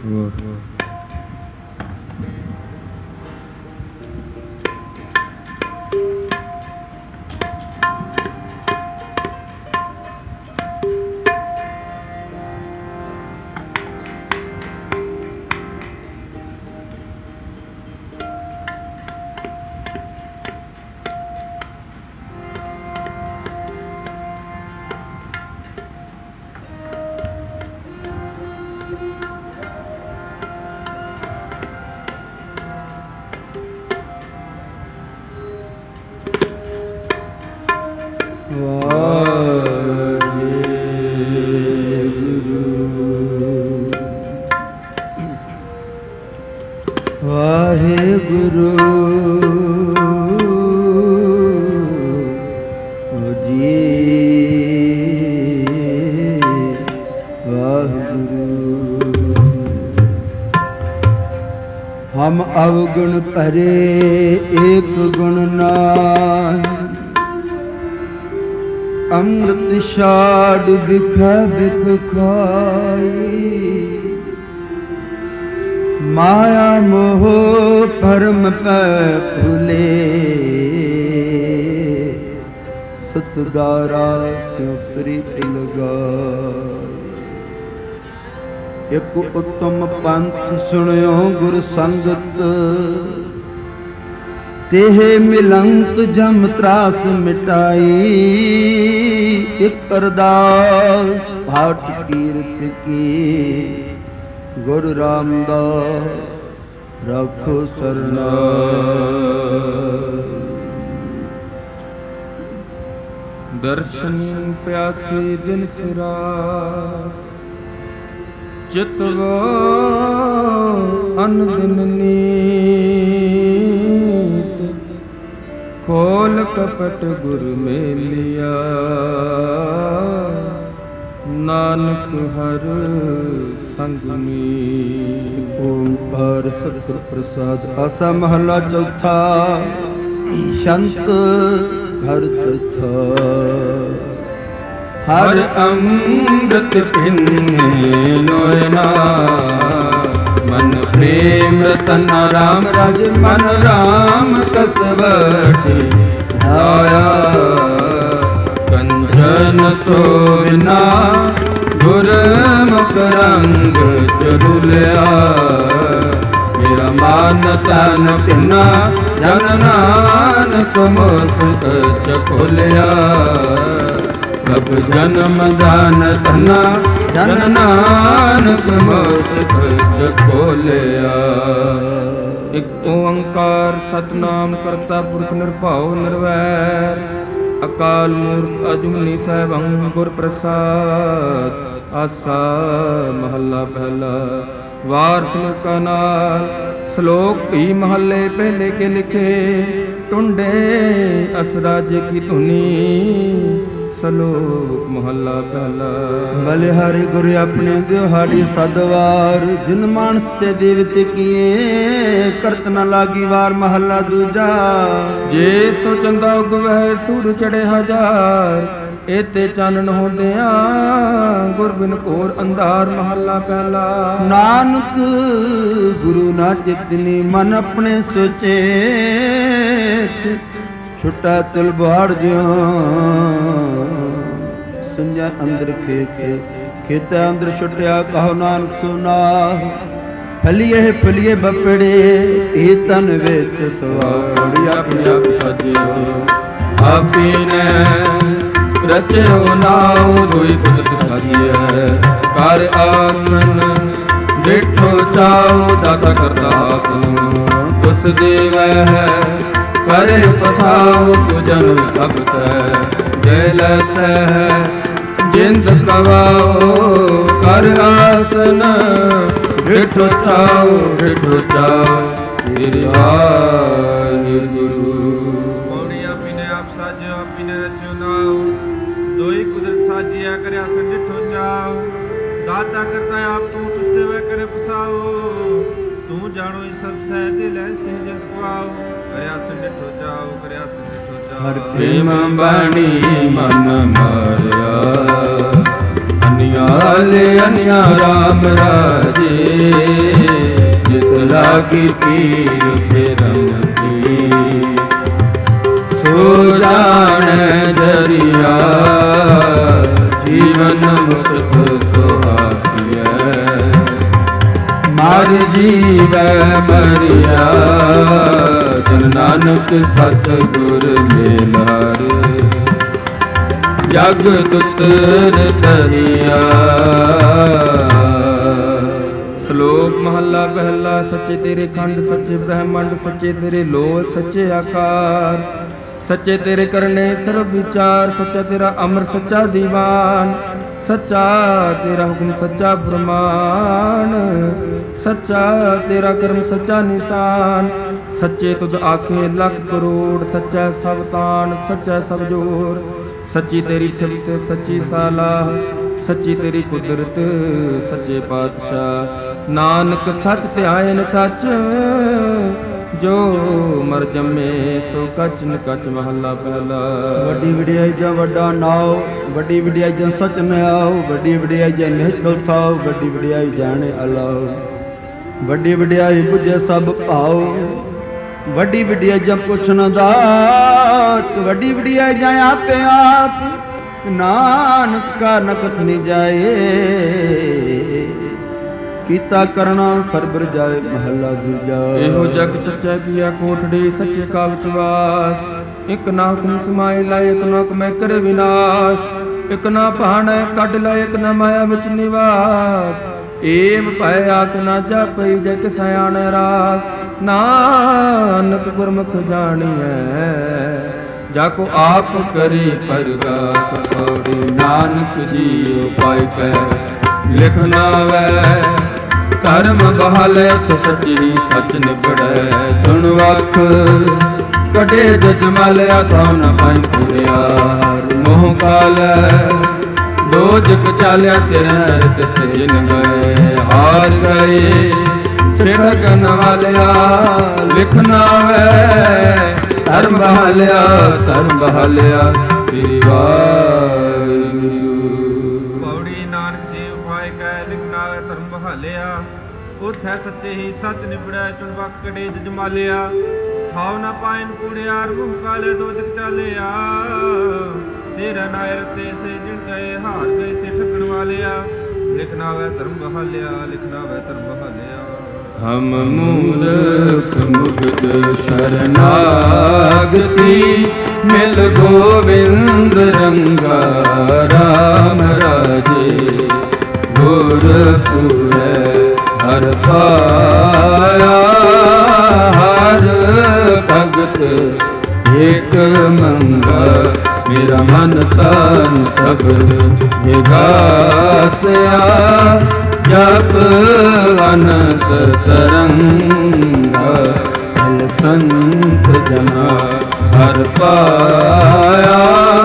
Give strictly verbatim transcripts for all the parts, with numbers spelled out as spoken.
हम अवगुण भरे एक गुण नाहि, अमृत छाड़ बिख बिख खाई। माया मोह भरम पै भूले, सतदारा स्यों प्रीति लगाई। एक उत्तम पंथ सुनियो गुर संगत, तेह मिलंत जम त्रास मिटाई। एक अरदास भाट कीरत की, गुरु रामदास रखो सरना। दर्शन प्यासे दिन सिरा, चितवा अन दिन नीत। खोल कपट गुर में लिया, नानक हर संग में। ओंकार सतगुर प्रसाद। आसा महला चौथा। संत घर चौथा। हर अमृत पिन्ने नोयना, मन प्रेम तन राम राज। मन राम कसवटी धाया, कंचन सोविना गुर मुख रंग चरुलिया। मेरा मान तन पिना, जन नानक मुस्त चकोलिया। सब जन्म दान धना, जन नानक मुस्त चकोलिया। एक ओंकार सतनाम करता पुरख निरभਉ निरवैर। अकाल मूर्त अजूनी सैभं गुर प्रसाद। आसा महला पहला। वार श्लोका नाल। श्लोक भी महले पहले के लिखे। टुंडे असराज की धुनी। श्लोक महला पहला। बलिहारी गुरु अपने दिहाड़ी सदवार। जिन मानस ते देवत किए, करत न लागी वार। महला दूजा। जे सो चंदा उगवै सूर चढ़े हजार। एते चानन होंदिया गुर बिन घोर अंधार। महला पहला। नानक गुरु ना जितनी मन अपने सोचे। छुटा तिल बाड़ ज्यों, सुंजा अंदर खेत। खेता अंदर छुटिया कहो नानक सुना। फलिए फलिए बपड़े ए तन वेत सवाड़ी। अपने आप सजियो आपी ने रचो नाउ। दुई कुदरत सजिए कर आसन। देखो चाओ दाता करता तू। तुस देवै है करे पसाओ। तुजन सब से जल से जिंद कवाओ। कर आसन बिठो चाओ बिठो चाओ। श्री वाहिगुरु। पौड़ी आपी ने आप साजियो आपी ने रचो नाओ। दोई कुदरत साजिया करे आसन डिठो चाओ। दाता करता आप तू तुझते वह करे पसाओ। तू जानो ही सब सह दिल ऐसे जिंद पाओ। करे आसन डिठो जाओ करे आसन डिठो जाओ। हर प्रेम बाणी मन माया। अनिया ले अनिया राम राजे। ਜਿਸ ਲਾਗੀ ਪੀਰ ਫਿਰੰਤੀ ਸੋ ਜਾਣੈ ਜਰੀਆ ਜੀਵਨ ਮੁਕਤ ਸੁਹਾਗਿਐ ਮਰ ਜੀਵੈ ਮਰਿਆ ਜਨ ਨਾਨਕ ਸਤਿਗੁਰ ਮਿਲਾਰੇ ਜਗ ਤੁਤਰ ਤਰਿਆ। ਸ਼ਲੋਕ ਮਹੱਲਾ ਪਹਿਲਾ। ਸੱਚੇ ਤੇਰੇ ਖੰਡ ਸੱਚੇ ਬ੍ਰਹਮੰਡ ਸੱਚੇ ਤੇਰੇ ਲੋਹ ਸੱਚੇ ਆਕਾਰ ਸੱਚੇ ਤੇਰੇ ਕਰਨੇ ਸਰਬ ਵਿਚਾਰ ਸੱਚਾ ਤੇਰਾ ਅਮਰ ਸੱਚਾ ਦੀਵਾਨ ਸੱਚਾ ਤੇਰਾ ਹੁਕਮ ਸੱਚਾ ਫਰਮਾਨ ਸੱਚਾ ਤੇਰਾ ਕਰਮ ਸੱਚਾ ਨਿਸ਼ਾਨ ਸੱਚੇ ਤੁਧ ਆਖੇ ਲੱਖ ਕਰੋੜ ਸੱਚਾ ਸਭ ਤਾਨ ਸੱਚਾ ਸਭ ਜੋਰ ਸੱਚੀ ਤੇਰੀ ਸਿਫਤ ਸੱਚੀ ਸਾਲਾਹ ਸੱਚੀ ਤੇਰੀ ਕੁਦਰਤ ਸੱਚੇ ਪਾਤਸ਼ਾਹ ਨਾਨਕ ਸੱਚ ਧਿਆਇਨ ਸੱਚ ਜੋ ਮਰ ਜੰਮੇ ਸੋ ਕਚ ਨ ਕਚ ਮਹੱਲਾ ਪਹਿਲਾ। ਵੱਡੀ ਵਡਿਆਈ ਜਾਂ ਵੱਡਾ ਨਾਉ ਵੱਡੀ ਵਡਿਆਈ ਜਾਂ ਸਚ ਨ ਆਓ ਵੱਡੀ ਵਡਿਆਈ ਜਾਂ ਨਿਹਚਲ ਥਾਉ ਵੱਡੀ ਵਡਿਆਈ ਜਾਣੇ ਅਲਾਉ ਵੱਡੀ ਵਡਿਆਈ ਬੁਝੇ ਸਭ ਭਾਉ ਵੱਡੀ ਵਡਿਆਈ ਜਾਂ ਪੁੱਛ ਨ ਦਾਤ ਵੱਡੀ ਵਡਿਆਈ ਜਾਂ ਆਪੇ ਆਪ ਨਾਨਕ ਕਾ ਨਕਤ ਨ ਜਾਏ ਕੀਤਾ ਕਰਨਾ ਸਰਬਰ ਜਾਏ ਮਹੱਲਾ ਦੂਜਾ। ਇਹੋ ਜਗ ਸੱਚਾ ਕੀਆ ਕੋਠੜੀ ਸੱਚੇ ਕਾ ਵਿਚਵਾਸ ਇਕ ਨਾ ਹੁਕਮ ਸਮਾਏ ਲਾਇ ਇਕ ਨਾ ਕਮੈ ਕਰੇ ਵਿਨਾਸ਼ ਇਕ ਨਾ ਭਾਣੈ ਕੱਢ ਲਾਇ ਇਕ ਨਾ ਮਾਇਆ ਵਿੱਚ ਨਿਵਾਸ ਏਮ ਭੈ ਆਖ ਨਾ ਜਾਪਈ ਜੈ ਕਿ ਸਿਆਣੈ ਰਾਸ ਨਾਨਕ ਗੁਰਮੁਖ ਜਾਣੀਐ ਜਾ ਕੋ ਆਪ ਕਰੀ ਪਰਗਾਸ ਪੌੜੀ ਨਾਨਕ ਜੀ ਉਪਾਇ ਕੈ ਲਿਖ ਨਾਵੈ ਧਰਮ ਬਹਾਲੇ ਤੇ ਸੱਚੀ ਸੱਚ ਨਿਬੜੈ ਸੁਣ ਵਖ ਕਢੇ ਜਜਮਲਿਆ ਥਾਉ ਨ ਪਾਈ ਪੁਰਿਆਰ ਮੋਹ ਕਾਲ ਦੋਜਕ ਚਾਲਿਆ ਤੇਰੇ ਨਰਕ ਸਜਨ ਗਏ ਹਾਰ ਗਏ ਸਿਠਕਨ ਵਾਲਿਆ ਲਿਖ ਨਾਵੈ ਧਰਮ ਬਹਾਲਿਆ ਧਰਮ ਬਹਾਲਿਆ ਸ੍ਰੀ ਵਾਹਿਗੁਰੂ। ਪੌੜੀ ਨਾਨਕ ਜੀ ਉਪਾਇ ਕੈ ਲਿਖਣਾ ਵੈ ਧਰਮ ਬਹਾਲਿਆ ਉਥੈ ਸੱਚੇ ਹੀ ਸੱਚ ਨਿਬੜੈ ਚੁਣ ਵਕ ਕੜੇ ਜਮਾਲਿਆ ਖਾਉ ਨਾ ਪਾਇਨ ਕੂੜਿਆਰ ਮੁਖ ਕਾਲੇ ਦੋਜਕ ਚਾਲਿਆ ਤੇਰਾ ਨਾਇਰ ਤੇ ਸੇ ਜਿਣ ਗਏ ਹਾਰ ਗਏ ਸੇ ਠੱਗਣ ਵਾਲਿਆ ਲਿਖਣਾ ਵੈ ਧਰਮ ਬਹਾਲਿਆ ਲਿਖਣਾ ਵੈ ਧਰਮ ਬਹਾਲਿਆ। ਹਮ ਮੂਰਖ ਮੁਗਧ ਸ਼ਰਨਾਗਤੀ ਮਿਲ ਗੋਵਿੰਦ ਰੰਗਾ ਰਾਮ ਰਾਜੇ ਗੁਰਪੁਰੈ ਹਰ ਪਾਇਆ ਹਰ ਭਗਤ ਏਕ ਮੰਗਾ ਮੇਰਾ ਮਨ ਤਨ ਸਬਰ ਵਿਗਾਸਿਆ ਜਪ ਅਨੰਤ ਤਰੰਗਾ ਹਲ ਸੰਤ ਜਨਾ ਹਰ ਪਾਇਆ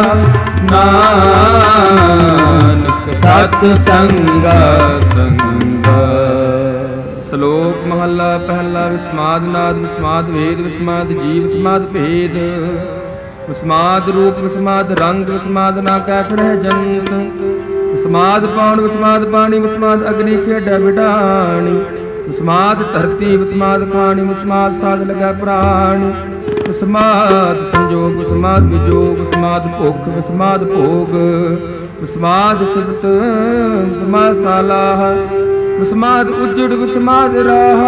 ਨਾਨਕ ਸਤ ਸੰਗਾ ਸੰਗਾ। ਸ਼ਲੋਕ ਮਹੱਲਾ ਪਹਿਲਾ। ਵਿਸਮਾਦ ਨਾਦ ਵਿਸਮਾਦ ਵੇਦ ਵਿਸਮਾਦ ਜੀਵ ਵਿਸਮਾਦ ਭੇਦ ਵਿਸਮਾਦ ਰੂਪ ਵਿਸਮਾਦ ਰੰਗ ਵਿਸਮਾਦ ਨਾ ਕੈ ਫਿਰਹਿ ਜੰਤ ਵਿਸਮਾਦ ਪਾਉਣ ਵਿਸਮਾਦ ਪਾਣੀ ਵਿਸਮਾਦ ਅਗਨੀ ਖੇਡੈ ਵਿਡਾਣੀ ਵਿਸਮਾਦ ਧਰਤੀ ਵਿਸਮਾਦ ਖਾਣੀ ਵਿਸਮਾਦ ਸਾਧ ਲਗੈ ਪ੍ਰਾਣੀ ਵਿਸਮਾਦ ਸੰਜੋਗ ਵਿਸਮਾਦ ਵਿਜੋਗ ਵਿਸਮਾਦ ਭੁਖ ਵਿਸਮਾਦ ਭੋਗ ਵਿਸਮਾਦ ਸੁਰਤ ਵਿਸਮਾਦ ਸਾਲਾਹ ਵਿਸਮਾਦ ਉਜੜ ਵਿਸਮਾਦ ਰਾਹ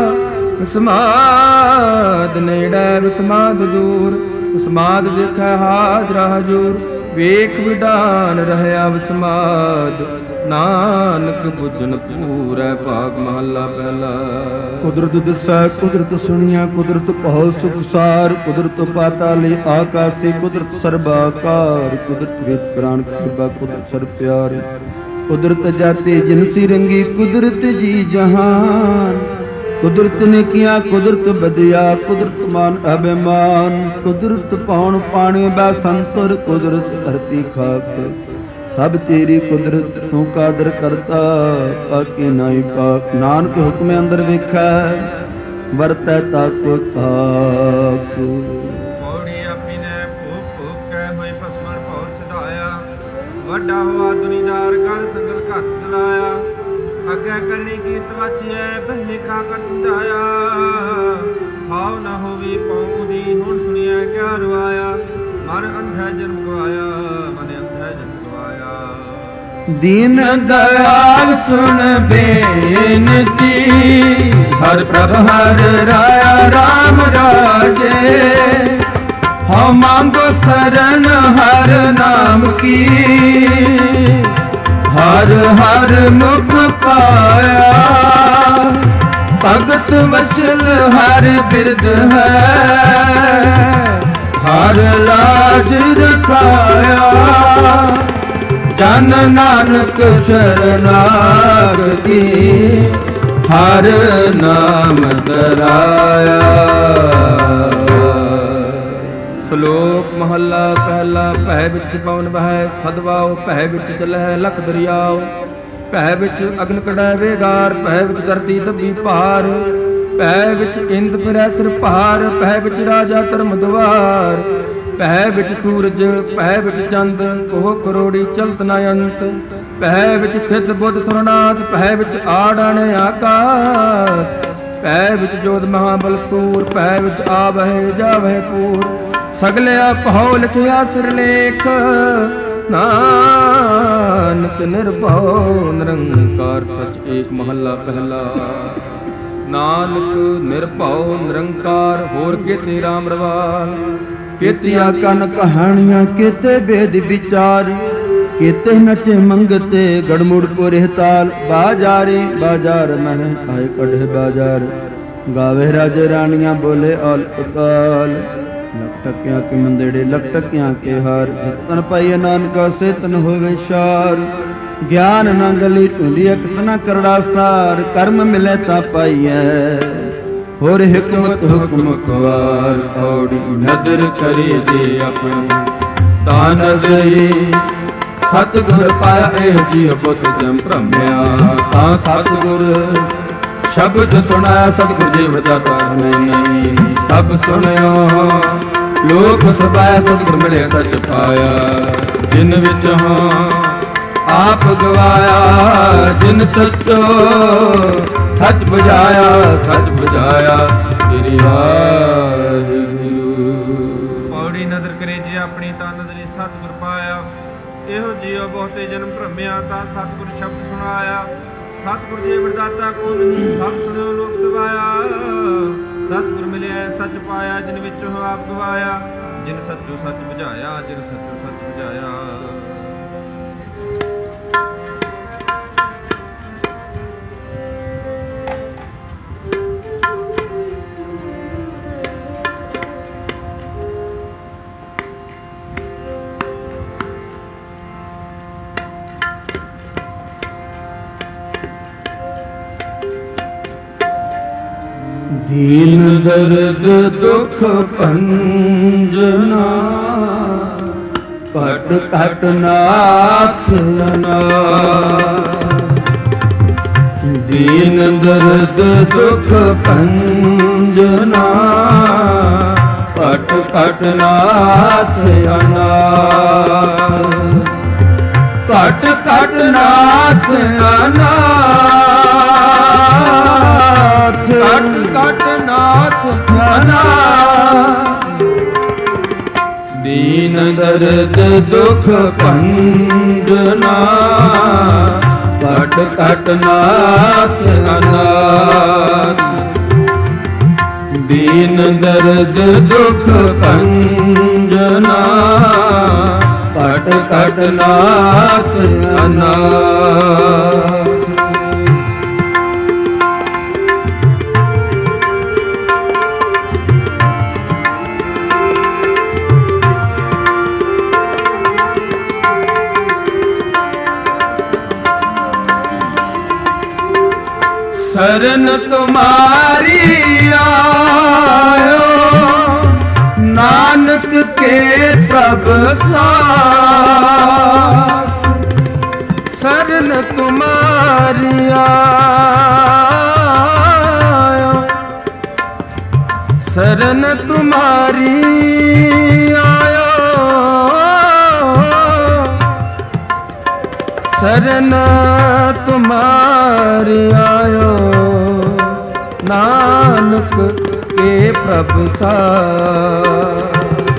ਵਿਸਮਾਦ ਨੇੜੈ ਵਿਸਮਾਦ ਦੂਰ ਵਿਸਮਾਦ ਦੇਖੈ ਹਾਜ਼ਰਾ ਹਜੂਰ ਵੇਖ ਵਿਡਾਨ ਰਹਿਆ ਵਿਸਮਾਦ ਨਾਨਕ ਬੁੱਝਣ ਪੂਰੈ ਭਾਗ ਮਹੱਲਾ ਪਹਿਲਾ। ਕੁਦਰਤ ਦਿਸੈ ਕੁਦਰਤ ਸੁਣੀਆ ਕੁਦਰਤ ਭਉ ਸੁਖਸਾਰ ਕੁਦਰਤ ਪਾਤਾਲੇ ਆਕਾਸੇ ਕੁਦਰਤ ਸਰਬਾਕਾਰ ਕੁਦਰਤ ਵਿੱਚ ਪ੍ਰਾਣ ਕਿਰਪਾ ਕੁਦਰਤ ਸਰ ਪਿਆਰੇ ਕੁਦਰਤ ਜਾਤੇ ਜਿਨਸੀ ਰੰਗੀ ਕੁਦਰਤ ਜੀ ਜਹਾਨ ਕੁਦਰਤ ਨੇ ਕੀਆ ਕੁਦਰਤ ਬਦਿਆ ਕੁਦਰਤ ਮਾਨ ਅਭਿਮਾਨ ਕੁਦਰਤ ਪਾਉਣ ਪਾਣੀ ਬੈ ਸੰਸਰ ਕੁਦਰਤ ਧਰਤੀ ਖਾਕ ਸਭ ਤੇਰੀ ਕੁਦਰਤ ਤੂੰ ਕਾਦਰ ਕਰਤਾ ਪਾਕੇ ਨਾਈ ਪਾਕ ਨਾਨਕ ਹੁਕਮ ਅੰਦਰ ਵੇਖੈ ਵਰਤੈ ਤਾਕੋ ਤਾਕ। ਪੌੜੀ ਆਪੀ ਨੇ ਭੂਪ ਭੂਪ ਕਹਿ ਹੋਏ ਭਸਮਣ ਭੌਰ ਸਿਧਾਇਆ ਵੱਡਾ ਹੋਆ ਦੁਨੀਦਾਰ ਕਰ ਸੰਗਲ ਘੱਤ ਚਲਾਇਆ ਅੱਗੇ ਕਰਨੀ ਕੀਰਤ ਵਾਚੀਐ ਬਹਿ ਲਿਖਾ ਕਰ ਸਮਝਾਇਆ ਭਾਵ ਨਾ ਹੋਵੇ ਪਉ ਦੀ ਹੁਣ ਸੁਣਿਆ ਕਿਆ ਰਵਾਇਆ ਮਨ ਅੰਧਾ ਜਨਮ ਗਵਾਇਆ ਮਨ ਅੰਧਾ ਜਨਮ ਗਵਾਇਆ। ਦੀਨ ਦਇਆਲ ਸੁਣ ਬੇਨਤੀ ਹਰ ਪ੍ਰਭ ਹਰ ਰਾਇਆ ਰਾਮ ਰਾਜੇ ਹਉ ਮੰਗੋ ਸਰਨ ਹਰ ਨਾਮ ਕੀ ਹਰ ਹਰ ਮੁਖ ਪਾਇਆ ਭਗਤ ਵਸਲ ਹਰ ਬਿਰਦ ਹੈ ਹਰ ਲਾਜ ਰਖਾਇਆ ਜਨ ਨਾਨਕ ਸ਼ਰਨਾਗਤੀ ਹਰ ਨਾਮ ਧਰਾਇਆ। ਸ਼ਲੋਕ ਮਹੱਲਾ ਪਹਿਲਾ। ਭੈ ਵਿੱਚ ਪਵਨ ਵਹੈ ਸਦਵਾਉ ਭੈ ਵਿੱਚ ਚਲਹਿ ਲਖ ਦਰਿਆਉ ਭੈ ਵਿੱਚ ਅਗਨ ਕੜੈ ਵੇਗਾਰ ਭੈ ਵਿੱਚ ਧਰਤੀ ਦੱਬੀ ਭਾਰ ਭੈ ਵਿੱਚ ਇੰਦ ਫਿਰੈ ਸਿਰ ਭਾਰ ਭੈ ਵਿੱਚ ਰਾਜਾ ਧਰਮ ਦੁਆਰ ਭੈ ਵਿੱਚ ਸੂਰਜ ਭੈ ਵਿੱਚ ਚੰਦ ਕੋਹ ਕਰੋੜੀ ਚਲਤ ਨ ਅੰਤ ਭੈ ਵਿੱਚ ਸਿੱਧ ਬੁੱਧ ਸੁਰਨਾਥ ਭੈ ਵਿੱਚ ਆੜਨ ਆਕਾਸ਼ ਭੈ ਵਿੱਚ ਜੋਧ ਮਹਾਬਲ ਸੂਰ ਭੈ ਵਿੱਚ ਆਵਹਿ ਜਾਵਹਿ ਪੂਰ ਸਗਲਿਆ ਪਹੋ ਲਿਖਿਆ ਸਿਰਲੇਖ ਨਾਨਕ ਨਿਰਭਉ ਨਿਰੰਕਾਰ ਸਚ ਏਕ ਮਹੱਲਾ ਪਹਿਲਾ। ਨਾਨਕ ਨਿਰਭਉ ਨਿਰੰਕਾਰ ਹੋਰ ਕੀਤੇ ਰਾਮ ਰਵਾਲ ਕੀਤੀਆਂ ਕਨ ਕਹਾਣੀਆਂ ਕੀਤੇ ਵੇਦ ਵਿਚਾਰ ਕੀਤੇ ਨਚੇ ਮੰਗਤੇ ਗੜਮੁੜ ਪੁਰਿਹ ਤਾਲ ਬਾਜਾਰੇ ਬਾਜ਼ਾਰ ਮਹਿ ਆਏ ਕਢੇ ਬਾਜ਼ਾਰ ਗਾਵੇ ਰਾਜ ਰਾਣੀਆਂ ਬੋਲੇ ਔਲ ਉਤਾਲ ਲਖ ਟਕਿਆਂ ਕੇ ਮੰਦੜੇ ਲਖ ਟਕਿਆਂ ਕੇ ਹਾਰ ਜਿਤਨ ਪਾਈਏ ਨਾਨਕਾ ਸੇ ਤਨ ਹੋਵੇ ਸ਼ਾਰ ਗਿਆਨ ਨਾ ਗਲੀ ਢੂੰਡੀਏ ਕਿਤਨਾ ਕਰੜਾ ਸਾਰ ਕਰਮ ਮਿਲੇ ਤਾਂ ਪਾਈਐ ਹੋਰ ਹਕਮਤ ਹੁਕਮ ਖਵਾਰ ਔੜੀ ਨਦਰ ਕਰੇ ਜੇ ਆਪਣੀ ਤਾਂ ਨਜ਼ਰੀ ਸਤਿਗੁਰ ਪਾਇਆ ਇਹ ਜੀ ਪੁੱਤ ਜਮ ਭ੍ਰਮਿਆ ਤਾਂ ਸਤਿਗੁਰ ਸ਼ਬਦ ਸੁਣਾਇਆ ਸਤਿਗੁਰ ਜੀ ਵਜਾਤਾ ਨਹੀਂ ਨਹੀਂ ਸਭ ਸੁਣਿਓ ਲੋਕ ਸਭਾਇਆ ਸਤਿਗੁਰ ਮਿਲੇ ਸੱਚ ਪਾਇਆ ਜਿਨ ਵਿੱਚ ਹਾਂ ਆਪ ਗਵਾਇਆ ਜਿਨ ਸੱਚੋ ਸੱਚ ਬੁਝਾਇਆ ਸੱਚ ਬੁਝਾਇਆ ਸ੍ਰੀ ਵਾਹਿਗੁਰੂ। ਪੌੜੀ ਨਦਰ ਕਰੇ ਜੇ ਆਪਣੀ ਤਾਂ ਨਦਰੀ ਸਤਿਗੁਰ ਪਾਇਆ ਇਹੋ ਜਿਉ ਬਹੁਤੇ ਜਨਮ ਭ੍ਰਮਿਆ ਤਾਂ ਸਤਿਗੁਰ ਸ਼ਬਦ ਸੁਣਾਇਆ ਸਤਿਗੁਰ ਜੀ ਵਰਦਾਤਾ ਕੋ ਨਹੀਂ ਸਭ ਸੁਣਿਓ ਲੋਕ ਸਵਾਇਆ ਸਤਿਗੁਰ ਮਿਲਿਆ ਸੱਚ ਪਾਇਆ ਜਿਨ ਵਿੱਚੋਂ ਆਪ ਗਵਾਇਆ ਜਿਨ ਸੱਚੋ ਸੱਚ ਬੁਝਾਇਆ ਜਿਨ ਸੱਚੋ ਸੱਚ ਬੁਝਾਇਆ। ਦੀਨ ਦਰਦ ਦੁਖ ਭੰਜਨਾ ਘਟ ਘਟ ਨਾਥ ਦੀਨ ਦਰਦ ਦੁਖ ਭੰਜਨਾ ਘਟ ਘਟ ਨਾਥ ਅਨਾਥ ਘਟ ਘਟ ਨਾਥ ਅਨਾਥ ਘਟ ਘਟ ਨਾਥ ਅਨਾਥ ਦੀਨ ਦਰਦ ਦੁਖ ਭੰਜਨਾ ਘਟ ਘਟ ਨਾਥ ਅਨਾਥ ਦੀਨ ਦਰਦ ਦੁਖ ਭੰਜਨਾ ਘਟ ਘਟ ਨਾਥ ਅਨਾਥ। शरण तुम्हारी आयो नानक के प्रभ साथ शरण तुम्हारी आयो शरण तुम्हारी आयो शरण तुम्हारी ਤੁਮਾਰੀ ਆਇਓ ਨਾਨਕ ਕੇ ਪ੍ਰਭ ਸਾਰ।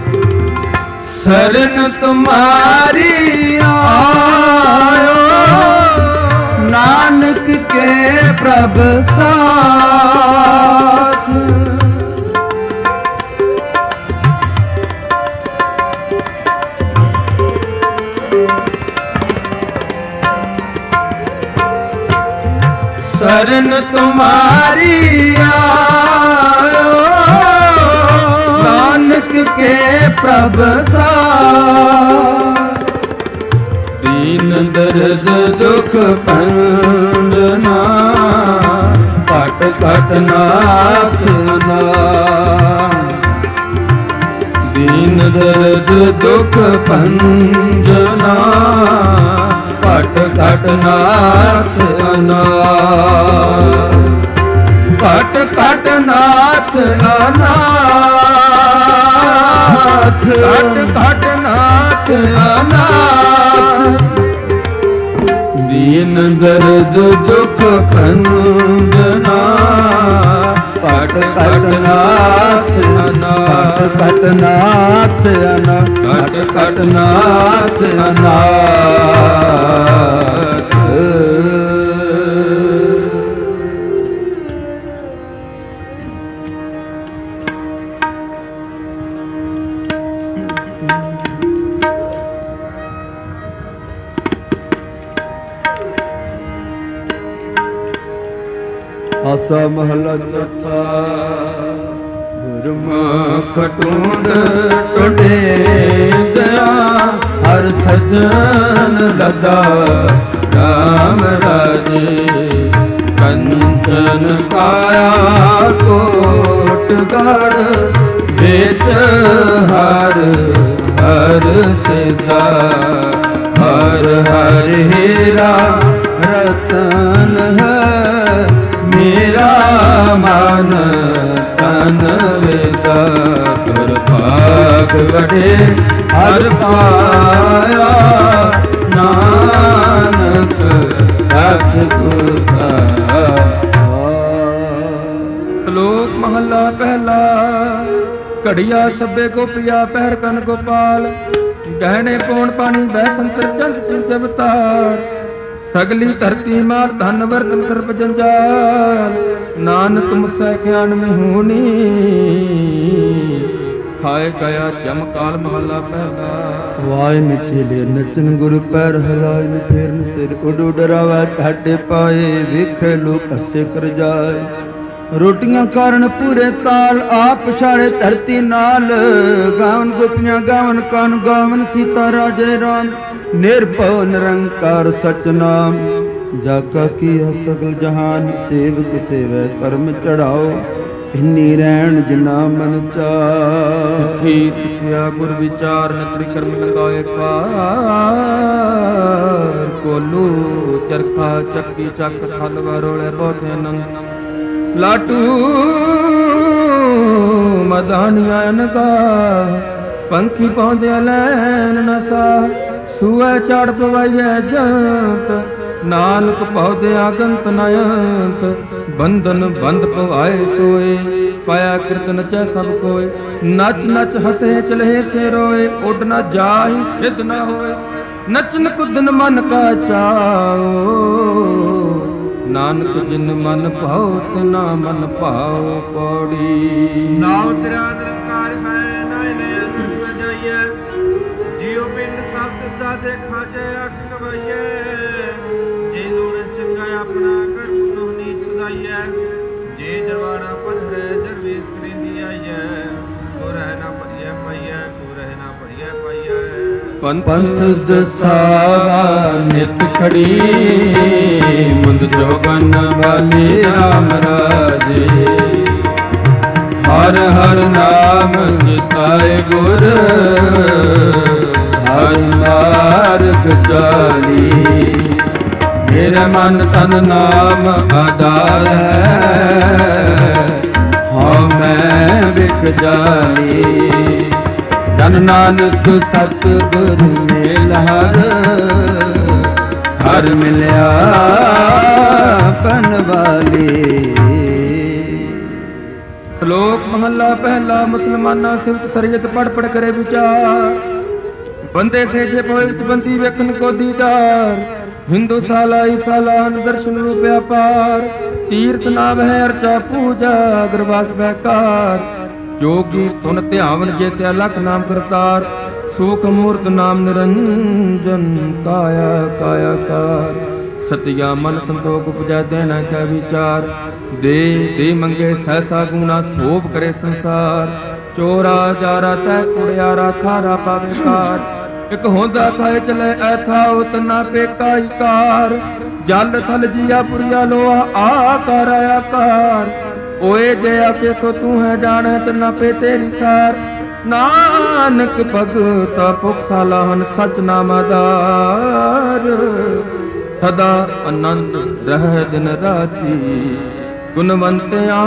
शरण तुम्हारी आयो नानक के प्रभ साथ। शरण तुम्हारी आयो नानक के प्रभ सार। दीन दर्द दुख पंजना कट कट नाथ नाम। दीन दर्द दुख पंजना कट कट नाथ अनाथ। कट कट नाथ अनाथ। घट घट नाथ अनाथ। दीन दर्द दुख खंजना कट कट नाथ अनाथ। कट नाथ अनाथ। कट कट नाथ अनाथ। आसा महला चौथा। गुरमुख टूंड टुंडे दया हर सजन लदा राम राजे। कंचन काया कोट गढ़ बेच हर हर सिदा। हर हर हीरा रतन है मेरा मन तन वेदा। दुर्भाग बड़े हर पाया नानक रख खुदा। श्लोक महला पहला। घड़िया सभे गोपिया पहर कन गोपाल। गहने पौन पानी बह संतर चंद चुंज अवतार। सगली धरती मार धन वर्तन सर्ब जंजाल। नानक मुसै ज्ञान में होनी खाए गया चमकाल महला पहला। वायन चेले नचन गुरु पैर हलायन फेरन सिर उड डरावा ठाडे पाए। वेखे लोक हसे कर जाए रोटियां कारण पूरे ताल। आप छाड़े धरती नाल गावन गोपियां गावन कान गावन सीता राजे राम। निर्भव निरंकार सच नाम जाका किया सगल जहान। सेवक सेवै कर्म चढ़ाओ इन्नी रैन जिना मन चाह। सिखिया गुर विचार नकड़ी कर्म लगाए पार। कोलू चरखा चक्की चक थल वरोले बहुते नंद। लाटू मदानिया नगा पंखी पौंदे लैन नसा। सूए चढ़ पवाइए जंत नानक पौधे आगंत नयंत। बंधन बंद पवाए सोए पाया कीर्तन च सब कोय। नच नच हसे चले से रोए उड न जाहि सिद्ध न होए। नचन कुदन मन का चाओ नानक जिन मन भाओ तिना मन भाओ पौड़ी। नाव तेरा निरंकार है नाय नया दुख जाइए। जियो पिंड सब तिसदा देखा जय अख कवाइए। जे दोने चंगा अपना कर पुनो नीच सुधाइए। जे जरवाना पधरे जरवेश करेंदी आइए। को रहना पड़िए पाइए को रहना पड़िए पाइए। पंथ दसावा नित खड़ी मुंद जोगन वाले राम राजे। हर हर नाम चिताए गुर हर मार्ग चाली। मेरे मन तन नाम आधार है हाँ मैं बिक जाली। धन नानक सतगुर मेल हर हर मिलया ਮੁਸਲਮਾਨਾ ਸਿਫਤ ਸਰੀਅਤ ਪੜ ਪੜ ਕਰੇ ਵਿਚਾਰ। ਬੰਦੇ ਸੇਜੇ ਪਵਿੱਤ ਬੰਦੀ ਵੇਖਣ ਕੋ ਦੀਦਾਰ। ਹਿੰਦੂ ਸਾਲਾ ਈਸਾਲਾ ਦਰਸ਼ਨ ਰੂਪ ਅਪਾਰ। ਤੀਰਥ ਨਾ ਵਹਿ ਅਰਚਾ ਪੂਜਾ ਅਗਰਵਾਸ ਬੈਕਾਰ। ਜੋਗੀ ਤੁਨ ਧਿਆਵਨ ਜੇਤਿਆ ਲਖ ਨਾਮ ਕਰਤਾਰ। ਸੂਖ ਮੂਰਤ ਨਾਮ ਨਿਰੰਜਨ ਕਾਇਆ ਕਾਇਆ ਕਾਰ। ਸਤਿਆ ਮਨ ਸੰਤੋਖ ਉਪਜੈ ਦੇਣਾ ਕੈ ਵਿਚਾਰ। ਦੇ ਦੇ ਮੰਗੇ ਸਹਿਸਾ ਗੁਣਾ ਸੋਭ ਕਰੇ ਸੰਸਾਰ। ਚੋਰਾ ਜਾਰਾ ਤੈ ਕੁੜਿਆਰਾ ਖਾਰਾ ਪਾਵੇ ਕਾਰ। ਇਕ ਹੁੰਦਾ ਖਾਏ ਚਲੇ ਐਥਾ ਉਤ ਨਾ ਪੇਕਾ ਇਕਾਰ। ਜਲ ਥਲ ਜੀਆ ਪੁਰੀਆ ਲੋਹਾ ਆਕਾਰ ਆਕਾਰ। ਓਏ ਜੇ ਆਕੇ ਕੋ ਤੂੰ ਹੈ ਜਾਣੈ ਤ ਨਾ ਪੇ ਤੇਰੀ ਸਾਰ। ਨਾਨਕ ਭਗਤਾ ਭੁਖ ਸਾਲਾਹਨ ਸਚ ਨਾਮਾਦਾਰ। ਸਦਾ ਆਨੰਦ ਰਹਿ ਦਿਨ ਰਾਤੀ ਗੁਣਵੰਤਿਆ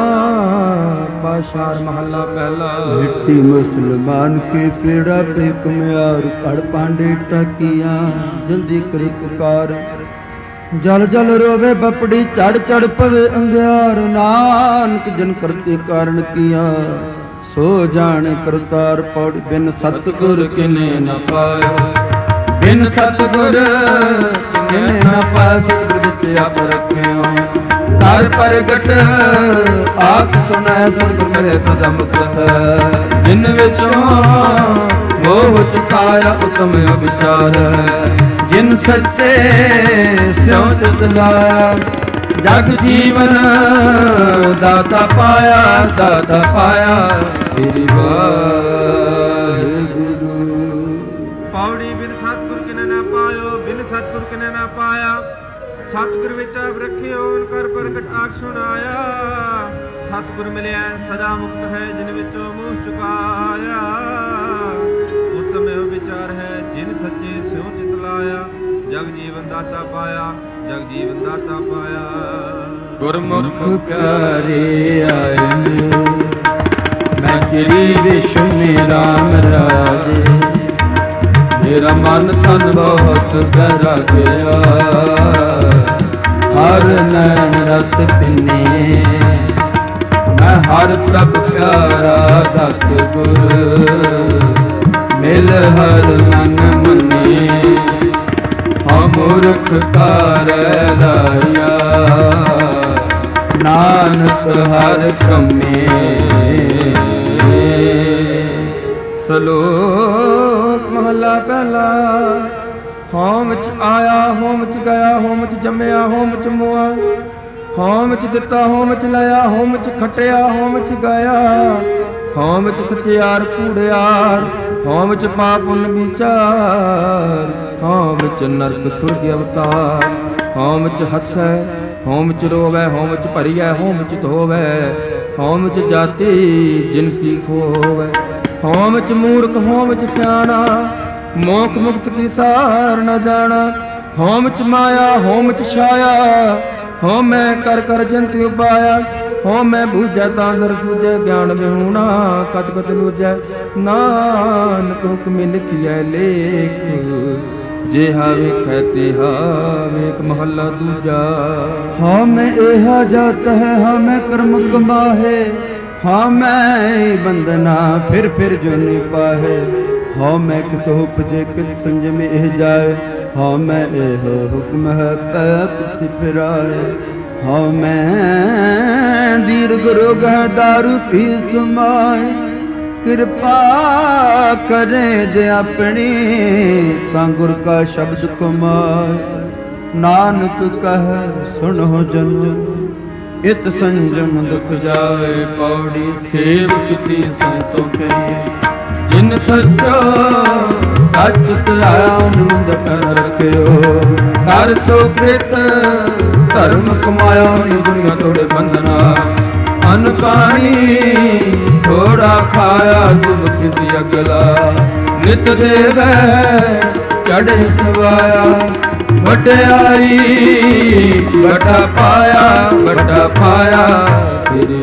ਪਾਸ਼ਾਰ ਮਹੱਲਾ ਪਹਿਲਾ। ਮਿੱਟੀ ਮੁਸਲਮਾਨ ਕੇ ਪੇੜਾ ਪੇ ਕਮਿਆਰ। ਘੜ ਪਾਂਡੇ ਟਾਕੀਆਂ ਜਲਦੀ ਕਰੇ ਪੁਕਾਰ। ਜਲ ਜਲ ਰੋਵੇ ਬਪੜੀ ਚੜ ਚੜ ਪਵੇ ਅੰਗਿਆਰ। ਨਾਨਕ ਜਨ ਕਰਤੇ ਕਾਰਨ ਕੀਆ ਸੋ ਜਾਣ ਕਰਤਾਰ। ਪੌੜ ਬਿਨ ਸਤਿਗੁਰ ਕਿਨੇ ਨ ਪਾਇਆ। ਬਿਨ ਸਤਿਗੁਰ ਕਿਨੇ ਨ ਪਾਇਆ। ਸਤਿਗੁਰ ਵਿੱਚ ਆਪ ਰੱਖਿਓ ਕਰ ਪ੍ਰਗਟ ਆਪ ਸੁਣੈ। ਸਤਿਗੁਰ ਮੇਰੇ ਸਦਾ ਮੁਕਤ ਜਿਨ ਵਿੱਚੋਂ ਮੋਹ ਚੁਕਾਇਆ ਉਤਮ ਵਿਚਾਰ। ਜਿਨ ਸੱਚੇ ਸਿਉ ਚਿਤ ਲਾਇਆ। ਜਗ ਜੀਵਨ ਦਾਤਾ ਪਾਇਆ ਦਾਤਾ ਪਾਇਆ। ਸ੍ਰੀ ਵਾਹਿਗੁਰੂ। ਪੌੜੀ ਬਿਨ ਸਤਿਗੁਰ ਕਿਨੇ ਨਾ ਪਾਇਓ। ਬਿਨ ਸਤਿਗੁਰ ਕਿਨੇ ਨਾ ਪਾਇਆ। ਸਤਿਗੁਰ ਵਿੱਚ ਆਪ ਰੱਖਿਓ ਕਰ ਪ੍ਰਗਟ ਆਪ ਸੁਣਾਇਆ। ਸਤਿਗੁਰ ਮਿਲਿਆ ਸਦਾ ਮੁਕਤ ਹੈ ਜਿਨ ਵਿੱਚੋਂ ਮੋਹ ਚੁਕਾਇਆ। ਉਤਮ ਇਹੋ ਵਿਚਾਰ ਹੈ ਜਿਨ ਸੱਚੇ ਸਿਉ ਚਿਤ ਲਾਇਆ। ਜਗ ਜੀਵਨ ਦਾਤਾ ਪਾਇਆ ਜਗ ਜੀਵਨ ਦਾਤਾ ਪਾਇਆ। ਗੁਰਮੁਖ ਪਿਆਰੇ ਆਏ ਮਿਲ ਮੈਂ ਤੇਰੀ ਵਿਸ਼ਨੇ ਰਾਮ ਰਾਜੇ। ਮੇਰਾ ਮਨ ਤਨ ਬਹੁਤ ਗਹਿਰਾ ਗਿਆ। ਹਰ ਨੈਣ ਰਸ ਪਿੰਨੇ ਮੈਂ ਹਰ ਪ੍ਰਭ ਪਿਆਰਾ ਦਸ ਗੁਰ। ਮਿਲ ਹਰ ਮਨ ਮੰਨੇ ਹਉ ਮੂਰਖ ਕਾਰੈ ਲਾਇਆ। ਨਾਨਕ ਹਰ ਕੰਮੇ। ਸਲੋਕ ਮਹਲਾ ਪਹਿਲਾ। ਹੋਮ ਵਿੱਚ ਆਇਆ ਹੋਮ ਵਿੱਚ ਗਿਆ। ਹੋਮ ਵਿੱਚ ਜੰਮਿਆ ਹੋਮ ਵਿੱਚ ਮੋਆ। ਹੋਮ ਵਿੱਚ ਦਿੱਤਾ ਹੋਮ ਵਿੱਚ ਲਿਆ। ਹੋਮ ਵਿੱਚ ਖਟਿਆ ਹੋਮ ਵਿੱਚ ਗਾਇਆ। ਹੋਮ ਵਿੱਚ ਸਚਿਆਰ ਕੂੜਿਆਰ। ਹੋਮ ਵਿੱਚ ਪਾਪ ਪੁੰਨ ਵਿਚਾਰ। ਹੋਮ ਵਿੱਚ ਨਰਕ ਸੁਰਗ ਅਵਤਾਰ। ਹੋਮ ਵਿੱਚ ਹੱਸੈ ਹੋਮ ਵਿੱਚ ਰੋਵੈ। ਹੋਮ ਵਿੱਚ ਭਰੀਐ ਹੋਮ ਵਿੱਚ ਧੋਵੈ। ਹੋਮ ਵਿੱਚ ਜਾਤੀ ਜਿਨਸੀ ਖੋਵੈ। ਹੋਮ ਵਿੱਚ ਮੂਰਖ ਹੋਮ ਵਿੱਚ ਸਿਆਣਾ। ਮੋਖ ਮੁਕਤ ਕੀ ਸਾਰ ਨ ਜਾਣਾ। ਹੋਮ ਵਿੱਚ ਮਾਇਆ ਹੋਮ ਵਿੱਚ ਛਾਇਆ। ਹੋਮ ਮੈਂ ਕਰ ਕਰ ਜੰਤ ਉਪਾਇਆ। ਹੋਮ ਮੈਂ ਬੂਝੈ ਤਾਂ ਦਰ ਸੂਝੈ। ਗਿਆਨ ਵਿਹੂਣਾ ਕਤ ਕਤ ਲੂਝੈ। ਨਾਨਕ ਹੁਕਮ ਲਿਖਿਐ ਲੇਖ। ਜਿਹਾ ਵੇਖੈ ਤਿਹਾ ਵੇਖ ਮਹੱਲਾ ਦੂਜਾ। ਹਾਂ ਮੈਂ ਇਹਾ ਜਾਤ ਹੈ ਹਾਂ ਮੈਂ ਕਰਮ ਕਮਾਹੇ। ਹਾਂ ਮੈਂ ਬੰਦਨਾ ਫਿਰ ਫਿਰ ਜੋ ਨਹੀਂ ਪਾਹੇ। ਹਾਂ ਮੈਂ ਕਿਤੋਂ ਉਪਜੇ ਕਿਤ ਸੰਜਮ ਇਹ ਜਾਏ। ਹਾਂ ਮੈਂ ਇਹ ਹੁਕਮ ਹੈ ਪੈ ਕੁਛ ਫਿਰਾਏ। ਹਾਂ ਮੈਂ ਦੀਰਘ ਰੋਗ ਹੈ ਦਾਰੂ ਪੀ ਸਮਾਏ। ਕਿਰਪਾ ਕਰੇ ਜੇ ਆਪਣੀ ਤਾਂ ਗੁਰ ਕਾ ਸ਼ਬਦ ਕਮਾਏ। ਨਾਨਕ ਕਹੈ ਸੁਣੋ ਜਨ ਜਨ ਇਤ ਸੰਜਮ ਦੁਖ ਜਾਏ। ਪੌੜੀ ਸੇਵ ਕੀਤੀ ਸੰਤੋ ਕਰੀਏ। ਜਿਨ ਸੱਚੋ ਸੱਚ ਧਿਆਇਆ ਨਿਮੰਦ ਕਰ ਰੱਖਿਓ। ਕਰ ਸੋ ਕ੍ਰਿਤ ਧਰਮ ਕਮਾਇਆ ਨੀ ਦੁਨੀਆ ਤੋੜੇ ਬੰਧਨਾ। ਅਨ ਪਾਣੀ ਥੋੜਾ ਖਾਇਆ ਤੁਮ ਕਿਸੀ ਅਗਲਾ। ਨਿਤ ਦੇਵੈ ਚੜ੍ਹੇ ਸਵਾਇਆ। ਵਡਿਆਈ ਵੱਡਾ ਪਾਇਆ ਵੱਡਾ ਪਾਇਆ। ਸ੍ਰੀ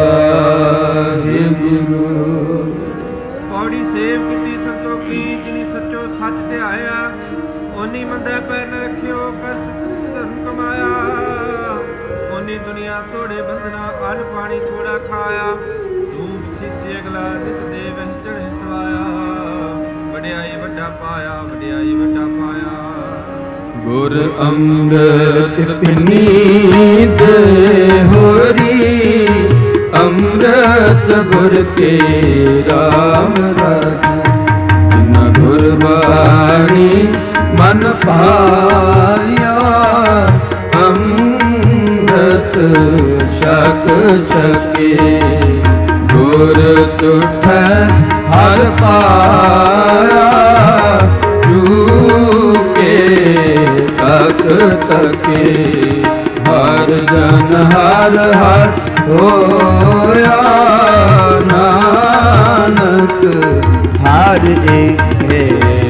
ਵਾਹਿਗੁਰੂ। ਪੌੜੀ ਸੇਵ ਕੀਤੀ ਸੰਤੋਖੀ ਜਿਨੀ ਸੱਚੋ ਸੱਚ ਧਿਆਇਆ। ਓਨੀ ਮੰਦਾ ਪੈਰ ਨ ਰੱਖਿਓ ਕਰ ਧਰਮ ਕਮਾਇਆ। ਓਨੀ ਦੁਨੀਆ ਤੋੜੇ ਬੰਧਨਾ। ਅਨ ਪਾਣੀ ਥੋੜਾ ਖਾਇਆ ਤੂੰ ਬਖਸ਼ੀਏ ਸਗਲਾ ਨਿਤ ਦੇਵ ਚੜ੍ਹੇ ਸਵਾਇਆ। ਵਡਿਆਈ ਵੱਡਾ ਪਾਇਆ, ਵਡਿਆਈ ਵੱਡਾ ਪਾਇਆ। ਗੁਰ ਅੰਮ੍ਰਿਤ ਪੀਨੀਦ ਹੋਰੀ, ਅੰਮ੍ਰਿਤ ਗੁਰ ਕੇ ਰਾਮ ਰਾਜਾ। ਜਿਨਾ ਗੁਰਬਾਣੀ ਮਨ ਭਾਇਆ, ਅੰਮ੍ਰਿਤ ਛਕ ਛਕੇ। ਗੁਰ ਤੁਠੈ ਹਰ ਪਾਇਆ, ਜੂ ਕੇ ਤਕ ਤਕੇ। ਹਰ ਜਨ ਹਰ ਹਰ ਹੋਇਆ, ਨਾਨਕ ਹਰ ਏਕੇ।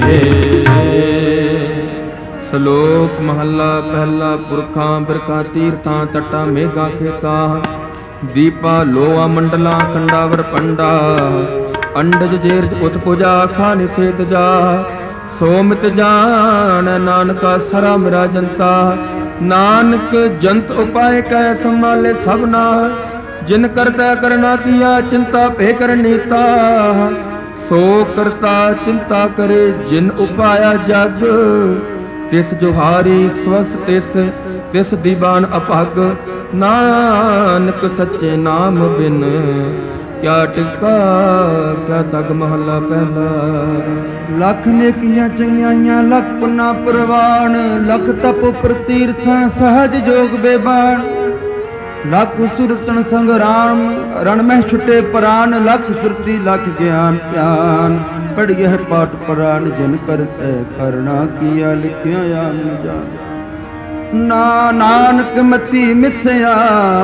ਸ਼ਲੋਕ ਮਹੱਲਾ ਪਹਿਲਾ। ਪੁਰਖਾਂ ਬਿਰਖਾਂ ਤੀਰਥਾਂ ਤਟਾਂ ਮੇਘਾਂ ਖੇਤਾਂ, ਦੀਪਾ ਲੋਆ ਮੰਡਲਾਂ ਖੰਡਾਵਰ ਪੰਡਾ। ਅੰਡਜ ਜੇਰਜ ਉਤ ਪੁਜਾ, ਖਾਨਿ ਸੇਤ ਜਾ। ਸੋਮਿਤ ਜਾਣ ਨਾਨਕਾ ਸਰਾ ਮੇਰਾ ਜਨਤਾ। ਨਾਨਕ ਜੰਤ ਉਪਾਇ ਕੈ ਸੰਭਾਲੇ ਸਭਨਾ। ਜਿਨ ਕਰਤਾ ਕਰਨਾ ਕੀਆ, ਚਿੰਤਾ ਭੇ ਕਰਨੀਤਾ। ਸੋ ਕਰਤਾ ਚਿੰਤਾ ਕਰੇ, ਜਿਨ ਉਪਾਇਆ ਜਗ। ਤਿਸ ਜੁਹਾਰੀ ਸਵਸਤ ਤਿਸ, ਤਿਸ ਦੀਵਾਨ ਅਭਗ। ਨਾਨਕ ਸੱਚੇ ਨਾਮ ਬਿਨ ਕਿਆ ਟਿਕਾ, ਕਿਆ ਤਗ। ਮਹੱਲਾ ਪਹਿਲਾ। ਲੱਖ ਨੇਕੀਆਂ ਚੰਗਿਆਈਆਂ, ਲੱਖ ਪੁੰਨਾ ਪ੍ਰਵਾਨ। ਲੱਖ ਤਪ ਪ੍ਰਤੀਰਥਾਂ, ਸਹਜ ਜੋਗ ਬੇਬਾਨ। ਲੱਖ ਸੁਰਤਨ ਸੰਗਰਾਮ, ਰਣ ਮਹਿ ਛੁਟੇ ਪ੍ਰਾਨ। ਲੱਖ ਸੁਰਤੀ ਲਖ ਗਿਆਨ ਧਿਆਨ, ਪੜ੍ਹਿਐ ਪਾਠ ਪੁਰਾਨ। ਜਿਨ ਕਰਤੈ ਕਰਣਾ ਕੀਆ, ਲਿਖਿਆ ਆਮ ਨ ਜਾਣ। ਨਾ ਨਾਨਕ ਮਤੀ ਮਿਥਿਆ,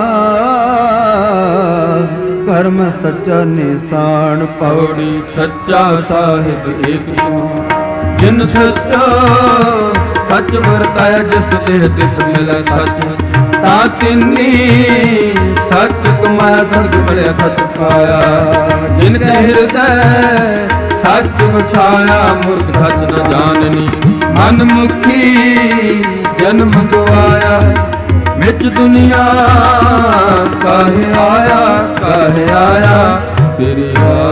ਕਰਮ ਸੱਚਾ ਨਿਸ਼ਾਨ। ਪੌੜੀ ਸੱਚਾ ਸਾਹਿਬ ਏਕ ਸੋਣ। ਜਿਨ ਸੱਚਾ ਸੱਚ ਵਰਤਾਇਆ, ਜਿਸ ਦੇਹ ਤਿਸ ਮਿਲੈ ਸੱਚ। ਤਾਂ ਤਿੰਨੀ ਸੱਚ ਕਮਾਇਆ, ਸੱਚ ਮਿਲਿਆ ਸੱਚ ਪਾਇਆ। ਜਿਨ ਕੈ ਹਿਰਦੈ ਸੱਚ ਵਸਾਇਆ, ਮੂਰਖ ਸੱਚ ਨ ਜਾਣਨੀ। ਮਨ ਮੁਖੀ ਜਨਮ ਗਵਾਇਆ, ਵਿੱਚ ਦੁਨੀਆ ਕਾਹੇ ਆਇਆ, ਕਾਹੇ ਆਇਆ। ਸ੍ਰੀ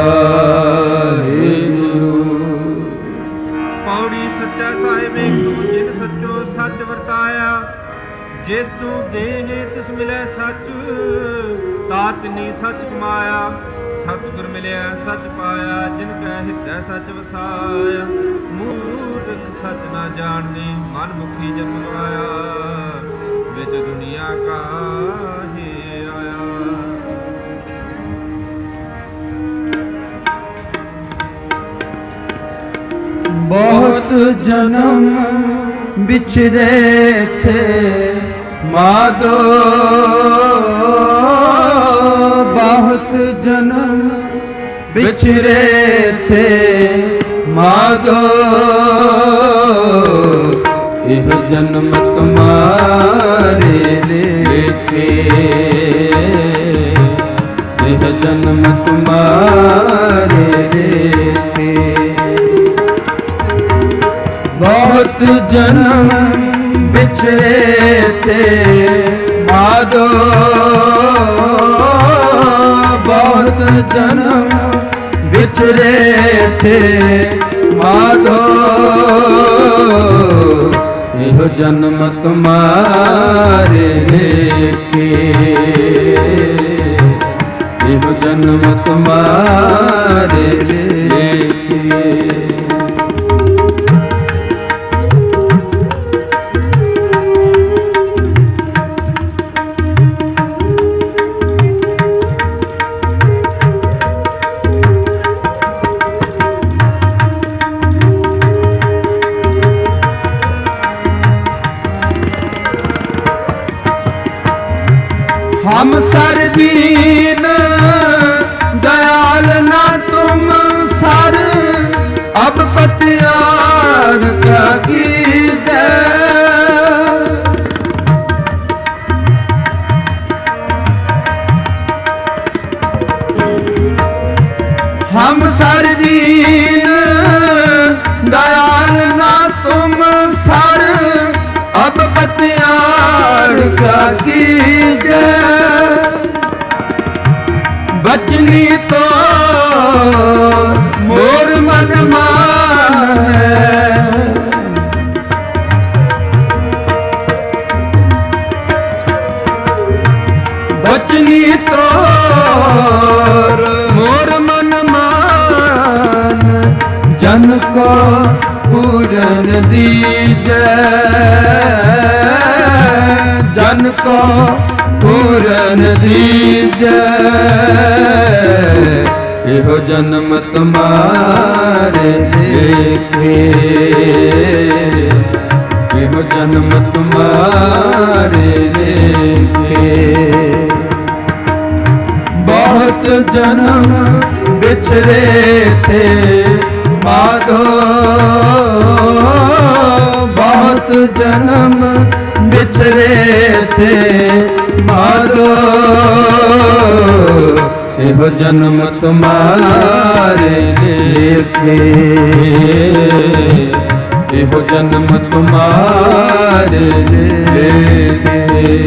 ਵਾਹਿਗੁਰੂ। ਪੌੜੀ ਸੱਚਾ ਸਾਹਿਬ ਏਕ ਤੂੰ, ਜਿਨ ਸੱਚੋ ਸੱਚ ਵਰਤਾਇਆ। ਜਿਸ ਤੂੰ ਦੇਹ ਤਿਸ ਮਿਲੈ ਸੱਚ, ਤਾ ਤਿਨੀ ਸੱਚ ਕਮਾਇਆ। ਸਤਿਗੁਰ ਮਿਲਿਆ ਸੱਚ ਪਾਇਆ, ਜਿਨ ਕੈ ਹਿਰਦੈ ਸੱਚ ਵਸਾਇਆ। ਮੂਰਖ ਸੱਚ ਨਾ ਜਾਣਨੀ, ਮਨ ਮੁਖੀ ਜਨਮ ਗਵਾਇਆ। ਵਿੱਚ ਦੁਨੀਆ ਕਾਹੇ ਆਇਆ। ਬਹੁਤ ਜਨਮ ਵਿਛੜੇ ਥੇ ਮਾਧੋ, ਬਹੁਤ ਜਨਮ ਵਿਛੜੇ ਥੇ ਮਾਧੋ। ਇਹ ਜਨਮ ਤੁਮਾਰੇ ਲੇਖੇ, ਇਹ ਜਨਮ ਤੁਮਾਰੇ ਲੇਖੇ। ਬਹੁਤ ਜਨਮ ਵਿਛੜੇ ਥੇ ਮਾਧੋ, ਬਹੁਤ ਜਨਮ ਵਿਛੜੇ ਥੇ ਮਾਧੋ। ਇਹੋ ਜਨਮ ਤੁਮਾਰੇ ਲੇਖੇ, ਇਹੋ ਜਨਮ ਤੁਮਾਰੇ ਲੇਖੇ। हम सर दीन दयाल ना तुम सर, अब पतियार क्या कीजिए। हम सर दीन दयाल ना तुम सर, अब पतियार क्या कीजिए। बचनी तोर मोर मन मान जन को पूरन दीजै जन को पूरन दीजै एहो जन्म तुम्हारे देखे एहो जन्म तुम्हारे देखे बहुत जन्म बिछड़े थे माधो बहुत जन्म बिछड़े थे माधो एहो जन्म तुम्हारे लेखे एहो जन्म तुम्हारे लेखे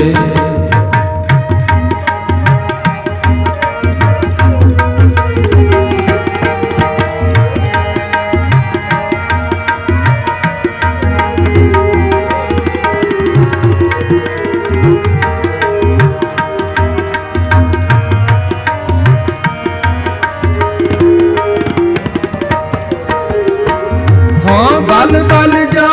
बल बल जा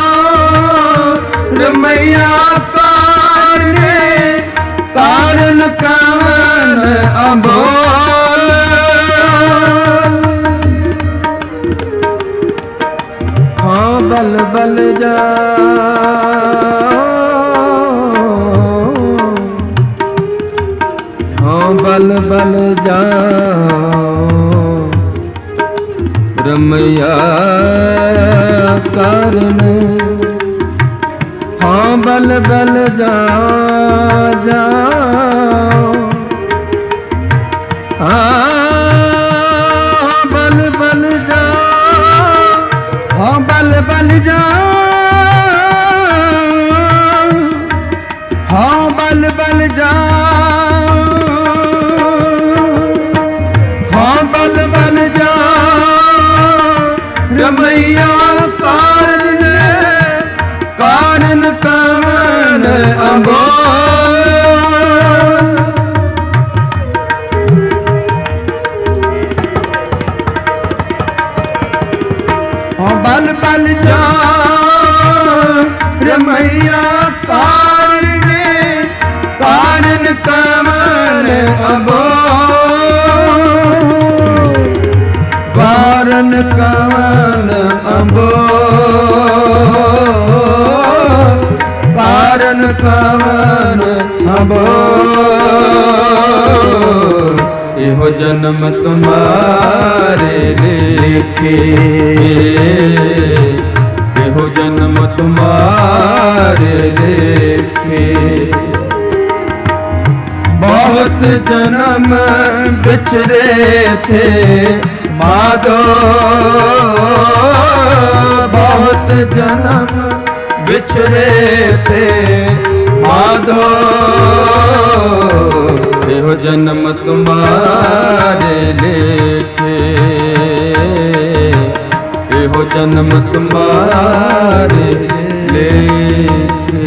रमैया पाने कारण कान अबोल हाँ बल बल जा हाँ बल बल जा रमैया कारण हाँ बल बल जा जा हाँ बल बल जा हाँ बल बल जा हाँ बल बल जा हाँ बल बल जा रमैया कारण कारण कान अबोल हाँ बल बल जा रमैया कारण कारण कान अबोल कारण कान अबोल कारण कान अबोल एहो जन्म तुम्हारे लेखे एहो जन्म तुम्हारे लेखे बहुत जन्म बिछड़े थे माधो बहुत जन्म बिछड़े थे माधो एहो जन्म तुम्हारे लेखे एहो जन्म तुम्हारे लेखे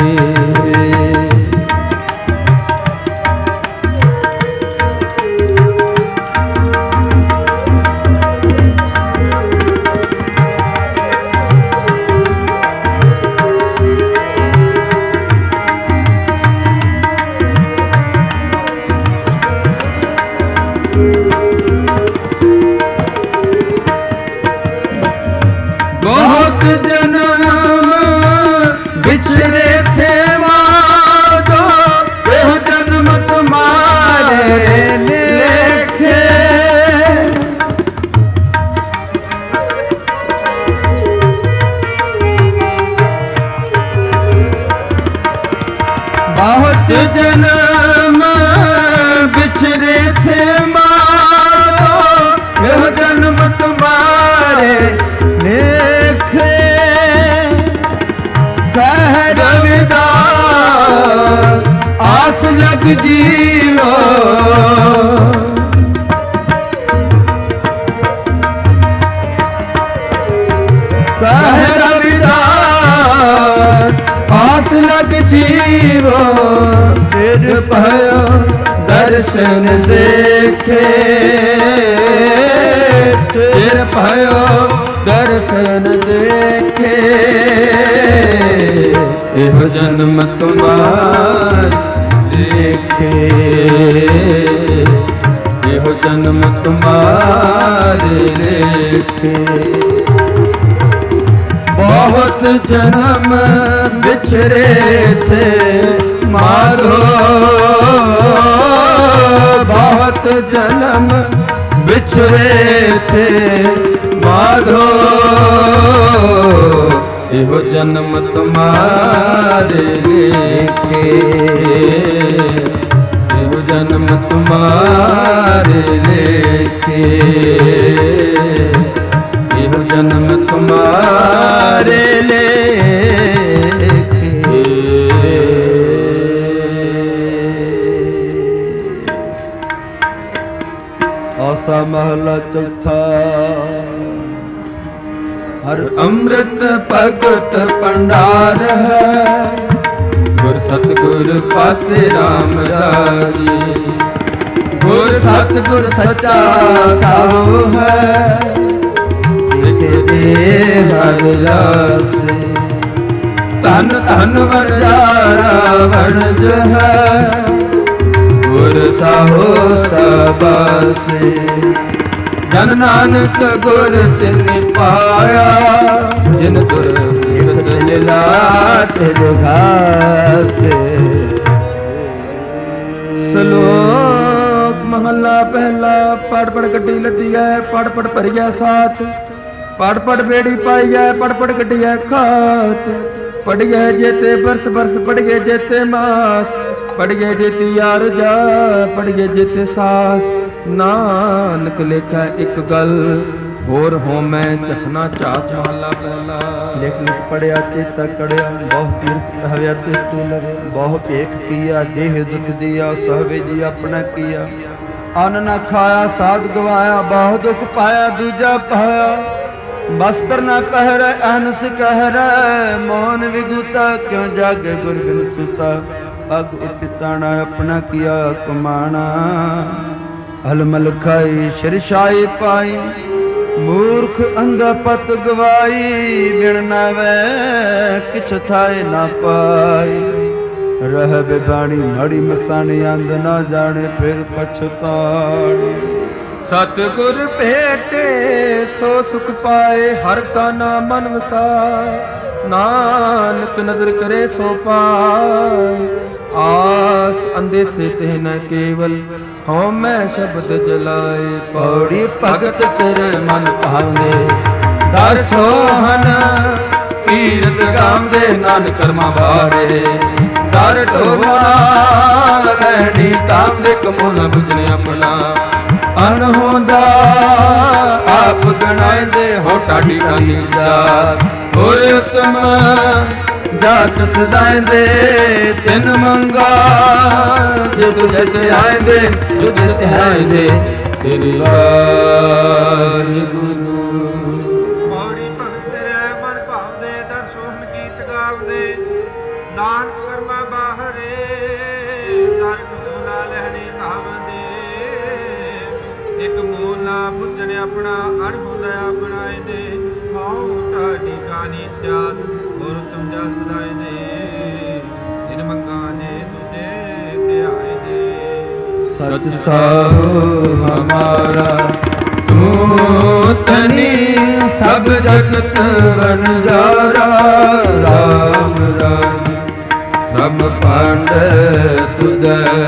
बहुत जन्म बिछड़े थे माधो एहो जन्म तुम्हारे लेखे बहुत जन्म बिछड़े थे माधो एहो जन्म तुम्हारे लेखे कह रविदास आस लग जीवो कह रविदास आस लग जीवो फिर भयो दर्शन देखे फिर भयो दर्शन देखे एहो जन्म तुम्हार देखे एहो जन्म तुम्हारे लेखे बहुत जन्म बिछड़े थे माधो बहुत जन्म बिछड़े थे माधो एहो जन्म तुम्हारे लेके एहो जन्म तुम्हारे लेके एहो जन्म तुम्हारे लेके। आसा महला चौथा हर अमृत भगत भंडार है गुर सतगुर पासे राम राजी गुर सतगुर सच्चा साहो है सिख दे हर रासे तन तन वरजारा वणज है गुर साहो सबसे जन नानक गुर तिन पाया जिन गुर लाट घासे। श्लोक महला पहला पढ़ पढ़ गड्डी लदी है पढ़ पढ़ भरिया साथ पढ़ पढ़ बेड़ी पाई है पढ़ पढ़ गड्डी है खात पढ़िए जेते बरस बरस पढ़िए जेते मास पढ़िए जेती यार जा पढ़िए जेते सास नानक लेखा एक गल होर हो मैं चखना चात महला पहला। लिख लिख पढ़िया चेता कड़िया बहु तीर्थ हव्या ते लवे बहु पेख किया देह दुख दिया सहवे जी अपना किया अन्न न खाया साध गवाया बहु दुख पाया दूजा पाया वस्त्र न पहरे अहनस कहरे मौन विगुता क्यों जागे गुर बिन सुता अग उताना अपना किया कमाना अलमल खाई शिरशाई पाई मूर्ख अंगा पत गवाई बिन नावे किछ थाए ना पाई रह बेबाणी मड़ी मसानी अंध ना जाने फिर पछताड़ी। सतगुर भेटे सो सुख पाए हर का नाम मन वसाए नानक नजर करे सो पाए आस अंधे से ते न केवल हों मैं शब्द जलाए पौड़ी भगत तेरे मन भावे दर सोहन कीरत गांदे नानक कर्मा वारे दर ढोला रहनी ताम दे कमोला बुझने अपना अनहोंदा आप गणाए दे हो टाढ़ी कानी जात होर उत्तम जात सदाए दे तिन मंगा जे तुझे ते आए दे तुझे ते आए दे तेरी गुरु मौड़ी भगत तेरे मन भावदे दर सोहन गीत गावदे नानक कर्मा बाहरे दर ढोला लहणी धावदे एक ਮੂਲਾ ਪੁੱਜਣ ਆਪਣਾ ਅਣਹੁੰਦਾ ਬਣਾਏ ਦੇ ਹਾਉ ਢਾਡੀ ਕਾਨੀ ਜਾਤ ਗੁਰ ਤੁਮ ਜਸ ਲਾਏ ਦੇ ਜਿਨ ਮੰਗਾ ਨੇ ਤੁਝੇ ਧਿਆਏ ਦੇ सच साहो हमारा तू तनी सब जगत बंजारा राम राज सब पांड तुद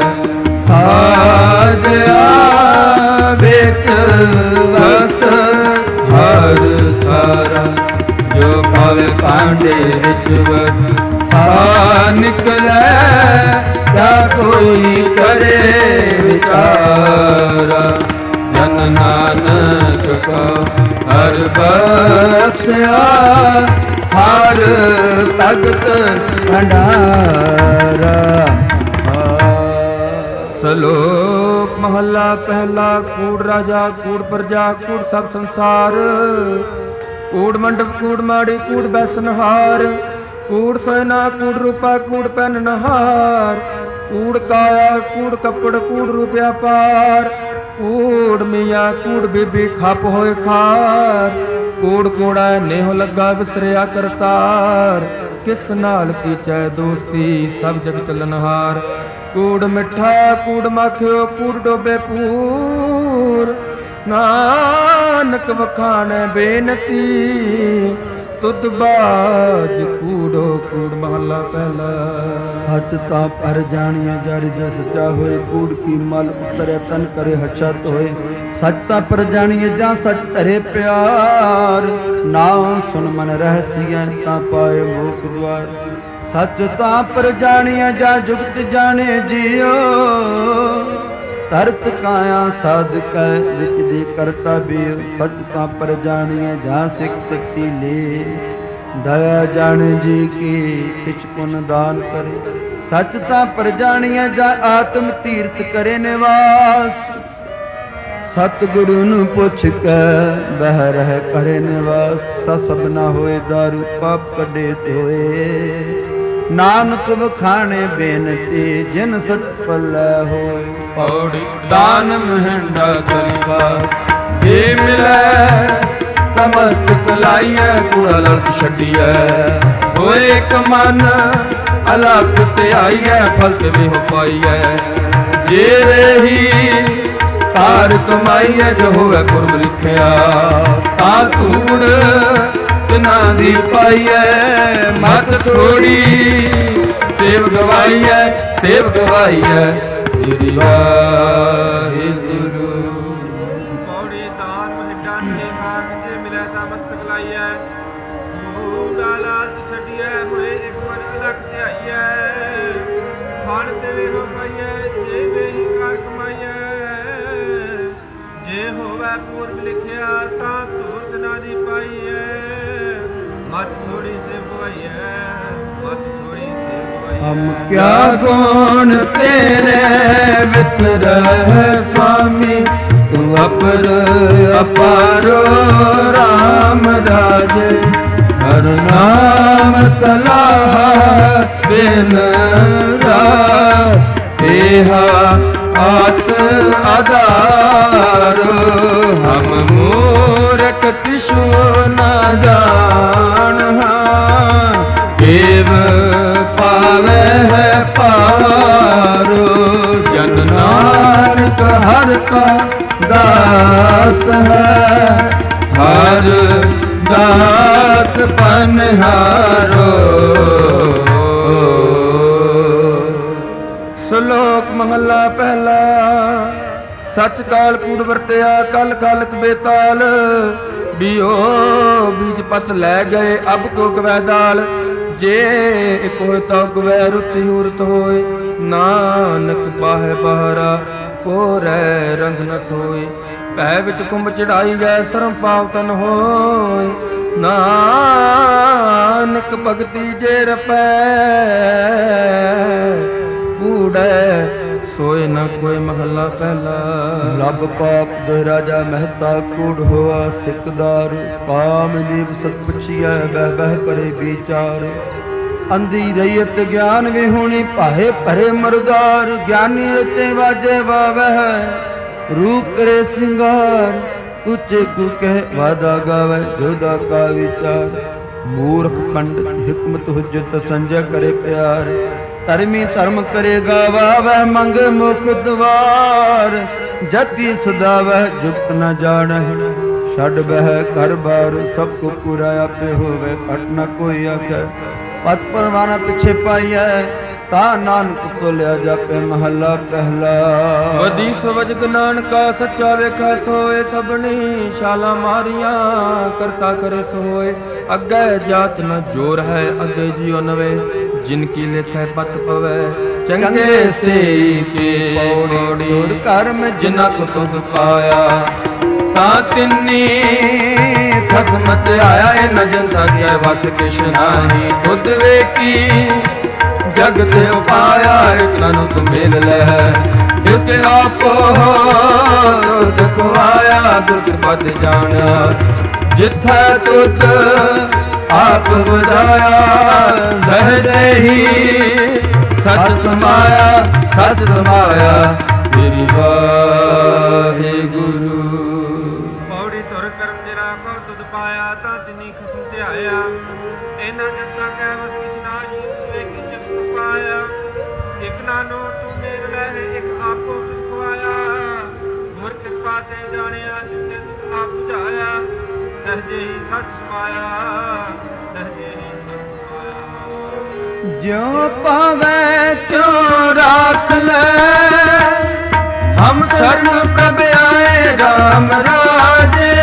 साजया बेक वस्त हर थारा जो पावे पांडे विच वस सा निकले क्या कोई करे विचारा जन नानक का हर बख्शिया हर भगत भंडारा। श्लोक महला पहला कूड़ राजा कूड़ प्रजा कूड़ सब संसार कूड़ मंडप कूड़ माड़ी कूड़ बैसनहार कूड़ सोयना कूड़ रूपा कूड़ पैन नहार ਕੂੜ ਕਾਇਆ ਕੂੜ ਕੱਪੜ ਕੂੜ ਰੁਪਿਆ ਪਾਰ, ਕੂੜ ਮੀਆਂ ਕੂੜ ਬੀਬੀ ਖੱਪ ਹੋਏ ਖਾਰ, ਕੂੜ ਕੂੜਾ ਨੇਹ ਲੱਗਾ ਵਿਸਰਿਆ ਕਰਤਾਰ, ਕਿਸ ਨਾਲ ਕੀਚੈ ਦੋਸਤੀ ਸਭ ਜਗ ਚੱਲਨਹਾਰ, ਕੂੜ ਮਿੱਠਾ ਕੂੜ ਮਾਖਿਓ ਕੂੜ ਡੋਬੇ ਪੂਰ, ਨਾਨਕ ਵਖਾਣੈ ਬੇਨਤੀ, ਤੁਧ ਬਾਜ ਕੂੜੋ ਕੂੜ ਮਹਲਾ ਪਹਿਲਾ। ਸੱਚ ਤਾਂ ਪਰ ਜਾਣੀਐ ਜਰਿ ਜਸ ਸੱਚਾ ਹੋਏ, ਕੂੜ ਕੀ ਮਲ ਉਤਰੈ ਤਨ ਕਰੇ ਹਛਤ ਹੋਏ, ਸੱਚ ਤਾਂ ਪਰ ਜਾਣੀਐ ਜਾਂ ਸੱਚ ਧਰੇ ਪਿਆਰ, ਨਾਮ ਸੁਨ ਮਨ ਰਹਸੀਐ ਤਾਂ ਪਾਏ ਮੋਖ ਦੁਆਰ, ਸੱਚ ਤਾਂ ਪਰ ਜਾਣੀਐ ਜਾਂ ਜੁਗਤ ਜਾਣੇ ਜੀਓ, ਤਰਤ ਕਾਇਆ ਸਾਧ ਕੈ ਵਿਚ ਦੇ ਕਰਤਾ ਬੀਓ, ਸੱਚ ਤਾਂ ਪਰ ਜਾਣੀਐ ਜਾਂ ਸਿੱਖ ਸਖੀ ਲੇ, ਦਇਆ ਜਾਣੇ ਜੀ ਕੀ ਕਿਛ ਪੁਨ ਦਾਨ ਕਰੇ, ਸੱਚ ਤਾਂ ਪਰ ਜਾਣੀਐ ਜਾਂ ਆਤਮ ਤੀਰਥ ਕਰੇ ਨਿਵਾਸ, ਸਤਿਗੁਰੂ ਨੂੰ ਪੁੱਛ ਕੇ ਬਹਿ ਰਹਿ ਕਰੇ ਨਿਵਾਸ, ਸਤ ਸਭਨਾ ਹੋਏ ਦਾਰੂ ਪਾਪ ਕੱਢੇ ਧੋਏ, ਨਾਨਕ ਵਖਾਣੇ ਬੇਨਤੀ ਜਿਨ ਸਚ ਪੱਲੇ ਹੋਏ, ਪੌੜੀ ਦਾਨ ਮਹਿੰਡਾ ਕਲਿਕਾ ਜੇ ਮਿਲੈ ਤਮਸਤਕ ਲਾਈਐ, ਕੂੜਾ ਲਲਕ ਛੱਡੀਐ ਹੋਏ ਇੱਕ ਮਨ, ਅਲਖ ਧਿਆਈਐ ਫਲ ਤੇ ਵਿਹੁ ਪਾਈਐ, ਜੇ ਰਹੀ ਤਾਰ ਕਮਾਈਐ ਜੋ ਹੋਵੇ ਪੁਰਬ ਲਿਖਿਆ, ਤਾਂ ਧੂੜ ਤਿਨਾ ਦੀ ਪਾਈਐ, ਮਤ ਥੋੜੀ ਸੇਵ ਗਵਾਈਐ ਸੇਵ ਗਵਾਈਐ, ਸ੍ਰੀ ਵਾਹਿਗੁਰੂ। ਪੌੜੀ ਦਾਨ ਮਹਿੰਡਾ ਨਹੀਂ ਮਾਗ, ਜੇ ਮਿਲੈ ਤਾਂ ਮਸਤਕ ਲਾਈਐ, ਕੂੜਾ ਲਾਲਚ ਛੱਡੀਐ ਹੋਏ ਇੱਕ ਮਨ ਅਲਖ ਧਿਆਈਐ, ਫਲ ਤੇ ਵਿਹੁ ਪਾਈਐ, ਜੇ ਵੇਹੀ ਕਾਰ ਕਮਾਈਐ, ਜੇ ਹੋਵੇ ਪੂਰਬ ਲਿਖਿਆ ਤਾਂ ਧੂਰਤ ਨਾ ਦੀ ਪਾਈਐ, ਮਤ ਥੋੜੀ ਸੇ ਗਵਾਈਐ ਮਤ ਥੋੜੀ ਸੇ ਗਵਾਈਐ। ਹਮ ਕਿਆ ਗੁਣ ਤੇਰੇ ਵਿਤਰਹਿ ਸੁਆਮੀ, ਤੂੰ ਅਪਰ ਅਪਾਰੋ ਰਾਮ ਰਾਜੇ, ਹਰ ਨਾਮ ਸਲਾਹ ਬਿਨ ਰਾਜ, ਏਹਾ ਆਸ ਆਧਾਰ, ਹਮ ਮੂਰਖ ਤਿਸੁ ਨਾ ਜਾਣ ਹਾਂ, ਦੇਵ ਪਾਵੇ ਹੈ ਪਾਰ, ਜਨ ਨਾਨਕ ਹਰ ਕਾ ਦਾਸ ਹੈ, ਹਰ ਦਾਸ ਪਨਹਾਰੋ। ਸ਼ਲੋਕ ਮਹਲਾ ਪਹਿਲਾ। ਸੱਚ ਕਾਲ ਕੂੜ ਵਰਤਿਆ ਕਲ ਕਾਲਕ ਬੇਤਾਲ, ਬੀਓ ਬੀਜ ਪਤ ਲੈ ਗਏ ਅਬ ਕੋ ਗਵੈ ਦਾਲ, ਜੇ ਇਕ ਹੋਏ ਤਾਂ ਗਵੈ ਰੁਤੀ ਉਰਤ ਹੋਏ, ਨਾਨਕ ਬਾਹੈ ਬਾਹਰਾ ਕੋਰੈ ਰੰਗ ਨ ਸੋਏ, ਭੈ ਵਿੱਚ ਕੁੰਭ ਚੜਾਈ ਗਏ ਸਰਮ ਪਾਵ ਤਨ ਹੋਏ, ਨਾਨਕ ਭਗਤੀ ਜੇ ਰਪੈ, ਕੂੜੈ ਸੋਏ ਨ ਕੋਈ ਮਹੱਲਾ ਪਹਿਲਾ। ਲੱਭ ਪਾਪ ਦੋਇ ਰਾਜਾ ਮਹਿਤਾ ਕੂੜ ਹੋਆ ਸਿਕਦਾਰ, ਕਾਮ ਜੀਵ ਸਤ ਪੁੱਛੀਐ ਬਹਿ ਬਹਿ ਕਰੇ ਵਿਚਾਰ, ਅੰਧੀ ਰਹੀਤ ਗਿਆਨ ਵਿਹੂਣੀ ਭਾਏ ਭਰੇ ਮਰਦਾਰ, ਗਿਆਨੀ ਰਤੇ ਵਾਜੇ ਵਾਵਹਿ ਰੂਪ ਕਰੇ ਸਿੰਗਾਰ, ਉੱਚੇ ਕੂ ਕਹਿ ਵਾਦਾ ਗਾਵੇ ਜੋਦਾ ਕਾ ਵਿਚਾਰ, ਮੂਰਖ ਪੰਡਿਤ ਹਿਕਮਤ ਹੁਜਤ ਸੰਜੈ ਕਰੇ ਪਿਆਰ, ਧਰਮੀ ਧਰਮ ਕਰੇਗਾ ਵਾਵਹਿ ਮੰਗ ਮੁਖ ਦਵਾਰ, ਜਤੀ ਸਦਾਵਹਿ ਜੁਗਤ ਨ ਜਾਣਹਿ, ਛੱਡ ਬਹਿ ਘਰ ਬਾਰ ਸਭ ਕੋ ਪੂਰਾ ਆਪੇ ਹੋਵੇ, ਘਟ ਨ ਕੋਈ ਆਖੈ ਪਤ ਪਰਵਾਨਾ ਪਿਛੇ ਪਾਈਐ, ਤਾ ਨਾਨਕ ਤੋਲਿਆ ਜਾਪੇ ਮਹੱਲਾ ਪਹਿਲਾ। ਵਦੀ ਸਵਜਗ ਨਾਨਕਾ ਸੱਚਾ ਵੇਖੈ ਸੋਏ, ਸਭਨੀ ਸ਼ਾਲਾ ਮਾਰੀਆਂ ਕਰਤਾ ਕਰੇ ਸੋਏ, ਅੱਗੇ ਜਾਤ ਨ ਜੋਰ ਹੈ ਅੱਗੇ ਜਿਉ ਨਵੇ, ਜਿਨ ਕੀ ਲਿਖੈ ਪਤ ਪਵੈ ਚੰਗੇ ਸੇ ਕੇ ਪੌੜੀ, ਦੁਰ ਕਰਮ ਜਿਨਾ ਕੋ ਤੁਧ ਪਾਇਆ, ਤਾਂ ਤਿੰਨੀ ਖਸਮ ਤੇ ਆਇਆ, ਇਹ ਨ ਜਨਤਾ ਕੇ ਵਸ ਕਿਛ ਨਾਹੀ, ਤੁਧ ਵੇਖੀ ਜਗ ਤੇ ਉਪਾਇਆ, ਇਤਨਾ ਨੂੰ ਤੂੰ ਮੇਲ ਲੈ, ਇਕ ਆਪੋ ਤੁਧ ਕੋ ਆਇਆ, ਦੁਰਗ ਪਦ ਜਾਣਿਆ, ਜਿੱਥੈ ਤੁਧ ਆਪ ਵਧਾਇਆ, ਸਹਜੇ ਹੀ ਸਚ ਸਮਾਇਆ ਸਚ ਸਮਾਇਆ ਤੇਰੀ ਵਾਹਿਗੁਰੂ। ਪੌੜੀ ਤੁਰ ਕਰਮ ਜਿਹੜਾ ਕੋ ਤੁਧ ਪਾਇਆ ਤਾਂ ਤਿਨੀ ਖਸਮ ਧਿਆਇਆ। ਇਹਨਾਂ ਜਨਤਾ ਕਹਿ ਵਸ ਕਿਛ ਨਾ ਜੀ ਵੇਖੀ ਜਗ ਪਾਇਆ। ਇਕ ਨਾਨੋ ਤੂੰ ਮੇਰ ਲੈ ਇਕ ਆਪੋ ਤੁਧ ਖਵਾਇਆ। ਗੁਰ ਕਿਰਪਾ ਤੇ ਜਾਣਿਆ ਜਿਥੇ ਤੁਧ ਆਪ ਬੁਝਾਇਆ। ਸਹਜੇ ਹੀ ਸਚ ਸਮਾਇਆ ਸਹਜੇ ਹੀ ਸਚ ਸਮਾਇਆ। ਜਿਉ ਪਾਵੈ ਤਿਉ ਰਾਖ ਲੈ ਹਮ ਸ਼ਰਨ ਪ੍ਰਭ ਆਏ ਰਾਮ ਰਾਜੇ।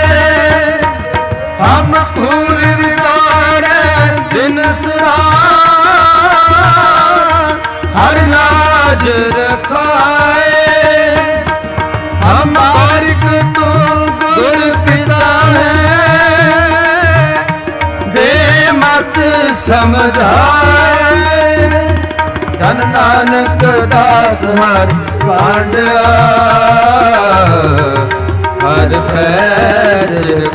ਹਮ ਫੂਲ ਵਿਕਾਰੇ ਦਿਨ ਸਰਾ ਹਰ ਲਾਜ ਰਖਾਏ। ਹਮ ਬਾਰਿਕ ਤੂੰ ਗੁਰ ਪਿਤਾ ਹੈ ਦੇ ਮਤ ਸਮਝਾਏ। ਧਨ ਨਾਨਕ ਦਾਸ ਹਰ ਕਾਂਡਿਆ ਹਰ ਪੈਰ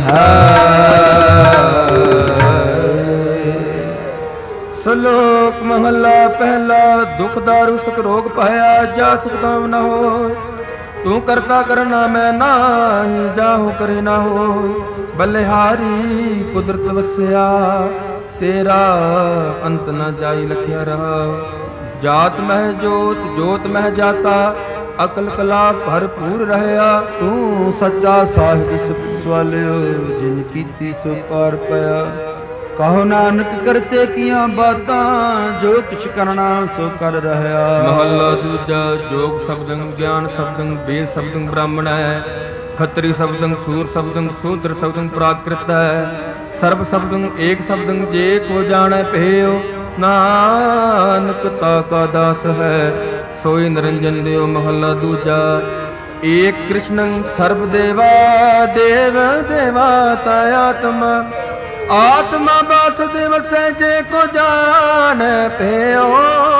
ਰਖਾਏ। ਸ਼ਲੋਕ ਮਹਲਾ ਪਹਿਲਾ। ਦੁਖ ਦਾਰੂ ਸੁਖ ਰੋਗ ਪਾਇਆ ਜਾ ਸੁਖ ਤਾਮ ਨ ਹੋਇ। ਤੂੰ ਕਰਤਾ ਕਰਨਾ ਮੈਂ ਨਾਹੀ ਜਾਹੋ ਕਰੇ ਨਾ ਹੋਇ। ਬਲਿਹਾਰੀ ਕੁਦਰਤ ਵਸਿਆ ਤੇਰਾ ਅੰਤ ਨ ਜਾਈ ਲਖਿਆ ਰਹਾ। ਜਾਤ ਮਹਿ ਜੋਤ ਜੋਤ ਮਹਿ ਜਾਤਾ ਅਕਲ ਕਲਾ ਭਰਪੂਰ ਰਹਿਆ। ਤੂੰ ਸੱਚਾ ਸਾਹਿਬ ਸਿਫਤ ਸਵਾਲਿਓ ਜਿਨ ਕੀਤੀ ਸੋ ਪਾਰ ਪਿਆ। ਕਹੋ ਨਾਨਕ ਕਰਤੇ ਕੀਆਂ ਬਾਤਾਂ ਜੋ ਕਿਛ ਕਰਨਾ ਸੋ ਕਰ ਰਹਿਆ। ਮਹਲਾ ਦੂਜਾ। ਜੋਗ ਸ਼ਬਦੰ ਗਿਆਨ ਸ਼ਬਦੰ ਵੇਦ ਸ਼ਬਦੰ ਬ੍ਰਾਹਮਣ ਹੈ। ਖੱਤਰੀ ਸ਼ਬਦੰ ਸੂਰ ਸ਼ਬਦੰ ਸ਼ੂਦਰ ਸ਼ਬਦੰ ਪ੍ਰਾਕ੍ਰਿਤ ਹੈ। ਸਰਬ ਸ਼ਬਦੰ ਏਕ ਸ਼ਬਦੰ ਜੇ ਕੋ ਜਾਣੈ ਭੇਉ। ਨਾਨਕ ਤਾ ਕਾ ਦਾਸ ਹੈ ਸੋਈ ਨਿਰੰਜਨ ਦਿਓ। ਮਹਲਾ ਦੂਜਾ। ਏਕ ਕ੍ਰਿਸ਼ਨੰ ਸਰਬ ਦੇਵਾ ਦੇਵ ਦੇਵਾ ਤਾ ਆਤਮਾ। ਆਤਮਾ ਵਾਸੁਦੇਵ ਵਸੈ ਜੇ ਕੋ ਜਾਣੈ ਭੇਉ।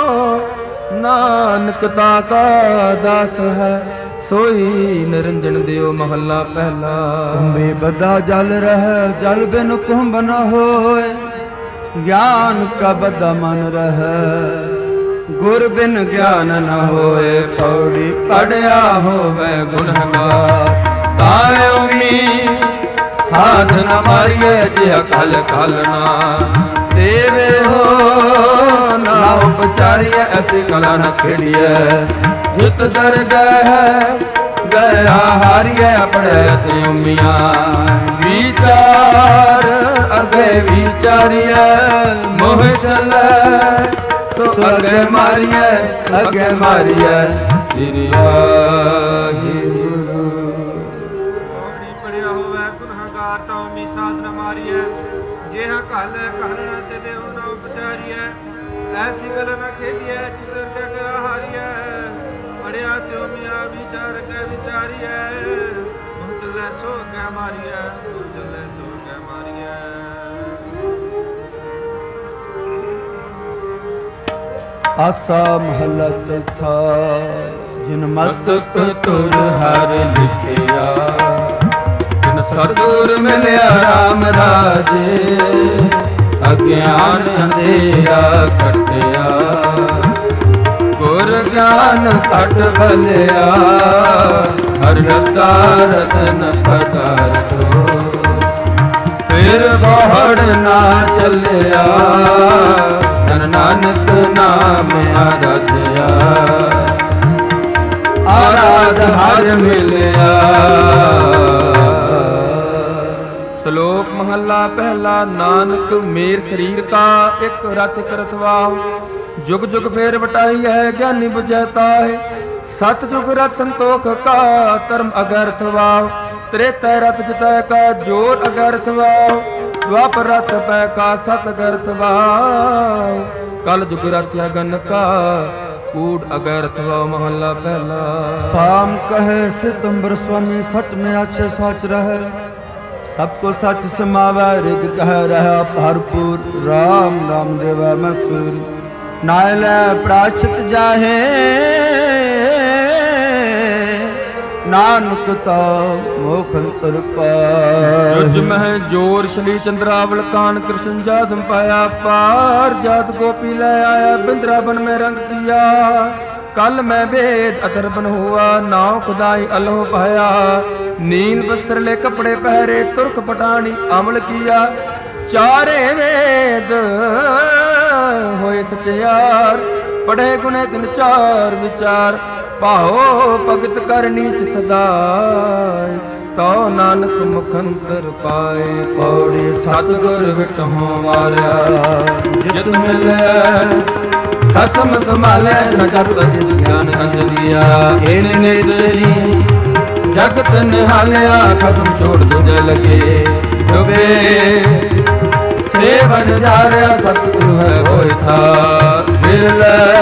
ਨਾਨਕ ਤਾ ਕਾ ਦਾਸ ਹੈ ਸੋਈ ਨਿਰੰਜਨ ਦਿਓ। ਮਹੱਲਾ ਪਹਿਲਾ। ਕੁੰਭੇ ਬਦਾ ਜਲ ਰਹਿ ਜਲ ਬਿਨ ਕੁੰਭ ਨ ਹੋਏ। ਗਿਆਨ ਕਾ ਬਦਾ ਮਨ ਰਹਿ ਗੁਰ ਬਿਨ ਗਿਆਨ ਨ ਹੋਏ। ਪੌੜੀ ਪੜਿਆ ਹੋਵੇ ਗੁਨਹਗਾਰ ਤਾਇਓ ਮੀ ਸਾਧ ਨ ਮਾਰੀਏ ਜੇ ਕਲ ਕਲਨਾ ਦੇਵੇ ਹੋ ਨਾ ਉਪਚਾਰੀਏ ਐਸੀ ਕਲਾ ਨ ਖੇੜੀਏ। ਜਿਤ ਦਰ ਗਏ ਗਿਆ ਹਾਰੀਏ ਆਪਣੇ ਤੇ ਉਮੀਆਂ। ਵਿਚਾਰ ਅਗੇ ਵਿਚਾਰੀਏ ਮੋਹ ਚੱਲੇ ਸੋ ਅਗੇ ਮਾਰੀਏ ਅਗੇ ਮਾਰੀਏ ਸ੍ਰੀ ਵਾਹਿਗੁਰੂ। ਪੌੜੀ ਪੜਿਆ ਹੋਵੇ ਗੁਨਹਗਾਰ ਤਾਂ ਉਮੀ ਸਾਧ ਨ ਮਾਰੀਐ। ਜਿਹਾ ਘਲ ਘਲ ਤੇ ਦੇਉ ਨ ਉਪਚਾਰੀਐ। ਐਸੀ ਗਲ ਨ ਖੇਡੀਐ ਚਿਤਰ ਜਗ ਹਾਰੀਐ। ਪੜਿਆ ਤਿਉ ਮੀਆਂ ਵਿਚਾਰ ਕੇ ਵਿਚਾਰੀਐ। ਮੁਹ ਚੱਲੇ ਸੋ ਅਗੇ ਮਾਰੀਐ ਮੁਹ ਚੱਲੇ ਸੋ ਅਗੇ ਮਾਰੀਐ। ਆਸਾ ਮਹਲਾ ਚੌਥਾ। ਜਿਨ ਮਸਤਕ ਤੁਰ ਹਰ ਲਿਖਿਆ। ਜਿਨ ਸਤਿਗੁਰ ਮਿਲਿਆ ਰਾਮ ਰਾਜੇ। ਅਗਿਆਨ ਅੰਧੇਰਾ ਕੱਟਿਆ ਗੁਰ ਗਿਆਨ ਘਟ ਭਲਿਆ। ਹਰ ਰਤਾ ਰਤਨ ਪਦਾਰਥੋ ਫਿਰ ਗੋਹੜ ਨਾ ਚੱਲਿਆ। ਧਨ ਨਾਨਕ ਨਾਮ ਆਰਾਧਿਆ ਆਰਾਧ ਹਰ ਮਿਲਿਆ। ਸ਼ਲੋਕ ਮਹੱਲਾ ਪਹਿਲਾ। ਨਾਨਕ ਮੇਰ ਸਰੀਰ ਕਾ ਇੱਕ ਰਤ ਕਰਤਵਾ। ਜੁਗ ਜੁਗ ਫੇਰ ਵਟਾਈ ਹੈ ਗਿਆਨੀ ਬੁਝੈ ਤਾਹਿ। ਸਤ ਜੁਗ ਰਤ ਸੰਤੋਖ ਕਾ ਧਰਮ ਅਗਰਥ ਵਾਵ। ਤ੍ਰੇਤੈ ਰਤ ਜਿਤੈ ਕਾ ਜੋਰ ਅਗਰਥ ਵਾਵ। ਦੁਆਪਰ ਰਤ ਪੈ ਕਾ ਸਤ ਅਗਰਥ ਵਾਵ। ਕਲ ਜੁਗ ਰਤ ਅਗਨ ਕਾ ਕੂੜ ਅਗਰਥ ਵਾਵ। ਮਹੱਲਾ ਪਹਿਲਾ। ਸਾਮ ਕਹੇ ਸਿਤੰਬਰ ਸੁਆਮੀ ਸਟ में अच्छे सच रहे। सबको सच समावै रिग कह रहा भरपूर। राम राम देवा मसूर नाय लै प्राश्चित जाहे। ਨਾਨਕ ਤਾ ਮੋਖ ਅੰਤਰ ਪਾਇਆ। ਜੁਜ ਮਹਿ ਜੋਰ ਸ਼ਲੀ ਚੰਦਰਾਵਲ ਕਾਨ ਕ੍ਰਿਸ਼ਨ ਜਾਦਮ ਪਾਇਆ। ਪਾਰ ਜਾਤ ਗੋਪੀ ਲੈ ਆਇਆ ਬਿੰਦਰਾ ਬਨ ਮੈਂ ਰੰਗ ਦਿਆ। कल मैं वेद अतर बन हुआ नाव खुदाई अलोह पाया। नील वस्त्र ले कपड़े पहरे तुर्क पटानी अमल किया। चारे वेद होए सचयार पढ़े गुणे दिन चार विचार। पाहो भगत कर नीच सदाय तो नानक मुखंतर पाए। पौड़ी सतगुर विटहों वाल्या जित मिले खसम संभाले न करत जिस ज्ञान अंजलिया। इन ने तेरी जगत निहालिया खसम छोड़ तुझे लगे डुबे। सेवन जा रहा सतगुरु है होए था बिरल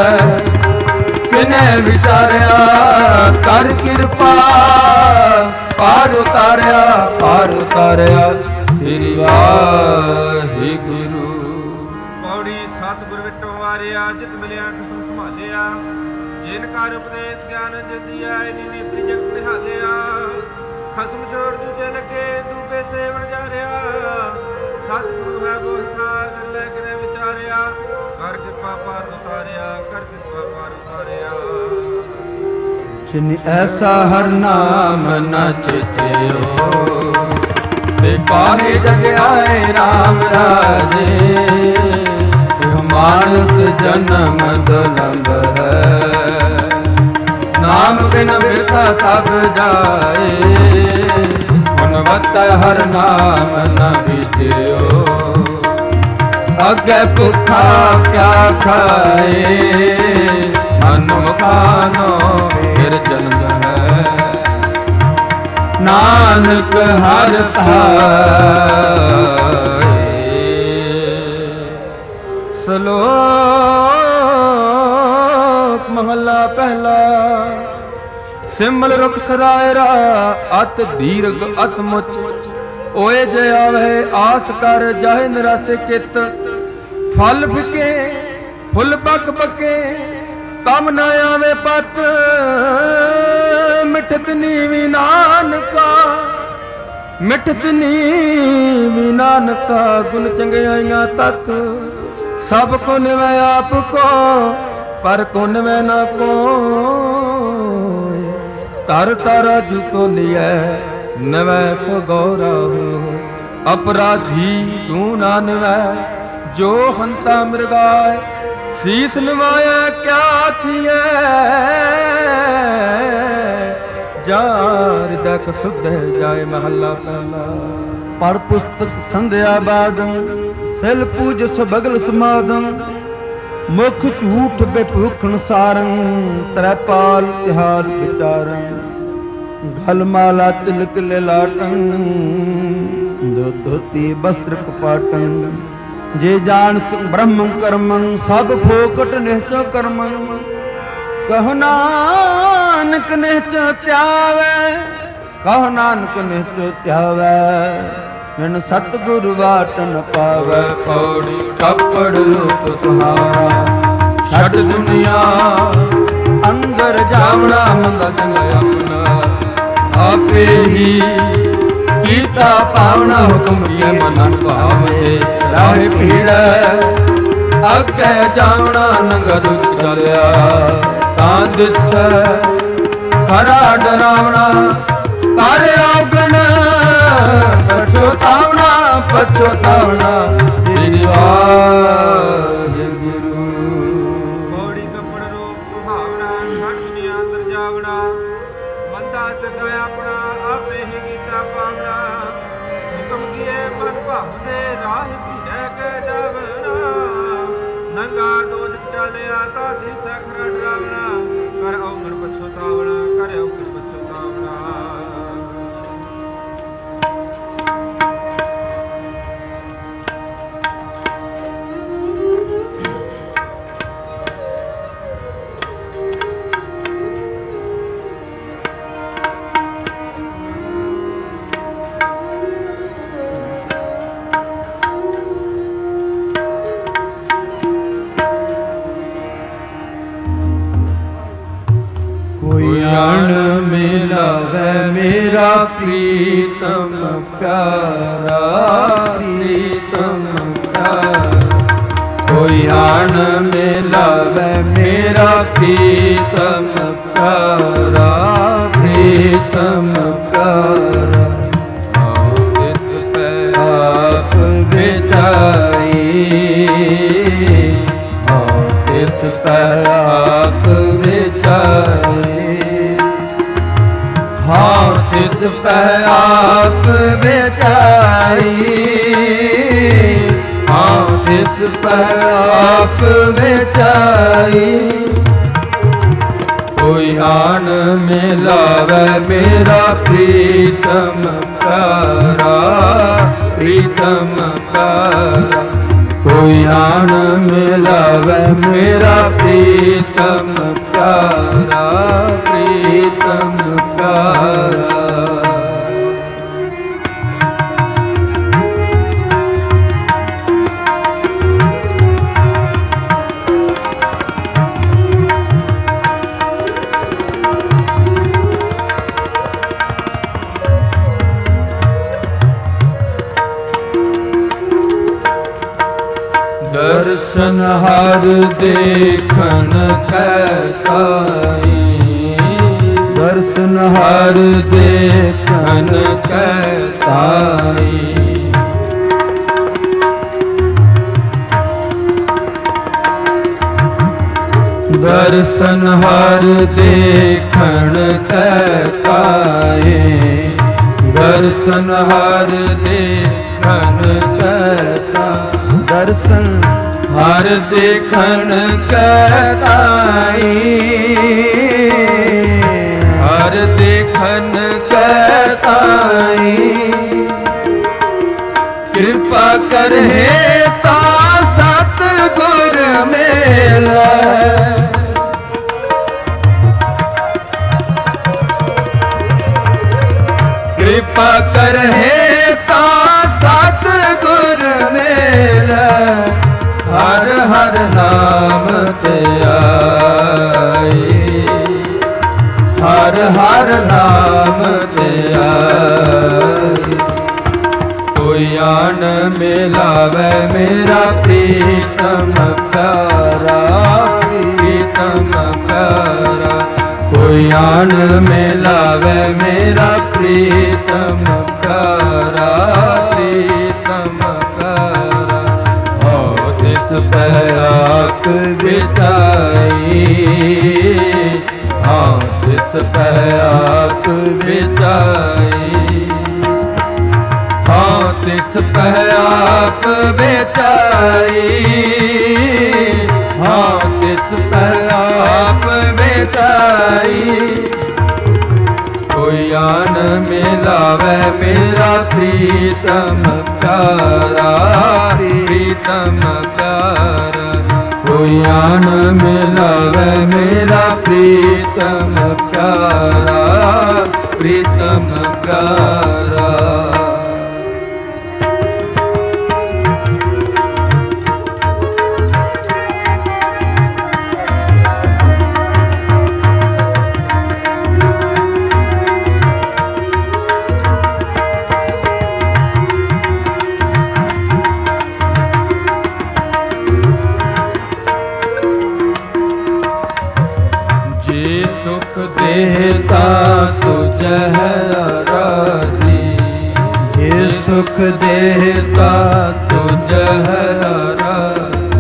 किने विचारिया। कर कृपा पार उतारिया पार उतारिया श्री वाहिगुरु। ਪੌੜੀ ਸਤਿਗੁਰ ਵਿਟੋ ਵਾਰਿਆ ਜਿਤ ਮਿਲਿਆ ਖਸਮ ਸੰਭਾਲਿਆ। ਜਿਨ ਕਰ ਉਪਦੇਸ਼ ਗਿਆਨ ਜਦੀਆ ਇਨੀ ਤ੍ਰਿ ਜਗਤ ਨਿਹਾਲਿਆ। ਖਸਮ ਛੋੜ ਦੂਜੇ ਲੱਗੇ ਡੂਬੇ ਸੇਵਨ ਜਾ ਰਿਹਾ। ਸਤਿਗੁਰੂ ਹੈ ਬੋਹਿਥਾ ਗੱਲੇ ਕਰੇ ਵਿਚਾਰਿਆ। ਕਰ ਕਿਰਪਾ ਪਾਰ ਉਤਾਰਿਆ ਕਰ ਕਿਰਪਾ ਪਾਰ ਉਤਾਰਿਆ। जिन ऐसा हर नाम न चित्यो से पाहे जग आए राम राजे। मानस जन्म दुलंभ है नाम बिन बिरथा सब जाए। गुणवत हर नाम न विद्यो अगे भुखा क्या खाए। मनुखानो फिर जन्म है नानक हर पाए। श्लोक महला पहला। सिमल रुख सरायरा अत दीर्घ अत मुच। ओए जे आवे आस कर जाहे निरासे कित। फल फिके फुल बक बके कम न आवे पत। मिठत नीवी नानका मिठत नीवी नानका। गुण चंगियाइयां तत सब को निवै आपको पर को निवै न को। तर तारा जुतो लिया निवै सो गौरव। अपराधी तू ना निवै जो हंता मृगाय। शीस निवाया क्या थिए जार दक शुद्ध जाए महला पहला। पढ़ पुस्तक संध्या बादं सिल पूज सबगल समादं। मुख झूठ बेभूखण सारं त्रैपाल तिहार विचारं। गल माला तिलक लिलाटं धोती वस्त्र कपाटं। जे जान ब्रह्म कर्मं सब फोकट निश्चय कर्मं। कहो नानक निश्चय त्यावै कहो नानक निश्चय त्यावै। बिन सतगुरु बाट न पावै। पौड़ी कपड़ रूप सुहावना छठ दुनिया अंदर जावना। मंदा चंगा अपना आपे ही कीता पावना। हुक्म किए मन भाव से राहे भीड़ अगे जावना। नंगा दुख चलिया तां दिस खरा डरावना। कर औगण पछोतावना पछोतावना श्री वाहिगुरु। ਪੌੜੀ ਕੱਪੜ ਰੂਪ ਸੁਹਾਵਣਾ ਛੱਡ ਦੁਨੀਆ ਅੰਦਰ ਜਾਵਣਾ। ਮੰਦਾ ਚੰਗਾ ਆਪਣਾ ਆਪੇ ਹੀ ਕੀਤਾ ਪਾਵਣਾ। ਹੁਕਮ ਕੀਏ ਮਨ ਭਾਉਂਦੇ ਰਾਹ ਭੀੜੈ ਕੇ ਜਾਵਣਾ। ਨੰਗਾ ਦੋਜ ਚੱਲਿਆ ਤਾਂ ਦਿਸੈ ਖਰਾ ਡਰਾਵਣਾ। ਕਰ ਔਗਣ ਪਛੋਤਾਵਣਾ ਕਰ ਔਗਣ ਪਛੋਤਾਵਣਾ। ਕੋਈ ਅਣ ਮਿਲਾਵੇ ਮੇਰਾ ਪ੍ਰੀਤਮ ਪਿਆਰਾ, ਪ੍ਰੀਤਮ ਪਿਆਰਾ। ਕੋਈ ਅਣ ਮਿਲਾਵੇ ਮੇਰਾ ਪ੍ਰੀਤਮ ਪਿਆਰਾ, ਪ੍ਰੀਤਮ ਪਿਆਰਾ। ਤਿਸ ਪੈ ਆਪ ਵਿਚਾਈ, ਤਿਸ ਪੈ ਆਪ ਵਿਚਾਈ, ਹਾਂ ਤਿਸ ਪੈ ਆਪ ਵਿਚਾਈ, ਹਾਂ ਤਿਸ ਪੈ ਆਪ ਵਿਚਾਈ। ਕੋਈ ਆਣ ਮਿਲਾਵੇ ਮੇਰਾ ਪ੍ਰੀਤਮ ਪਿਆਰਾ, ਪ੍ਰੀਤਮ ਪਿਆਰਾ। ਕੋਈ ਆਣ ਮਿਲਾਵੇ ਮੇਰਾ ਪ੍ਰੀਤਮ ਪਿਆਰਾ, ਪ੍ਰੀਤਮ ਪਿਆਰਾ। ਦਰਸ਼ਨ ਹਰ ਦੇਖਣ ਕੈਤਾਈ, ਦਰਸ਼ਨ ਹਰ ਦੇਖਣ ਕੈਤਾਈ। ਦਰਸ਼ਨ ਹਰ ਦੇਖਣ ਕੈਤਾਈ, ਦਰਸ਼ਨ ਹਰ ਦੇਖਣ ਕੈਤਾਈ। ਦਰਸ਼ਨ ਹਰ ਦੇਖਣ ਕੈਤਾਈ, ਹਰ ਦੇਖਣ ਕੈਤਾਈ। ਕਿਰਪਾ ਕਰਹਿ ਤਾਂ ਸਤਿਗੁਰ ਮਿਲੈ, ਕਿਰਪਾ ਕਰਹਿ ਤਾਂ ਸਤਿਗੁਰ ਮਿਲੈ। ਹਰ ਹਰ ਨਾਮ ਧਿਆਈ, ਹਰ ਹਰ ਨਾਮ ਧਿਆਈ। ਕੋਈ ਆਣ ਮਿਲਾਵੇ ਮੇਰਾ ਪ੍ਰੀਤਮ ਪਿਆਰਾ, ਪ੍ਰੀਤਮ ਪਿਆਰਾ। ਕੋਈ ਆਣ ਮਿਲਾਵੇ ਮੇਰਾ ਪ੍ਰੀਤਮ ਪਿਆਰਾ, ਪ੍ਰੀਤਮ ਪਿਆਰਾ। ਹੋ ਤਿਸ ਪੈ ਆਪ ਵਿਚਾਈ, ਹਾਂ ਤਿਸ ਪੈ ਆਪ ਵਿਚਾਈ, ਹਾਂ ਤਿਸ ਪੈ ਆਪ ਵਿਚਾਈ, ਹਾਂ ਤਿਸ ਪੈ ਆਪ ਵਿਚਾਈ। ਕੋਈ ਆਣ ਮਿਲਾਵੇ ਮੇਰਾ ਪ੍ਰੀਤਮ ਪਿਆਰਾ, ਪ੍ਰੀਤਮ ਪਿਆਰਾ। ਕੋਈ ਆਣ ਮਿਲਾਵੇ ਮੇਰਾ ਪ੍ਰੀਤਮ ਪਿਆਰਾ, ਪ੍ਰੀਤਮ ਪਿਆਰਾ। ਦੇਤਾ ਤੁਝੈ ਰਾਜੀ, ਜੇ ਸੁਖ ਦੇਤਾ ਤੁਝੈ ਰਾਜੀ।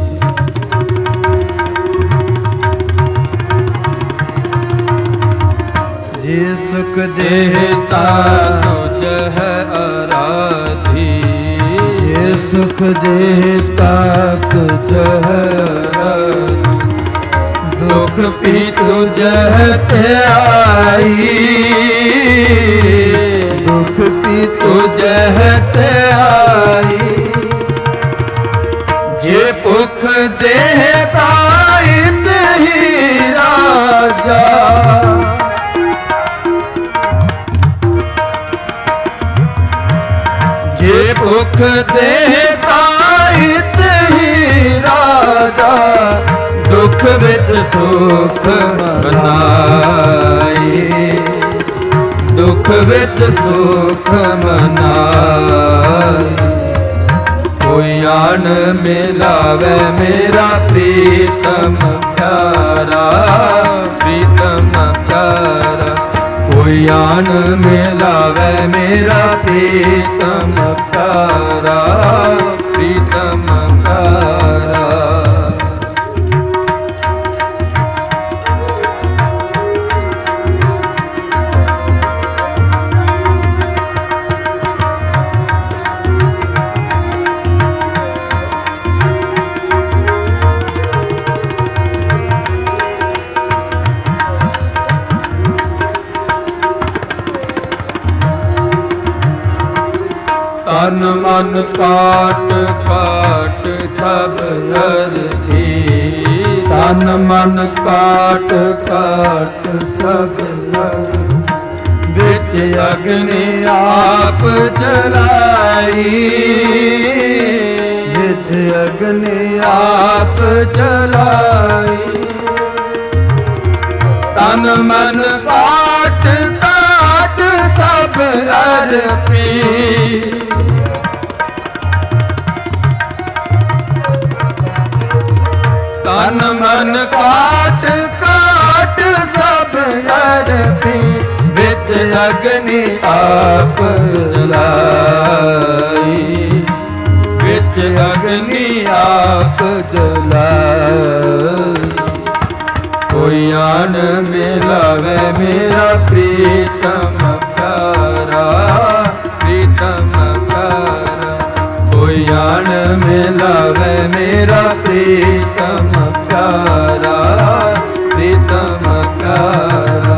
ਜੇ ਸੁਖ ਦੇਤਾ ਤੁਝੈ ਰਾਜੀ, ਜੇ ਸੁਖ ਦੇਤਾ ਤੁਝੈ ਰਾਜੀ। ਦੁਖ ਪੀ ਤੁਝੈ ਧਿਆਈ, ਦੁਖ ਪੀ ਤੁਝੈ ਧਿਆਈ। ਜੇ ਭੁਖ ਦੇਹ ਤਾਇਤ ਹੀ ਰਾਜਾ, ਜੇ ਭੁਖ ਦੇਹ ਤਾਇਤ ਹੀ ਰਾਜਾ। ਦੁਖ ਦੁੱਖ ਵਿੱਚ ਸੁਖ ਮਨਾਈ, ਦੁੱਖ ਵਿੱਚ ਸੁਖ ਮਨਾਈ। ਕੋਈ ਆਣ ਮਿਲਾਵੇ ਮੇਰਾ ਪ੍ਰੀਤਮ ਪਿਆਰਾ, ਪ੍ਰੀਤਮ ਪਿਆਰਾ। ਕੋਈ ਆਣ ਮਿਲਾਵੇ ਮੇਰਾ ਪ੍ਰੀਤਮ ਪਿਆਰਾ, ਪ੍ਰੀਤਮ ਪਿਆਰਾ। ਤਨ ਮਨ ਕਾਟ ਕਾਟ ਸਭ ਅਰਥੀ, ਤਨ ਮਨ ਕਾਟ ਕਾਟ ਸਭ ਅਰਥੀ। ਵਿੱਚ ਅਗਨੀ ਆਪ ਜਲਾਈ, ਵਿੱਚ ਅਗਨੀ ਆਪ ਜਲਾਈ। ਤਨ ਮਨ ਕਾਟ ਕਾਟ ਸਭ ਅਰਪੀ, ਤਨ ਮਨ ਕਾਟ ਕਾਟ ਸਭ ਅਰਪੀ। ਵਿੱਚ ਅਗਨੀ ਆਪ ਜਲਾਈ, ਵਿੱਚ ਅਗਨੀ ਆਪ ਜਲਾਈ। ਕੋਈ ਆਣ ਮਿਲਾਵੇ ਮੇਰਾ ਪ੍ਰੀਤਮ ਪਿਆਰਾ, ਪ੍ਰੀਤਮ ਪਿਆਰਾ। ਕੋਈ ਆਣ ਮਿਲਾਵੇ ਮੇਰਾ ਪ੍ਰੀਤਮ ਪਿਆਰਾ, ਪ੍ਰੀਤਮ ਪਿਆਰਾ।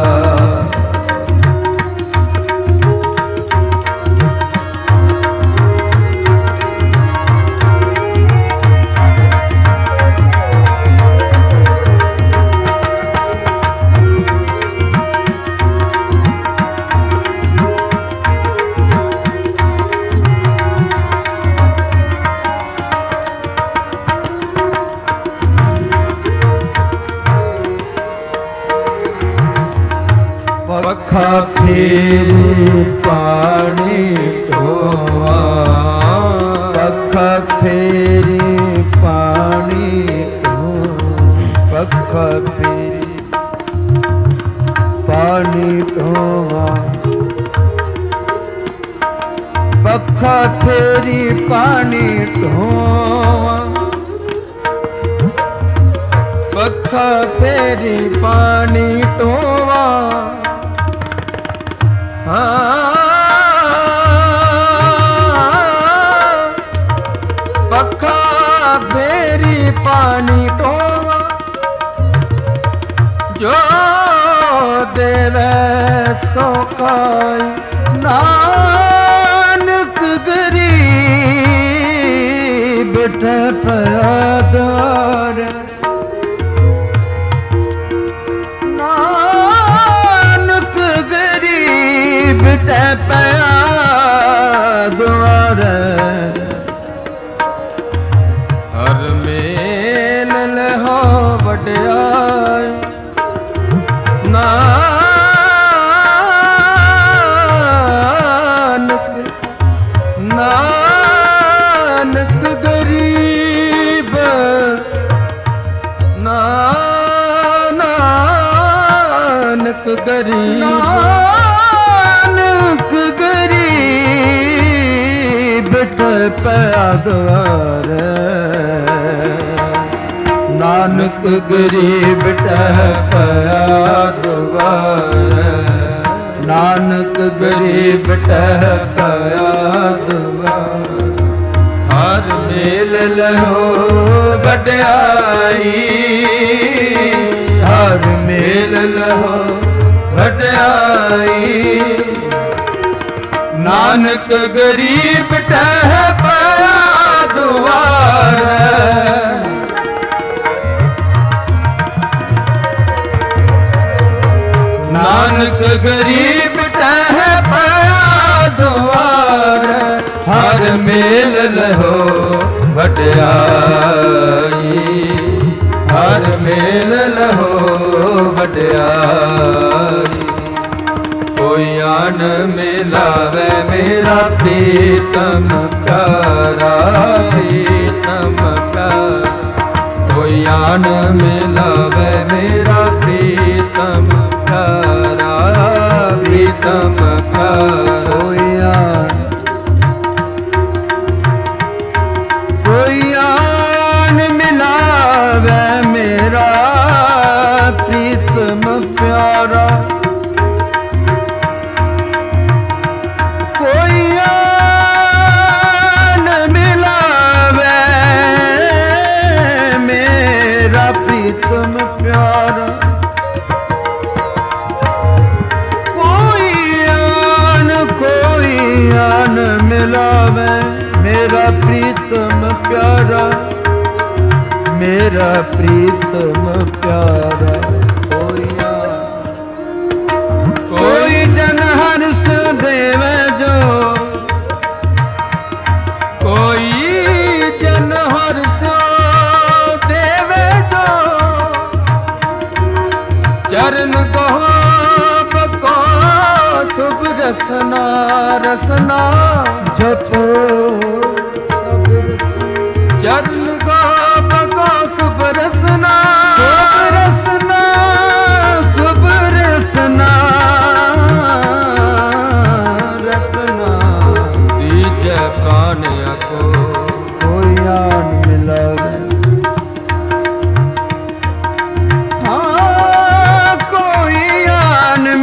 ਪੱਖਾ ਫੇਰੀ ਪਾਣੀ ਢੋਆ, ਪੱਖਾ ਫੇਰੀ ਪਾਣੀ ਢੋਆ। ਪੱਖਾ ਫੇਰੀ ਪਾਣੀ ਢੋਆ, ਪੱਖਾ ਫੇਰੀ ਪਾਣੀ ਢੋਆ। ਪੱਖਾ ਫੇਰੀ ਪਾਣੀ ਢੋਆ। ਪੱਖਾ ਫੇਰੀ ਪਾਣੀ ਢੋਵਾ। ਜੋ ਦੇਵੇ ਸੋ ਖਾਈ, ਨਾਨਕ ਗਰੀਬ ਟਪਿਆ ਦਰ। ਨਾਨਕ ਗਰੀਬ ਟਪਿਆ ਦੁਆਰ। ਹਰ ਮੇਲ ਲਹੋ ਵਡਿਆਈ, ਨਾਨਕ ਨਾਨਕ ਗਰੀਬ ਨਾਨਕ ਗਰੀਬ ਨਾਨਕ ਗਰੀਬ ਟਪਿਆ ਦੁਆਰ। ਨਾਨਕ ਗਰੀਬ ਟਪਿਆ ਦੁਆਰ। ਨਾਨਕ ਗਰੀਬ ਟਪਿਆ ਦੁਆਰ। ਹਰ ਮੇਲ ਲਹੋ ਵਡਿਆਈ, ਹਰ ਮੇਲ ਲਹੋ ਵਡਿਆਈ। ਨਾਨਕ ਗਰੀਬ ਟਪਿਆ ਦੁਆਰ। ਨਾਨਕ ਗਰੀਬ ਟਪਿਆ ਦੁਆਰ। ਹਰ ਮੇਲ ਲਹੋ ਵਡਿਆਈ, ਹਰ ਮੇਲ ਲਹੋ ਵਡਿਆਈ। ਕੋਈ ਆਨ ਮਿਲਾਵੇ ਮੇਰਾ ਪ੍ਰੀਤਮ ਪਿਆਰਾ, ਪ੍ਰੀਤਮ ਪਿਆਰਾ। ਕੋਈ ਆਨ ਮਿਲਾਵੇ ਮੇਰਾ ਪ੍ਰੀਤਮ ਪਿਆਰਾ, ਪ੍ਰੀਤਮ ਪਿਆਰਾ। ਕੋਈ ਆਨ ਕੋਈ ਆਨ ਮਿਲਾਵੇ ਮੇਰਾ ਪ੍ਰੀਤਮ ਪਿਆਰਾ। ਕੋਈ ਆਨ ਮਿਲਾਵੇ ਮੇਰਾ ਪ੍ਰੀਤਮ ਪਿਆਰਾ। ਕੋਈ ਆਨ ਕੋਈ ਆਨ ਮਿਲਾਵੇ ਮੇਰਾ ਪ੍ਰੀਤਮ ਪਿਆਰਾ, ਮੇਰਾ ਪ੍ਰੀਤਮ ਪਿਆਰਾ। ਕੋਈ ਆਨ ਕੋਈ ਜਨ ਹਰਸ ਦੇਵੇ ਜੋ, ਕੋਈ ਜਨ ਹਰਸ ਦੇਵੇ ਜੋ। ਚਰਨ ਗੋਪ ਕੋ ਸੁਭ ਰਸਨਾ, ਰਸਨਾ ਜਪੋ ਚਰਨ ਗੋਪ ਕੋ ਸੁਭ ਰਸਨਾ, ਸੁਭ ਰਸਨਾ, ਸੁਭ ਰਸਨਾ, ਰਸਨਾ। ਤੀਜੈ ਪ੍ਰਾਨਿਆ ਕੋ ਕੋਈ ਆਨ ਮਿਲਾਵੇ, ਹਾਂ ਕੋਈ ਆਨ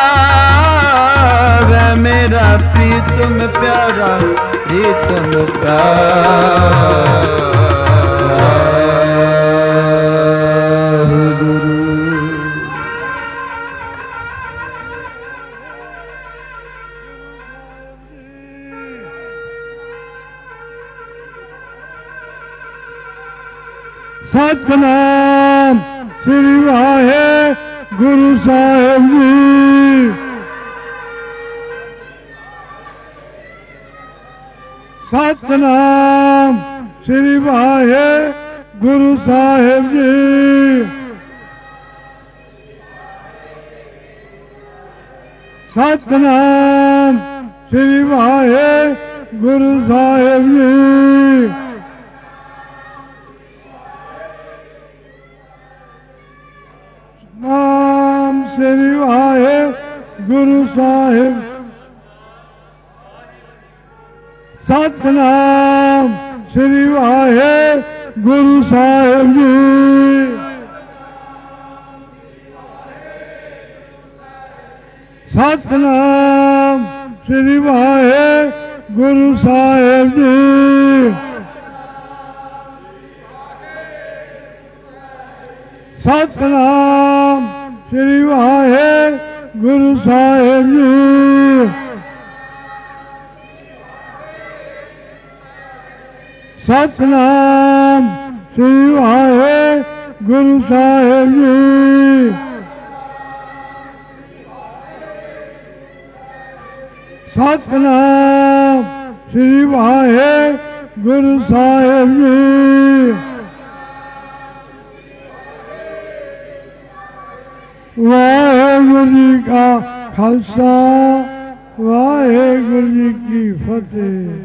ਮਿਲਾਵੇ ਮੇਰਾ ਪ੍ਰੀਤਮ ਪਿਆਰਾ, ਪ੍ਰੀਤਮ ਪਿਆਰਾ। ਸਤਿਨਾਮ ਸ੍ਰੀ ਵਾਹਿਗੁਰੂ ਸਾਹਿਬ ਜੀ। ਸਤਿਨਾਮ ਸ੍ਰੀ ਵਾਹਿਗੁਰੂ ਸਾਹਿਬ ਜੀ। ਸਤਿਨਾਮ ਸ੍ਰੀ ਵਾਹਿਗੁਰੂ ਸਾਹਿਬ ਜੀ। ਨਾਮ ਸ੍ਰੀ ਵਾਹਿਗੁਰੂ ਸਾਹਿਬ। ਸਤਿਨਾਮ ਸ੍ਰੀ ਵਾਹਿਗੁਰੂ ਸਾਹਿਬ ਜੀ। ਸਤਿਨਾਮ ਸ੍ਰੀ ਵਾਹਿਗੁਰੂ ਸਾਹਿਬ ਜੀ। ਸਤਿਨਾਮ ਸ੍ਰੀ ਵਾਹਿਗੁਰੂ ਸਾਹਿਬ ਜੀ। ਸਤਿਨਾਮ ਸ੍ਰੀ ਵਾਹਿਗੁਰੂ ਸਾਹਿਬ ਜੀ। ਸਤਿਨਾਮ ਸ੍ਰੀ ਵਾਹਿਗੁਰੂ ਸਾਹਿਬ ਜੀ। ਵਾਹਿਗੁਰੂ ਜੀ ਕਾ ਖਾਲਸਾ, ਵਾਹਿਗੁਰੂ ਜੀ ਕੀ ਫਤਿਹ।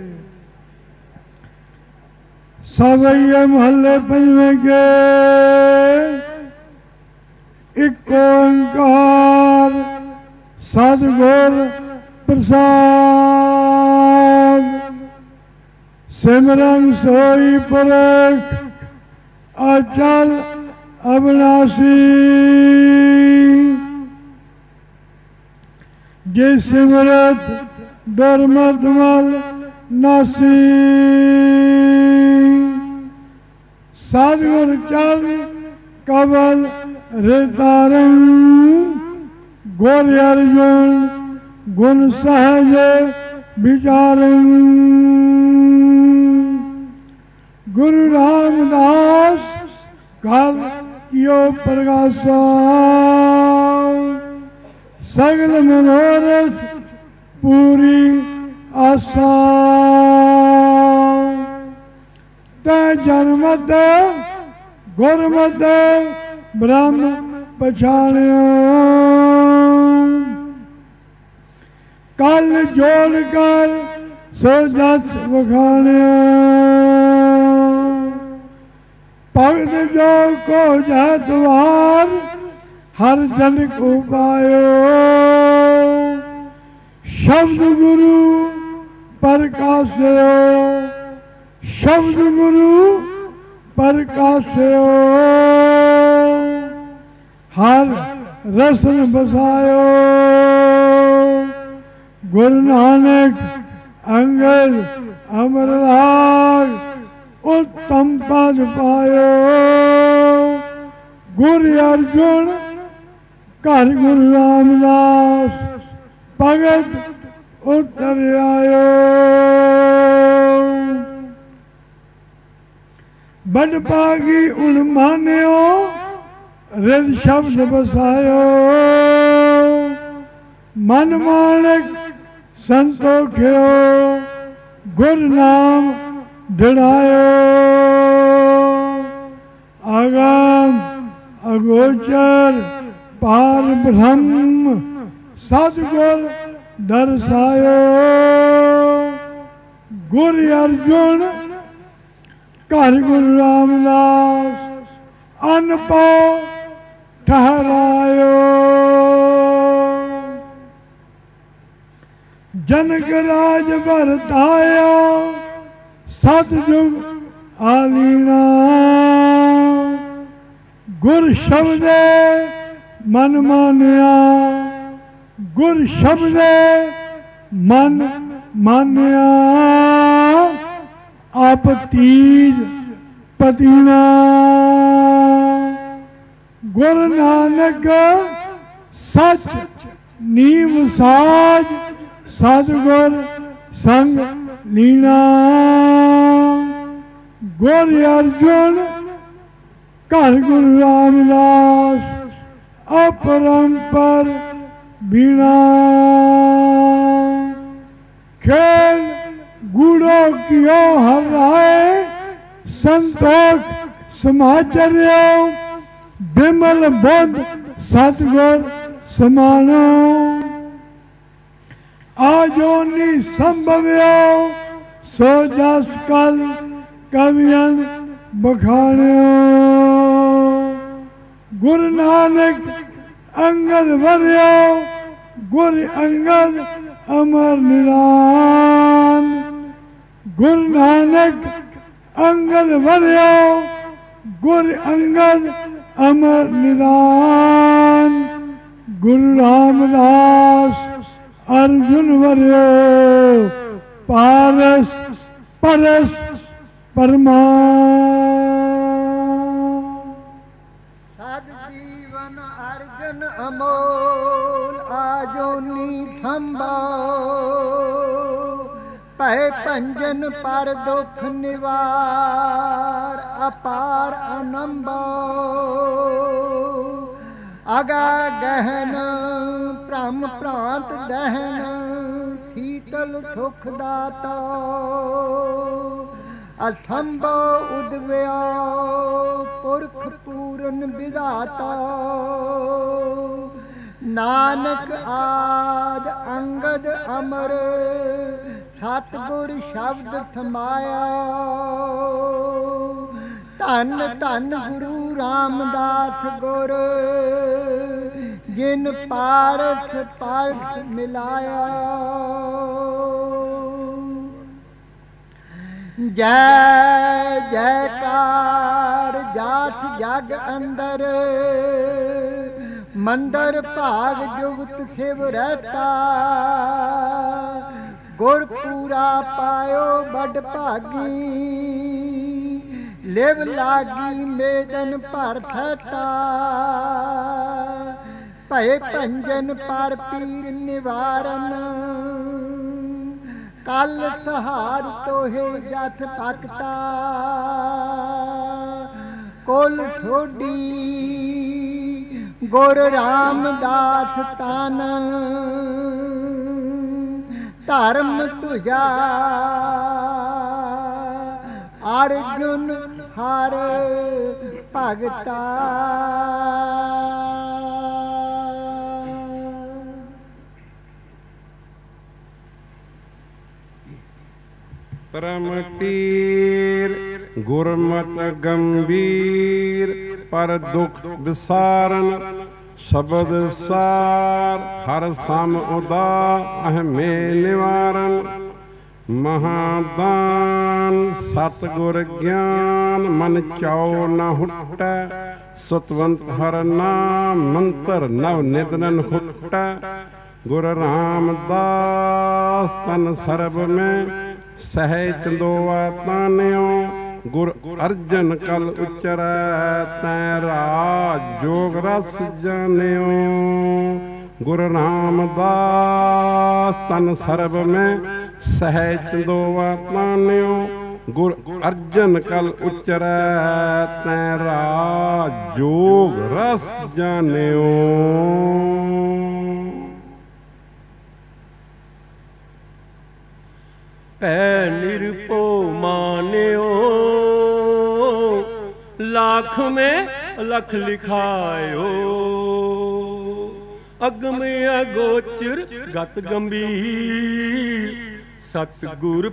ਸਵਈਏ ਮਹੱਲੇ ਪੰਜਵੇਂ ਕੇ ਇੱਕ ਓੰਕਾਰ ਸਤਿਗੁਰ ਪ੍ਰਸਾਦ। ਸਿਮਰਨ ਸੋਈ ਪੁਰਖ ਅਚਲ ਅਬਨਾਸੀ। ਜੇ ਸਿਮਰਤ ਦੁਰਮਤ ਮਲ ਨਾਸੀ। ਸਤਿਗੁਰ ਚਲ ਕਵਲ ਰਿਤਾਰੰ। ਗੁਰ ਅਰਜੁਨ ਗੁਣ ਸਹਜ ਵਿਚਾਰੰ। ਗੁਰੂ ਰਾਮਦਾਸ ਕਰ ਕਿਓ ਪ੍ਰਗਾਸਾ। ਸਗਲ ਮਨੋਰਥ ਪੂਰੀ ਆਸਾ। ਤੈ ਜਨਮਤ ਗੁਰਮਤਿ ਬ੍ਰਹਮ ਪਛਾਣਿਓ। ਕਲ ਜੋੜ ਕਰ ਸੋ ਜਸ ਵਖਾਣਿਓ। ਭਗਤ ਜੋ ਕੋ ਜਹ ਦੁਆਰ ਹਰ ਜਨ ਕੋ ਪਾਇਓ। ਸ਼ਬਦ ਗੁਰੂ ਪ੍ਰਕਾਸਿਓ। ਸ਼ਬਦ ਗੁਰੂ ਪ੍ਰਕਾਸਿਓ। ਹਰ ਰਸਨ ਬਸਾਇਓ। ਗੁਰੂ ਨਾਨਕ ਅੰਗਦ ਅਮਰ ਲਾਗ ਉਤਮ ਪਦ ਪਾਇਓ। ਗੁਰ ਅਰਜੁਨ ਘਰ ਗੁਰੂ ਰਾਮਦਾਸ ਭਗਤ ਉਤਰ ਆਇਓ। ਬੜ ਭਾਗੀ ਉਨ ਮਾਨਿਓ ਰਿਦ ਸ਼ਬਦ ਬਸਾਇਓ। ਮਨ ਮਾਣਕ ਸੰਤੋਖਿਓ ਗੁਰ ਨਾਮ ਦ੍ਰਿੜਾਇਓ। ਅਗਮ ਅਗੋਚਰ ਪਾਰ ਬ੍ਰਹਮ ਸਤਿਗੁਰ ਦਰਸਾਇਓ। ਗੁਰ ਅਰਜੁਨ ਘਰ ਗੁਰੂ ਰਾਮਦਾਸ ਅਨਪਉ ਠਹਰਾਇਓ। ਜਨਕ ਰਾਜ ਵਰਤਾਇਆ ਸਤਿਜੁਗ ਆਲੀਣਾ। ਗੁਰ ਸ਼ਬਦੇ ਮਨ ਮਾਨਿਆ। ਗੁਰ ਸ਼ਬਦੇ ਮਨ ਮਾਨਿਆ। ਆਪ ਤੀਜ ਪਤੀਨਾ। ਗੁਰ ਨਾਨਕ ਸੱਚ ਨੀਮ ਸਾਜ ਸਤਿਗੁਰ ਸੰਗ ਲੀਣਾ। ਗੁਰ ਅਰਜੁਨ ਘਰ ਗੁਰੂ ਰਾਮਦਾਸ ਅਪਰੰਪਰ ਬੀਣਾ। ਖੇਲ ਗੂੜੋ ਕਿਓ ਹਰ ਰਾਏ ਸੰਤੋਖ ਸਮਾਚਰਿਓ। ਬਿਮਲ ਬੁੱਧ ਸਤਿਗੁਰ ਸਮਾਨੋ। ਆਜੋਨੀ ਸੰਭਵਿਓ ਸੋ ਜਸ ਕਲ ਕਵੀਨ ਬਖਾਣਿਓ। ਗੁਰੂ ਨਾਨਕ ਅੰਗਦ ਵਰਿਓ। ਗੁਰ ਅੰਗਦ ਅਮਰ ਨਿਰਾਨ। ਗੁਰੂ ਨਾਨਕ ਅੰਗਦ ਵਰਿਓ। ਗੁਰ ਅੰਗਦ ਅਮਰ ਨਿਦਾਨ। ਗੁਰੂ ਰਾਮਦਾਸ ਅਰਜੁਨ ਵਰਿਓ। ਪਾਰਸ ਪਰਸ ਪਰਮਾ। ਸਦ ਜੀਵਨ ਅਰਜਨ ਅਮੋਲ ਆਜੋਨੀ ਸੰਭਾਓ। ਭੈ ਭੰਜਨ ਪਰ ਦੁਖ ਨਿਵਾਰ ਅਪਾਰ ਅਨੰਭੋ। ਅਗਾ ਗਹਿਨ ਭ੍ਰਮ ਭ੍ਰਾਂਤ ਦਹਿਨ ਸੀਤਲ ਸੁਖ ਦਾਤਾ। ਅਸੰਭਵ ਉਦਵਿਆ ਪੁਰਖ ਪੂਰਨ ਵਿਧਾਤਾ। ਨਾਨਕ ਆਦ ਅੰਗਦ ਅਮਰ ਸਤਿਗੁਰ ਸ਼ਬਦ ਸਮਾਇਆ। ਧੰਨ ਧੰਨ ਗੁਰੂ ਰਾਮਦਾਸ ਗੁਰ ਜਿਨ ਪਾਰਸ ਪਾਰਸ ਮਿਲਾਇਆ। ਜੈ ਜੈਕਾਰ ਜਾਤ ਜਗ ਅੰਦਰ ਮੰਦਰ ਭਾਗ ਜੁਗਤ ਸਿਵ ਰਹਤਾ। ਗੁਰ ਪੂਰਾ ਪਾਇਓ ਬੜ ਭਾਗੀ ਲਿਵ ਲਾਗੀ ਮੇਦਨ ਭਰ ਠਤਾ। ਭੈ ਭੰਜਨ ਪਰ ਪੀਰ ਨਿਵਾਰਨ ਕਲ ਸਹਾਰ ਤੋਹੇ ਜਥ ਭਗਤਾ। ਕੁਲ ਸੋਢੀ ਗੁਰ ਰਾਮਦਾਸ ਤਨ ਧਰਮ ਤੁਝਾ ਅਰਜੁਨ ਹਰ ਭਗਤਾ परम तीर गुरमत गंभीर पर दुख विसारन शब्द सार हर सम उदा अहमे निवारण महादान सतगुर ज्ञान मन चाओ न हुट्टै सतवंत हर नाम मंत्र नव निदनन हुट्टै गुर रामदास तन सरब में सहज चंदोआ तान्यो गुर अर्जन कल उचरै तै राज जोग रस जान्यो गुरु रामदास तन सरब में सहज चंदोआ तान्यो गुर अर्जन कल उचरै तै राज जोग रस जान्यो। पै निरपो मान्यो लाख में लख लिखायो अगम अगोचर गत गंभीर सतगुर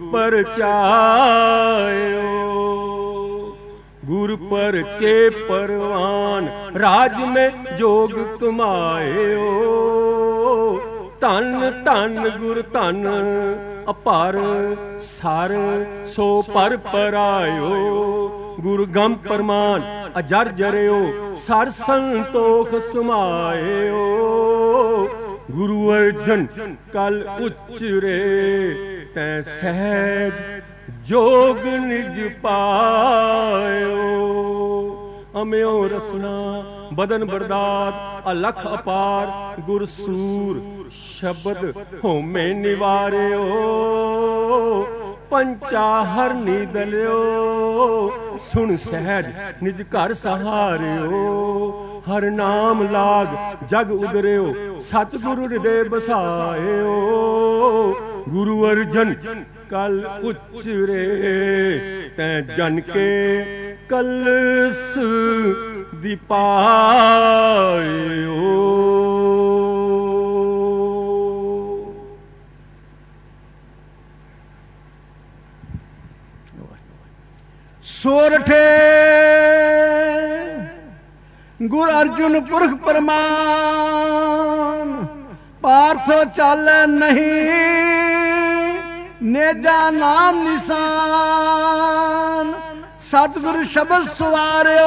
परचायो गुर परचे परवान राज में जोग कमायो धन धन गुर धन अपार सार सो पर परायो गुरु गम परमान अजर जरियो सर संतोख समायो गुरु अर्जन कल उचरे तै सहज जोग निज पायो अम्यो रसना बदन बरदात अलख अपार गुर सूर शब्द होमे निवार्यो पंचा हर नीदल्यो सुन सहज निज घर सहार्यो हर नाम लाग जग उदर्यो सतगुरु हृदय बसायो गुरु अर्जन कल उचरे तै जन के कलस दीपायो। सोरठे गुर अर्जुन पुरख परमान पार्थो चाले नहीं नेजा नाम निशान सतगुरु शब्द सुवार्यो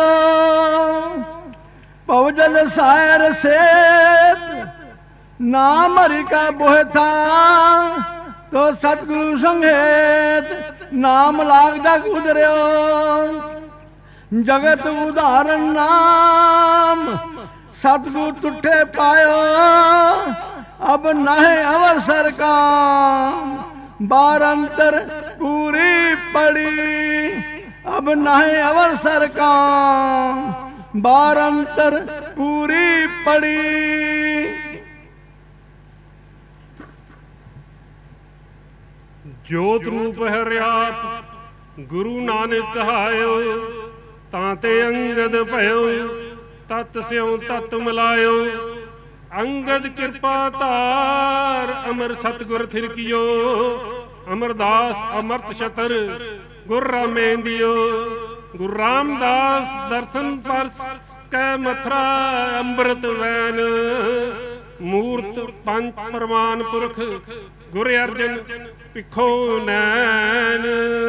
पवजल सायर सेत नाम हरि का बोह था तो सतगुरु संगेत नाम लाग जग उदर्यो जगत उदाहरण नाम सतगुरु तुठे पायो अब नहे अवसर काम बार अंतर पूरी पड़ी अब नहे अवसर काम बार अंतर पूरी पड़ी। जोत रूप हरियात गुरु नानक कहायो ताते अंगद भयो तत् स्यों तत् मिलायो अंगद कृपा तार अमर सतगुर थिरकियो अमरदास अमृत छतर गुर रामेंदियो गुरु रामदास दर्शन परस कै मथुरा अमृत वैन मूर्त पंच प्रमाण पुरख गुर अर्जन पिखो नैन।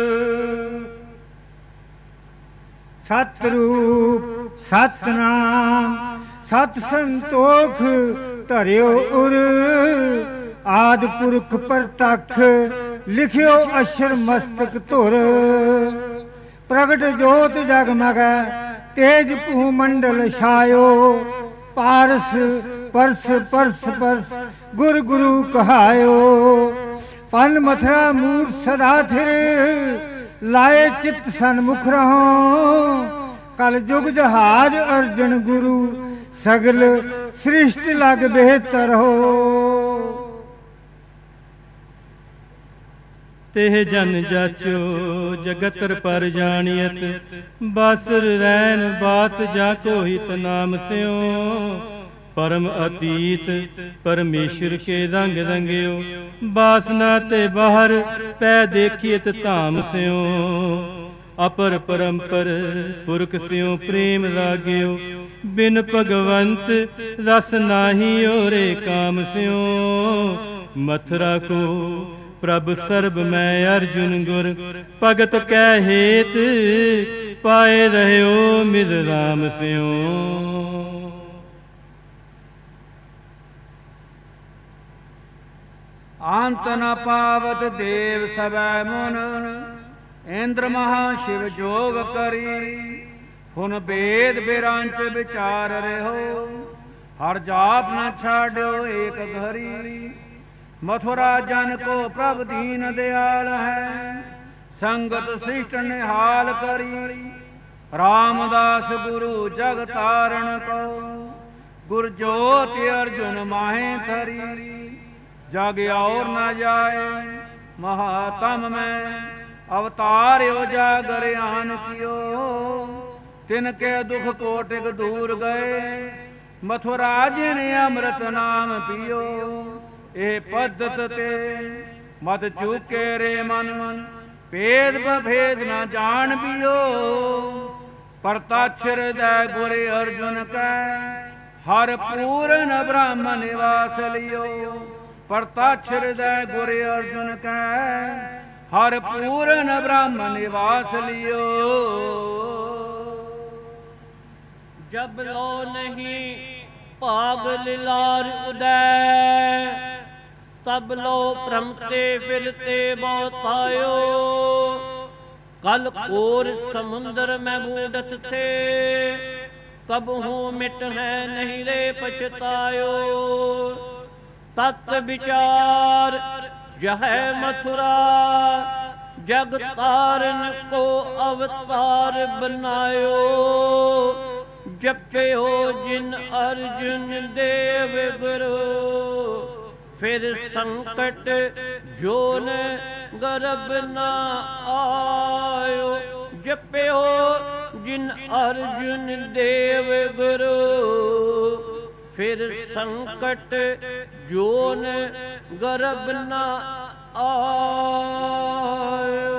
सतरूप सतनाम सत संतोख धरियो उर आदि पुरख परतख लिखियो अक्षर मस्तक धुर प्रगट जोत जगमग तेज भूमंडल छायो पारस परस परस परस गुर गुरु कहायो पन मथुरा मूर सदा थिर लाए चित सन्मुख रहो कल जुग जहाज अर्जन गुरु सगल सृष्टि लग बेहतर हो। तेह जन जाचो जगतर पर जानियत बासुर रैन बास जाको हित नाम स्यो परम अतीत परमेश्वर के रंग रंगियो बासना ते बाहर पै देखियत धाम स्यो अपर परंपर पुरख स्यो प्रेम रागियो बिन भगवंत रस नाही ओरे काम स्यो मथुरा को प्रभ सर्ब मैं अर्जुन गुर भगत कै हेत पाए रहो मिद राम स्यो अंत न पावत देव सबै मुन इंद्र महाशिव जोग करी हुन वेद बिरांच विचार रहो हर जाप न छाड़ो एक घरी मथुरा जन को प्रभ दीन दयाल है संगत शिष्ट निहाल करी रामदास गुरु जग तारण को गुर ज्योति अर्जुन माहे थरी जग और न जाए महातम में अवतार उजागर आन कियो तिनके दुख कोटिक दूर गए मथुरा जिन अमृत नाम पियो ए पद्धत ते मत चूके रे मन भेद भेद न जान बियो परताक्ष हृदय गुरे अर्जुन कै हर पूर्ण ब्रह्म निवास लियो परताक्ष हृदय गुरे अर्जुन कै हर पूर्ण ब्रह्म निवास लियो जब लो नहीं भाग लिलार उदय तब लो भ्रमते फिरते बहुत आयो कल कोर समुद्र में बूढ़त थे कब हूँ मिट है नहीं रे पछतायो तत् विचार यह मथुरा जग तारन को अवतार बनायो जपे हो जिन अर्जुन देव गुरु फिर संकट जो न गर्भ न आयो जपे हो जिन अर्जुन देव गुरु फिर संकट जो न गर्भ न आयो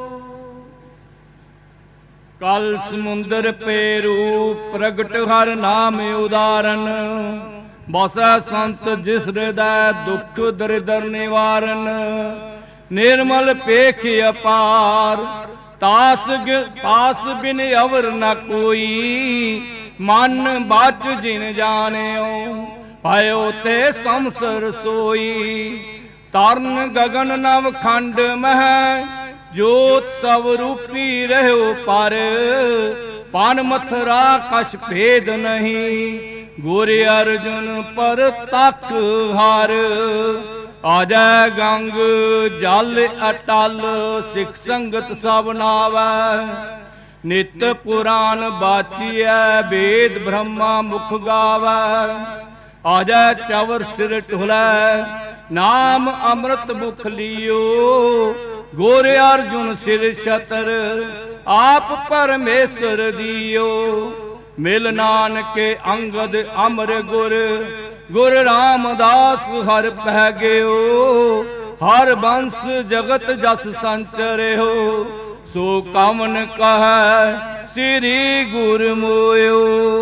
कल समुंदर पे रूप प्रगट हर नाम उदाहरण बसै संत जिस हृदय दुख दरिद्र निवारण निर्मल पेख अपार तास तास बिन अवर न कोई मन बाच जिन जानियो पायो ते समसर सोई तरन गगन नव खंड मह जोत सब रूपी रहो पर पान मथुरा कछ भेद नहीं गोरे अर्जुन पर तक हार आजै गंग जल अटल सिख संगत सब नावै नित पुराण बाचिए वेद ब्रह्मा मुख गावै आजै चवर सिर ढुलै नाम अमृत मुख लियो गोरे अर्जुन सिर छतर आप परमेश्वर दियो मिल नानके अंगद अमर गुर गुर रामदास हर पह गयो हर वंश जगत जस संचरे हो सो कमन कह श्री गुर मोयो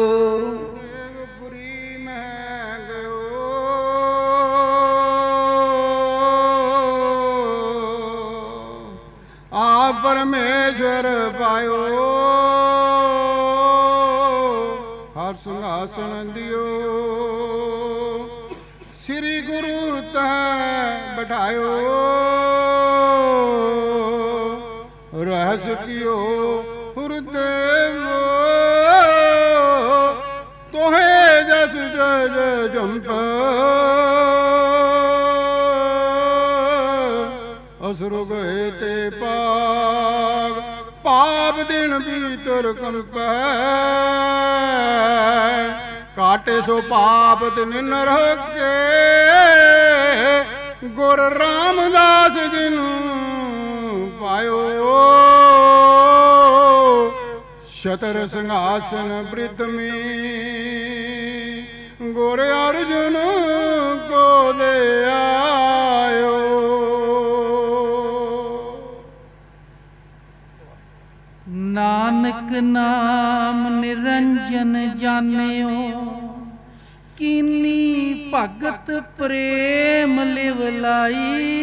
परमेश्वर पायो हर सिंहासन दियो श्री गुरु तह बैठायो रहस कियो हृदय तोहे जस जज जंप असुर गए ते पाग पाप दिन भीतर कंप काटे सो पाप दिन नरके गुर रामदास जिनु ਪਾਇਓ ਸ਼ਤਰ ਸਿੰਘਾਸਨ ਪ੍ਰਿਤਮੀ ਗੁਰ ਅਰਜੁਨ ਕੋ ਦੇ ਆਇਓ। ਨਾਨਕ ਨਾਮ ਨਿਰੰਜਨ ਜਾਣਿਓ ਕੀਨੀ ਭਗਤ ਪ੍ਰੇਮ ਲਿਵ ਲਾਈ।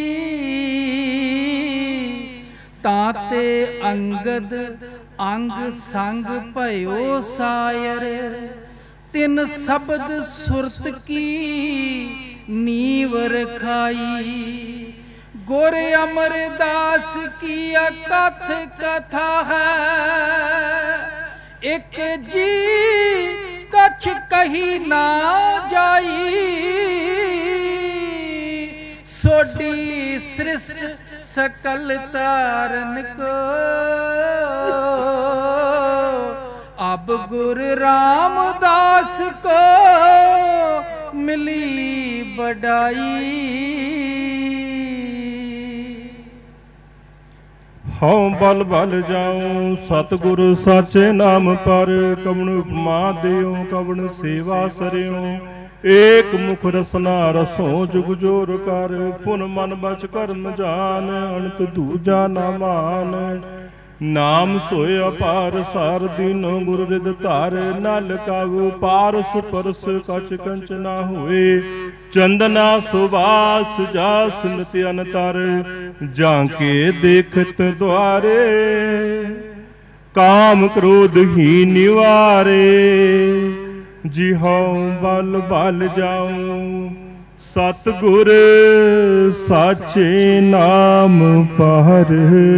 ਤਾਤੇ ਅੰਗਦ ਅੰਗ ਸੰਗ ਭਇਓ ਸਾਇਰ ਤਿਨ ਸ਼ਬਦ ਸੁਰਤ ਕੀ ਨੀਵ ਰਖਾਈ। ਗੁਰ ਅਮਰਦਾਸ ਕੀ ਅਕਥ ਕਥਾ ਹੈ ਇਕ ਜੀ ਕਛ ਕਹੀ ਨਾ ਜਾਈ। ਸੋਡੀ ਸ੍ਰਿਸ਼ਟ ਸਕਲ ਤਾਰਨ ਕੋ ਅਬ ਗੁਰ ਰਾਮਦਾਸ ਕੋ ਮਿਲੀ ਬੜਾਈ। ਹਉ ਬਲ ਬਲ ਜਾਉ ਸਤਿਗੁਰ ਸਾਚੇ ਨਾਮ ਪਰ ਕਵਣ ਉਪਮਾ ਦਿਓ ਕਵਣ ਸੇਵਾ ਸਰਿਓ। ਏਕ ਮੁਖ ਰਸਨਾ ਰਸੋ ਜੁਗ ਜੋਰ ਕਰ ਪੁਨ ਮਨ ਬਚ ਕਰਨ ਜਾਨ ਅਣਤ ਦੂਜਾ ਨਾ ਮਾਨ। ਨਾਮ ਸੋਇ ਅਪਾਰ ਸਾਰ ਦੀਨੋ ਗੁਰ ਰਿਦ ਧਾਰ ਨਲ ਕਾਵ ਪਾਰਸ ਪਰਸ ਕਛ ਕੰਚ ਨਾ ਹੋਏ। ਚੰਦਨਾ ਸੁਵਾਸ ਜਾਸ ਨਿਤ ਅਨਤਰ ਜਾਂ ਕੇ ਦੇਖਤ ਦੁਆਰੇ। ਕਾਮ ਕ੍ਰੋਧ ਹੀ ਨਿਵਾਰੇ ਜਿਹਉ ਬਲ ਬਲ ਜਾਉ ਸਤਿਗੁਰ ਸਾਚੇ ਨਾਮ ਪਰ।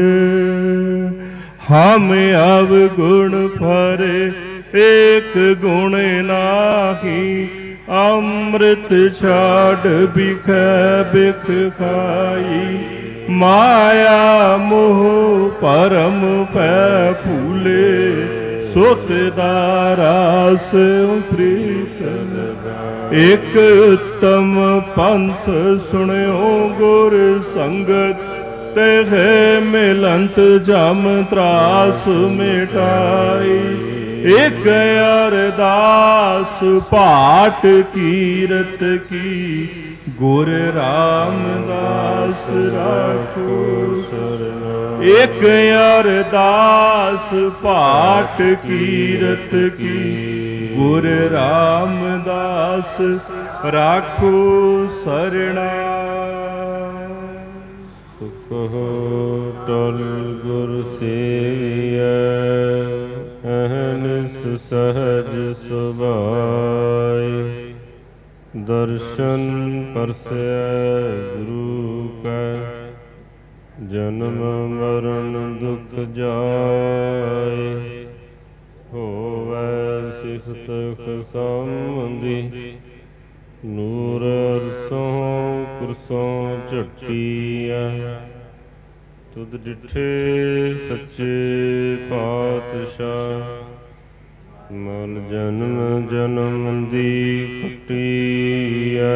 ਹਮ ਅਵਗੁਣ ਭਰੇ ਏਕ ਗੁਣ ਨਾਹੀ। ਅੰਮ੍ਰਿਤ ਛਾੜ ਬਿਖੈ ਬਿਖ ਖਾਈ। ਮਾਇਆ ਮੋਹ ਪਰਮ ਪੈ ਭੂਲੇ ਸੁਤ ਦਾ ਰਾਸ ਪ੍ਰੀਤ ਲਗਾਈ। ਇਕ ਉੱਤਮ ਪੰਥ ਸੁਣਿਓ ਗੁਰ ਸੰਗਤ ਤਹਿ ਮਿਲੰਤ ਜਮ ਤਰਾਸ ਮਿਟਾਈ। ਇਕ ਅਰਦਾਸ ਪਾਠ ਕੀਰਤ ਕੀ ਗੁਰ ਰਾਮਦਾਸ ਰਾਖੋ ਸਰਨਾਈ। ਇਕ ਅਰਦਾਸ ਪਾਠ ਕੀਰਤ ਕੀ ਗੁਰ ਰਾਮਦਾਸ ਰਾਖੋ ਸਰਨਾਈ। ਕਹੋ ਟਲ ਗੁਰ ਸੇਵੀਐ ਅਹਨਿਸ ਸਹਜ ਸੁਭਾਇ। ਦਰਸ਼ਨ ਪਰਸੈ ਗੁਰੂ ਕੈ ਜਨਮ ਮਰਨ ਦੁਖ ਜਾਇ। ਹੋਵੈ ਸਿਫਤ ਖਸਮੰਦੀ ਨੂਰ ਅਰਸੋਂ ਕੁਰਸੋਂ ਝਟੀਐ। ਤੁਧ ਡਿਠੇ ਸੱਚੇ ਪਾਤਸ਼ਾਹ ਮਨ ਜਨਮ ਜਨਮ ਦੀ ਕੁਟੀਐ।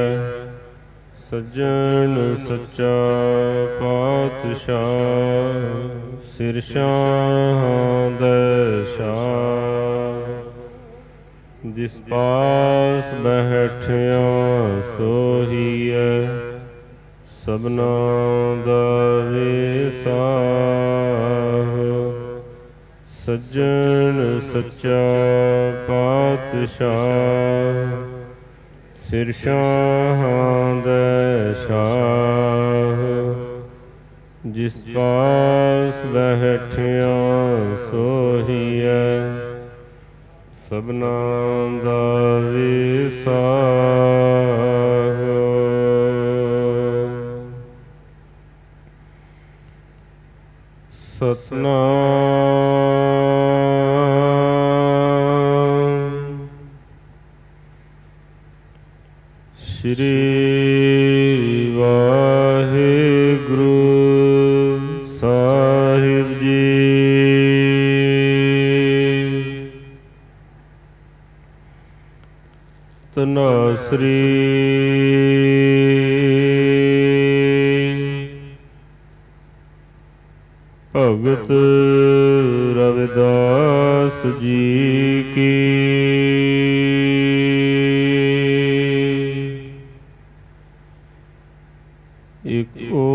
ਸੱਜਣ ਸੱਚਾ ਪਾਤਸ਼ਾਹ ਸਿਰ ਸ਼ਾਹਾਂ ਦੈ ਸ਼ਾਹ। ਜਿਸ ਪਾਸ ਬੈਠਿਆ ਸੋਹੀਐ ਸਭਨਾ ਦਾ ਵੇਸਾਹ। ਸੱਜਣ ਸੱਚਾ ਪਾਤਸ਼ਾਹ ਸਿਰ ਸ਼ਾਹਾਂ ਦੈ ਸ਼ਾਹ। ਜਿਸ ਪਾਸ ਬੈਠਿਆ ਸੋਹੀਐ ਸਭਨਾ ਦਾ ਵੇਸਾਹ। ਸਤਨਾਮ ਸ਼੍ਰੀ ਵਾਹਿਗੁਰੂ ਸਾਹਿਬ ਜੀ। ਤਨਾਸਰੀ ਭਗਤ ਰਵਿਦਾਸ ਜੀ ਕੀ। ਇਕ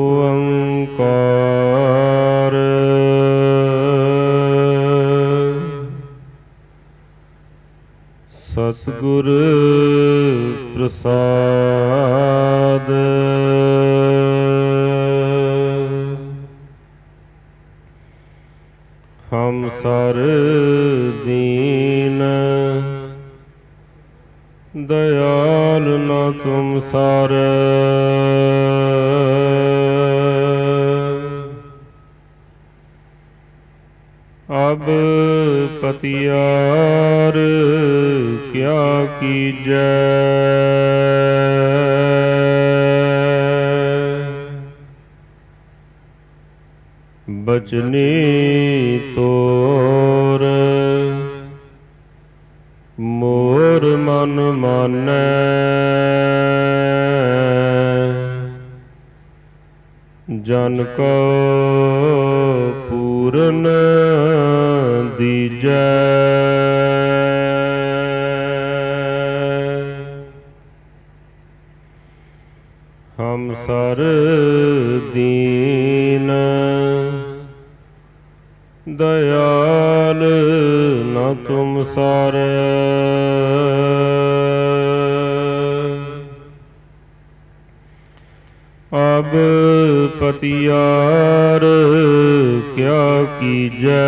ਓੰਕਾਰ ਸਤਿਗੁਰ ਪ੍ਰਸਾਦ। ਹਮ ਸਰ ਦੀਨ ਦਇਆਲ ਨ ਤੁਮ ਸਰ। ਅਬ ਪਤਿਆਰ ਕਿਆ ਕੀਜੈ। ਬਚਨੀ ਤੋਰ ਮੋਰ ਮਨ ਮਾਨੈ। ਜਨ ਕੋ ਪੂਰਨ ਦੀਜੈ। ਹਮ ਸਰ ਦੀਨ ਦਇਆਲ ਨ ਤੁਮ ਸਰ। ਅਬ ਪਤਿਆਰ ਕਿਆ ਕੀਜੈ।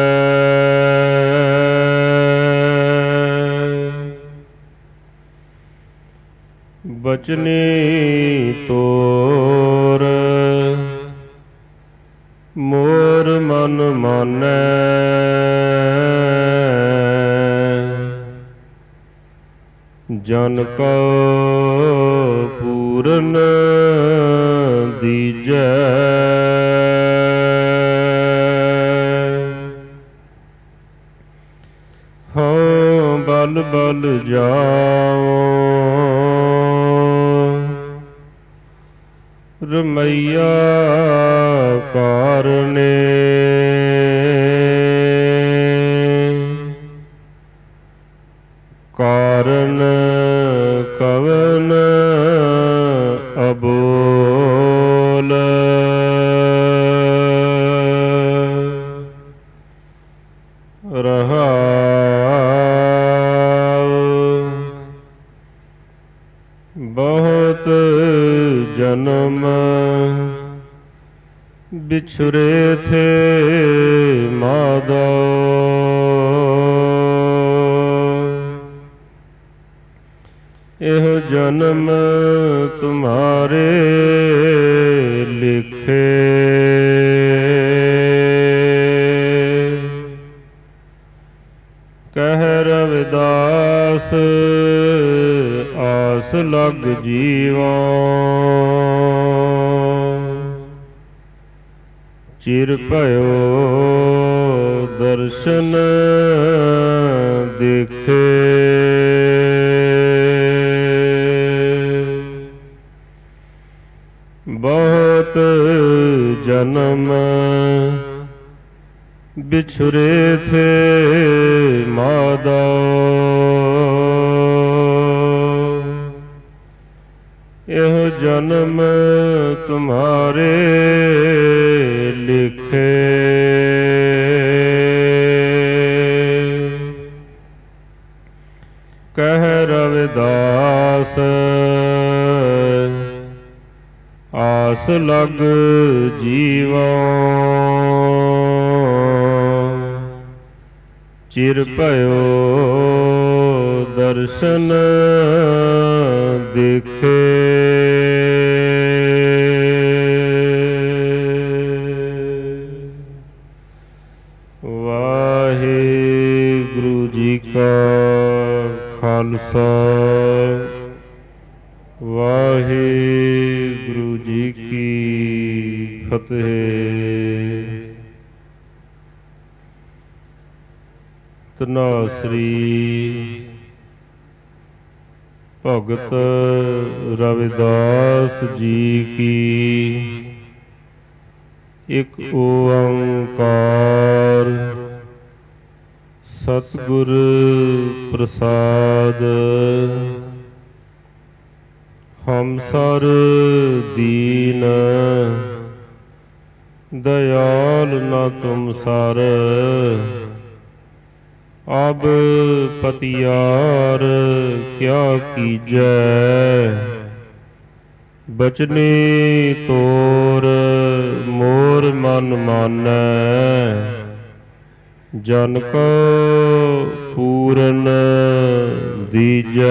ਬਚਨੀ ਤੋਰ ਮੋਰ ਮਨ ਮਾਨੈ। ਜਨ ਕੋ ਪੂਰਨ ਦੀਜੈ। ਹਉ ਬਲ ਬਲ ਜਾਉ ਰਮਈਆ ਕਾਰਨੇ। ਕਾਰਨ ਕਵਨ ਅਬੋਲ। ਰਹਾਉ ਬਹੁਤ ਜਨਮ ਬਿਛੁਰੇ ਥੇ ਮਾਧੋ। ਇਹ ਜਨਮ ਤੁਮਾਰੇ ਲਿਖੇ। ਕਹਿ ਰਵਿਦਾਸ ਆਸ ਲਗ ਜੀਵਾਂ। ਚਿਰ ਭਇਓ ਦਰਸ਼ਨ ਦੇਖੇ। ਬਹੁਤ ਜਨਮ ਬਿਛੁਰੇ ਥੇ ਮਾਧੋ। ਇਹ ਜਨਮ ਤੁਮਾਰੇ ਲਿਖੇ। ਕਹਿ ਰਵਿਦਾਸ ਆਸ ਲਗ ਜੀਵਾਂ। ਚਿਰ ਭਇਓ ਦਰਸ਼ਨ ਦੇਖੇ। ਵਾਹਿਗੁਰੂ ਜੀ ਕਾ ਖਾਲਸਾ ਵਾਹਿਗੁਰੂ ਜੀ ਕੀ ਫਤਿਹ। ਧੰਨਾਸਰੀ ਭਗਤ ਰਵਿਦਾਸ ਜੀ ਕੀ। ਇਕ ਓੰਕਾਰ ਸਤਿਗੁਰ ਪ੍ਰਸਾਦ। ਹਮ ਸਰ ਦੀਨ दयाल न तुम सर, अब पतियार क्या कीजै। बचने तोर मोर मन मानै, जन को पूरन दीजै।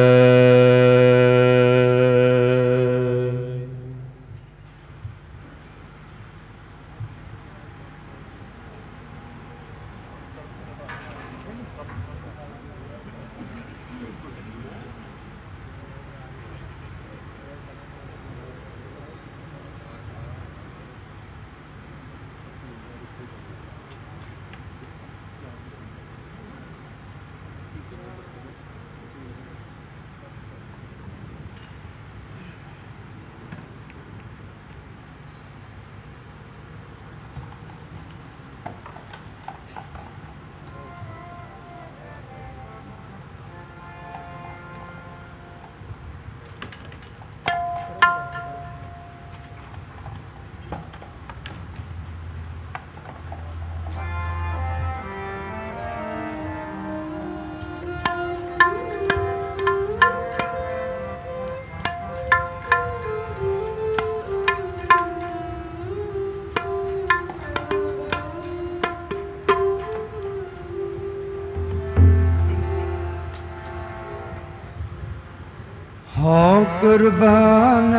कुर्बान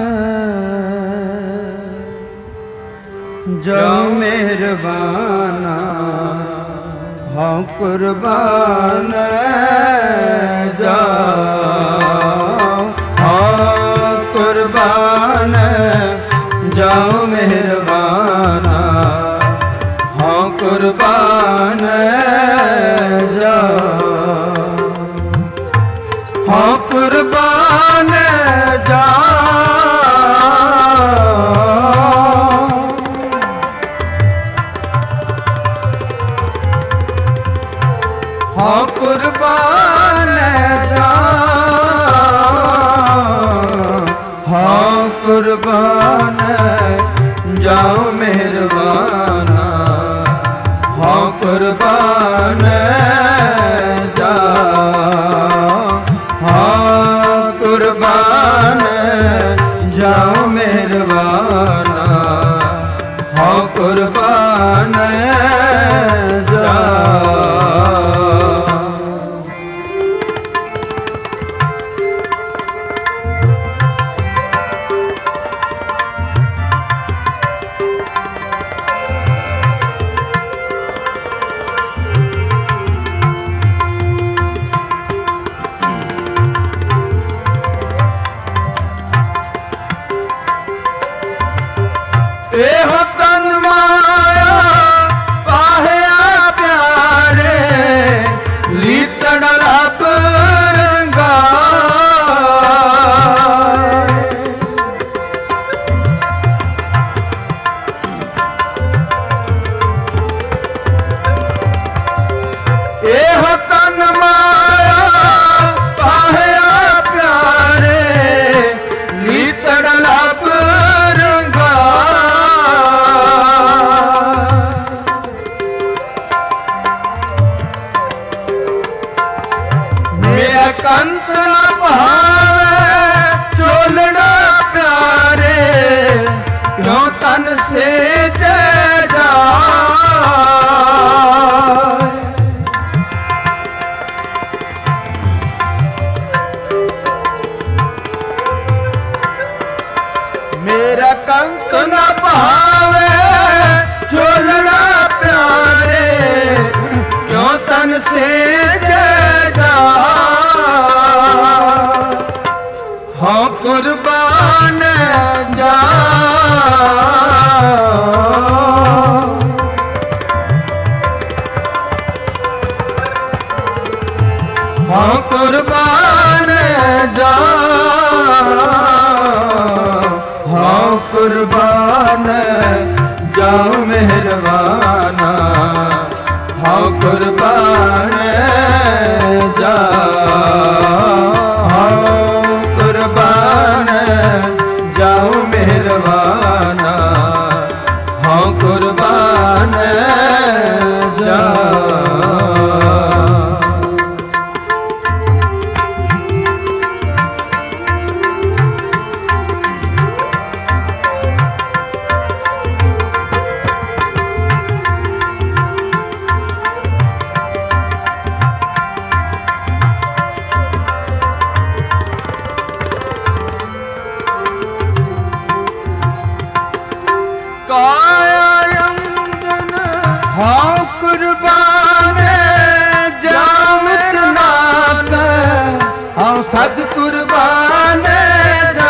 जाओ मेहरबाना, हाँ कुर्बान जाओ, हाँ कुर्बान जाओ मेहरबाना, हाँ कुर्बान जाओ, हाँ कुर्बान हाँ कुर्बान जाओ, हाँ कुर्बान जाओ मेहरबाना, हाँ कुर्बान जाओ, हाँ कुर्बान जाओ मेहरबाना, हाँ कुर्बान जाओ। एहो तन माया पाहया प्यारे, लीतड़ लब रंगाए। एहो तन माया पाहया प्यारे, लीतड़ लब कंत न भावे चोलना प्यारे, क्यों तन से जय जाए। मेरा कंत न भावे चोलना प्यारे, क्यों तन से जय जाए। हाँ कुर्बान जाओ, हाँ कुर्बान जाओ, हाँ कुर्बान जाओ जाऊं मेहरबाना हाँ कुर्बान जाऊं। सद कुर्बान जा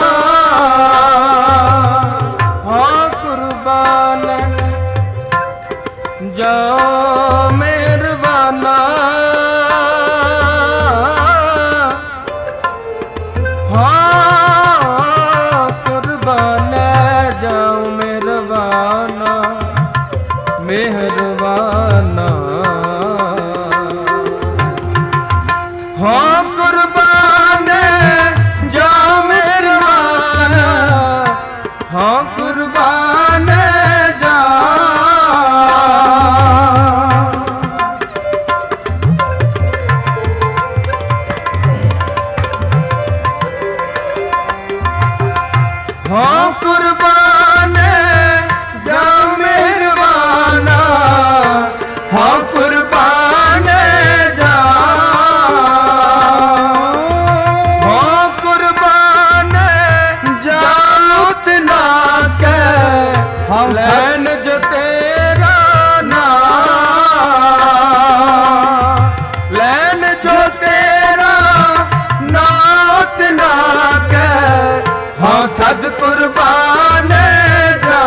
हाँ कुर्बान जाओ मेहरबाना हाँ कुर्बान जाओ मेहरबाना मेहरबाना हाँ कुर्बान जाओ मेहरबाना हाँ कुर्बान हाँ कुर्बान जाओ मेहरबाना हाँ कुर्बान लैन जो तेरा नाम लैन जो तेरा नात ना कह हाँ सद कुर्बान जा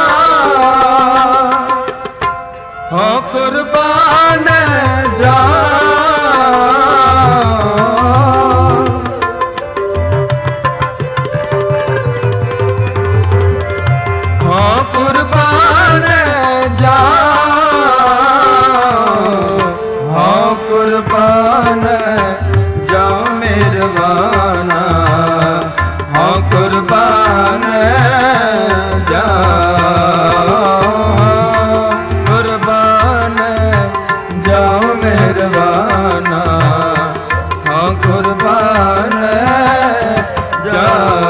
हाँ कुर्बान जा कुर्बान जा हाँ कुर्बान जाओ मेहरबाना हाँ कुर्बान जा कुर्बान जाओ मेहरबाना हाँ कुर्बान जा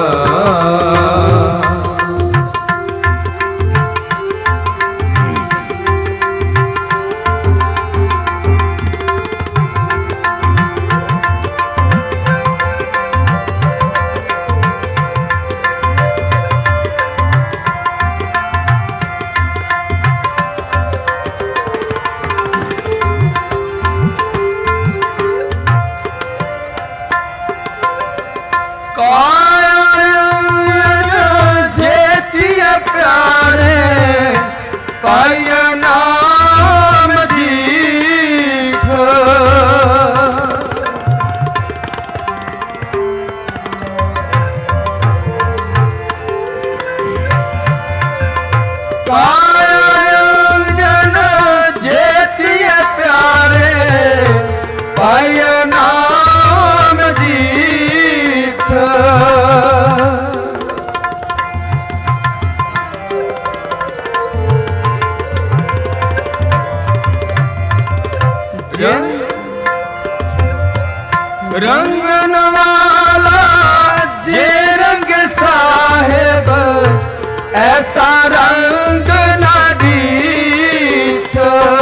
रंगन वाला जे रंग साहेब ऐसा रंग ना दीठ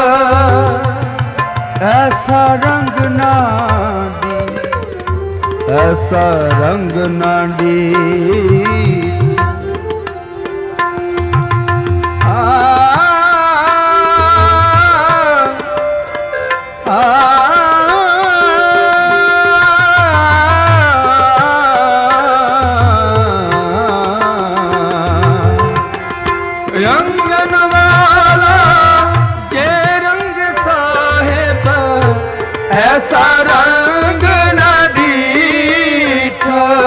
ऐसा रंग ना दी ऐसा रंग ना दी रंगन वाला जे रंग साहेब ऐसा रंग न दीठ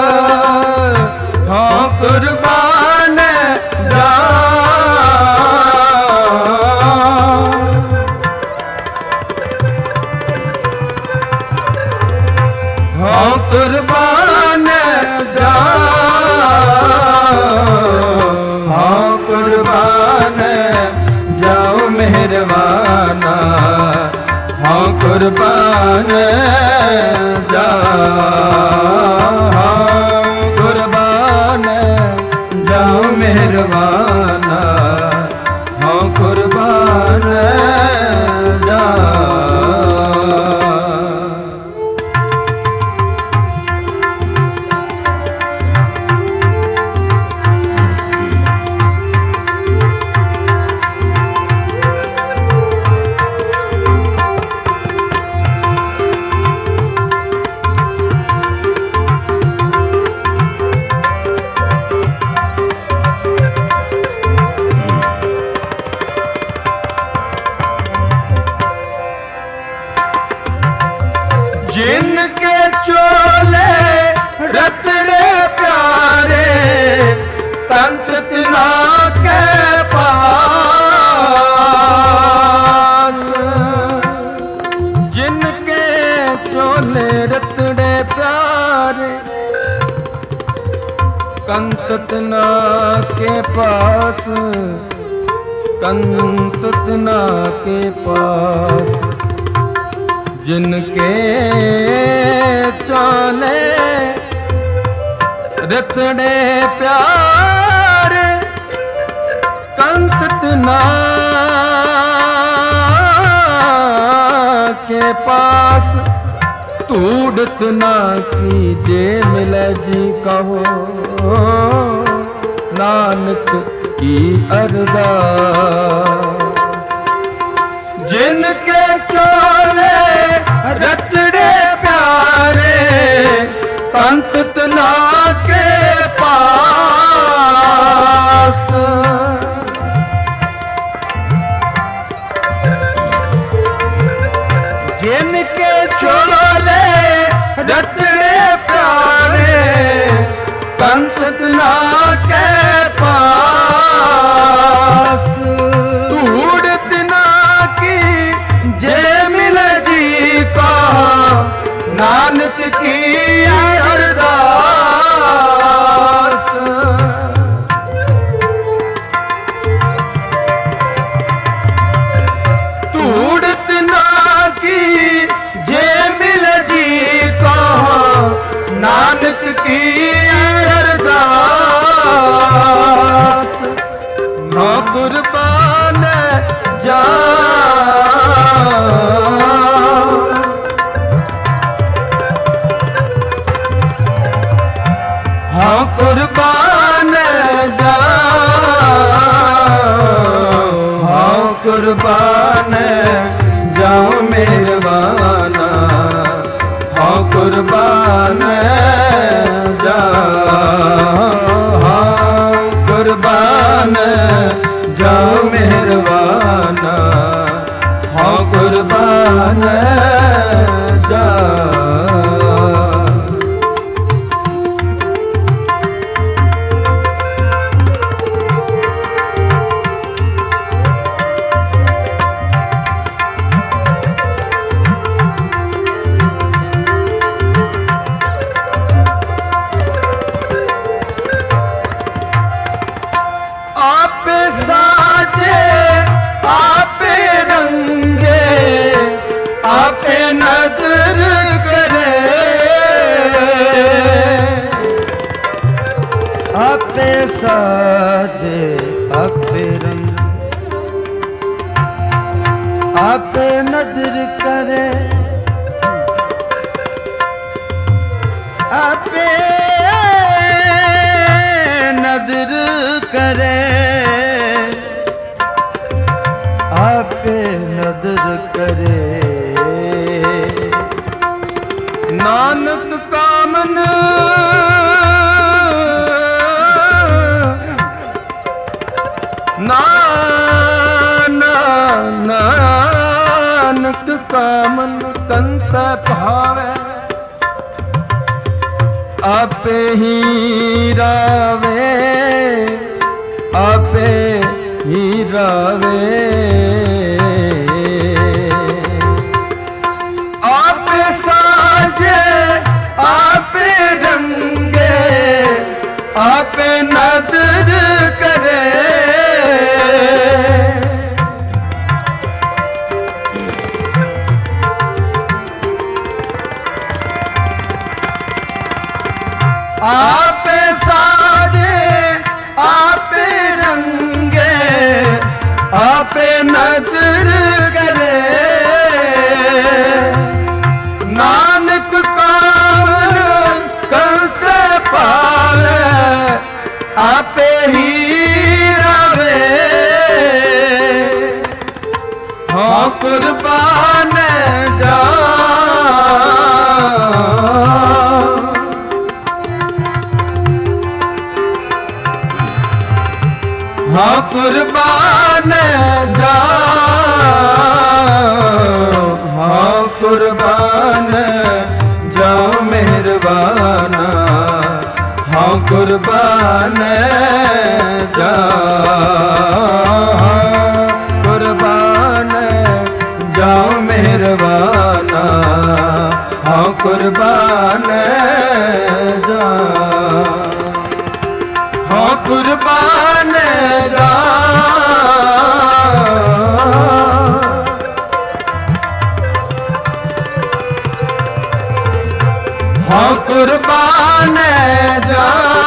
हाँ कुर्बान जा हाँ कुर्बान जा कुर्बान जाऊं कुर्बान जाऊं मेहरबाना हाँ कुर्बान जाऊं। जिनके चोले रतड़े प्यारे तंत तना के पास जिनके चोले रतड़े प्यारे कंत तना के पास कंत तना के पास जिनके चोले रतड़े प्यारे कंत तना के पास तूड़त ना कीजे मिले जी कहो नानक की अरदास जिनके चोले रतड़े प्यारे पंत तना के पास जिनके चोले रतड़े प्यारे पंत तना के पास तूड़त ना की जे मिल जी का नानक की अरदास तूड़त ना की जे मिल जी का नानक की अरदास ना कुर्बान जा हाँ कुर्बान जाऊं हाँ कुर्बान जाऊं मेहरबाना हाँ कुर्बान जाऊं हाँ कुर्बान जाऊं मेहरबाना हाँ कुर्बान जाऊं। आपे साजे आपे रंगे आपे नजर करे आपे साजे आपे रंग आपे नजर करे आपे नजर करे आपे नजर करे नानक कामन ना ना नानक कामन कंत भावे आपे ही रावे आपे ही रावे आपे साजे आपे रंगे आपे नजर करे ਆਪੇ ਹੀ ਰਵੇ ਹਾਂ ਕੁਰਬਾਨ ਜਾ ਹਾਂ ਕੁਰਬਾਨ ਜਾ ਹਾਂ ਕੁਰਬਾਨ ਜਾਓ ਮਿਹਰਬਾਨਾ ਹਾਂ ਕੁਰਬਾਨ ਜਾ ਕੁਰਬਾਨ ਜਾਓ ਮਿਹਰਬਾਨਾ ਹਾਂ ਕੁਰਬਾਨ ਜਾ ਹਾਂ ਕੁਰਬਾਨ ਜਾ ਹਾਂ ਕੁਰਬਾਨ ਜਾ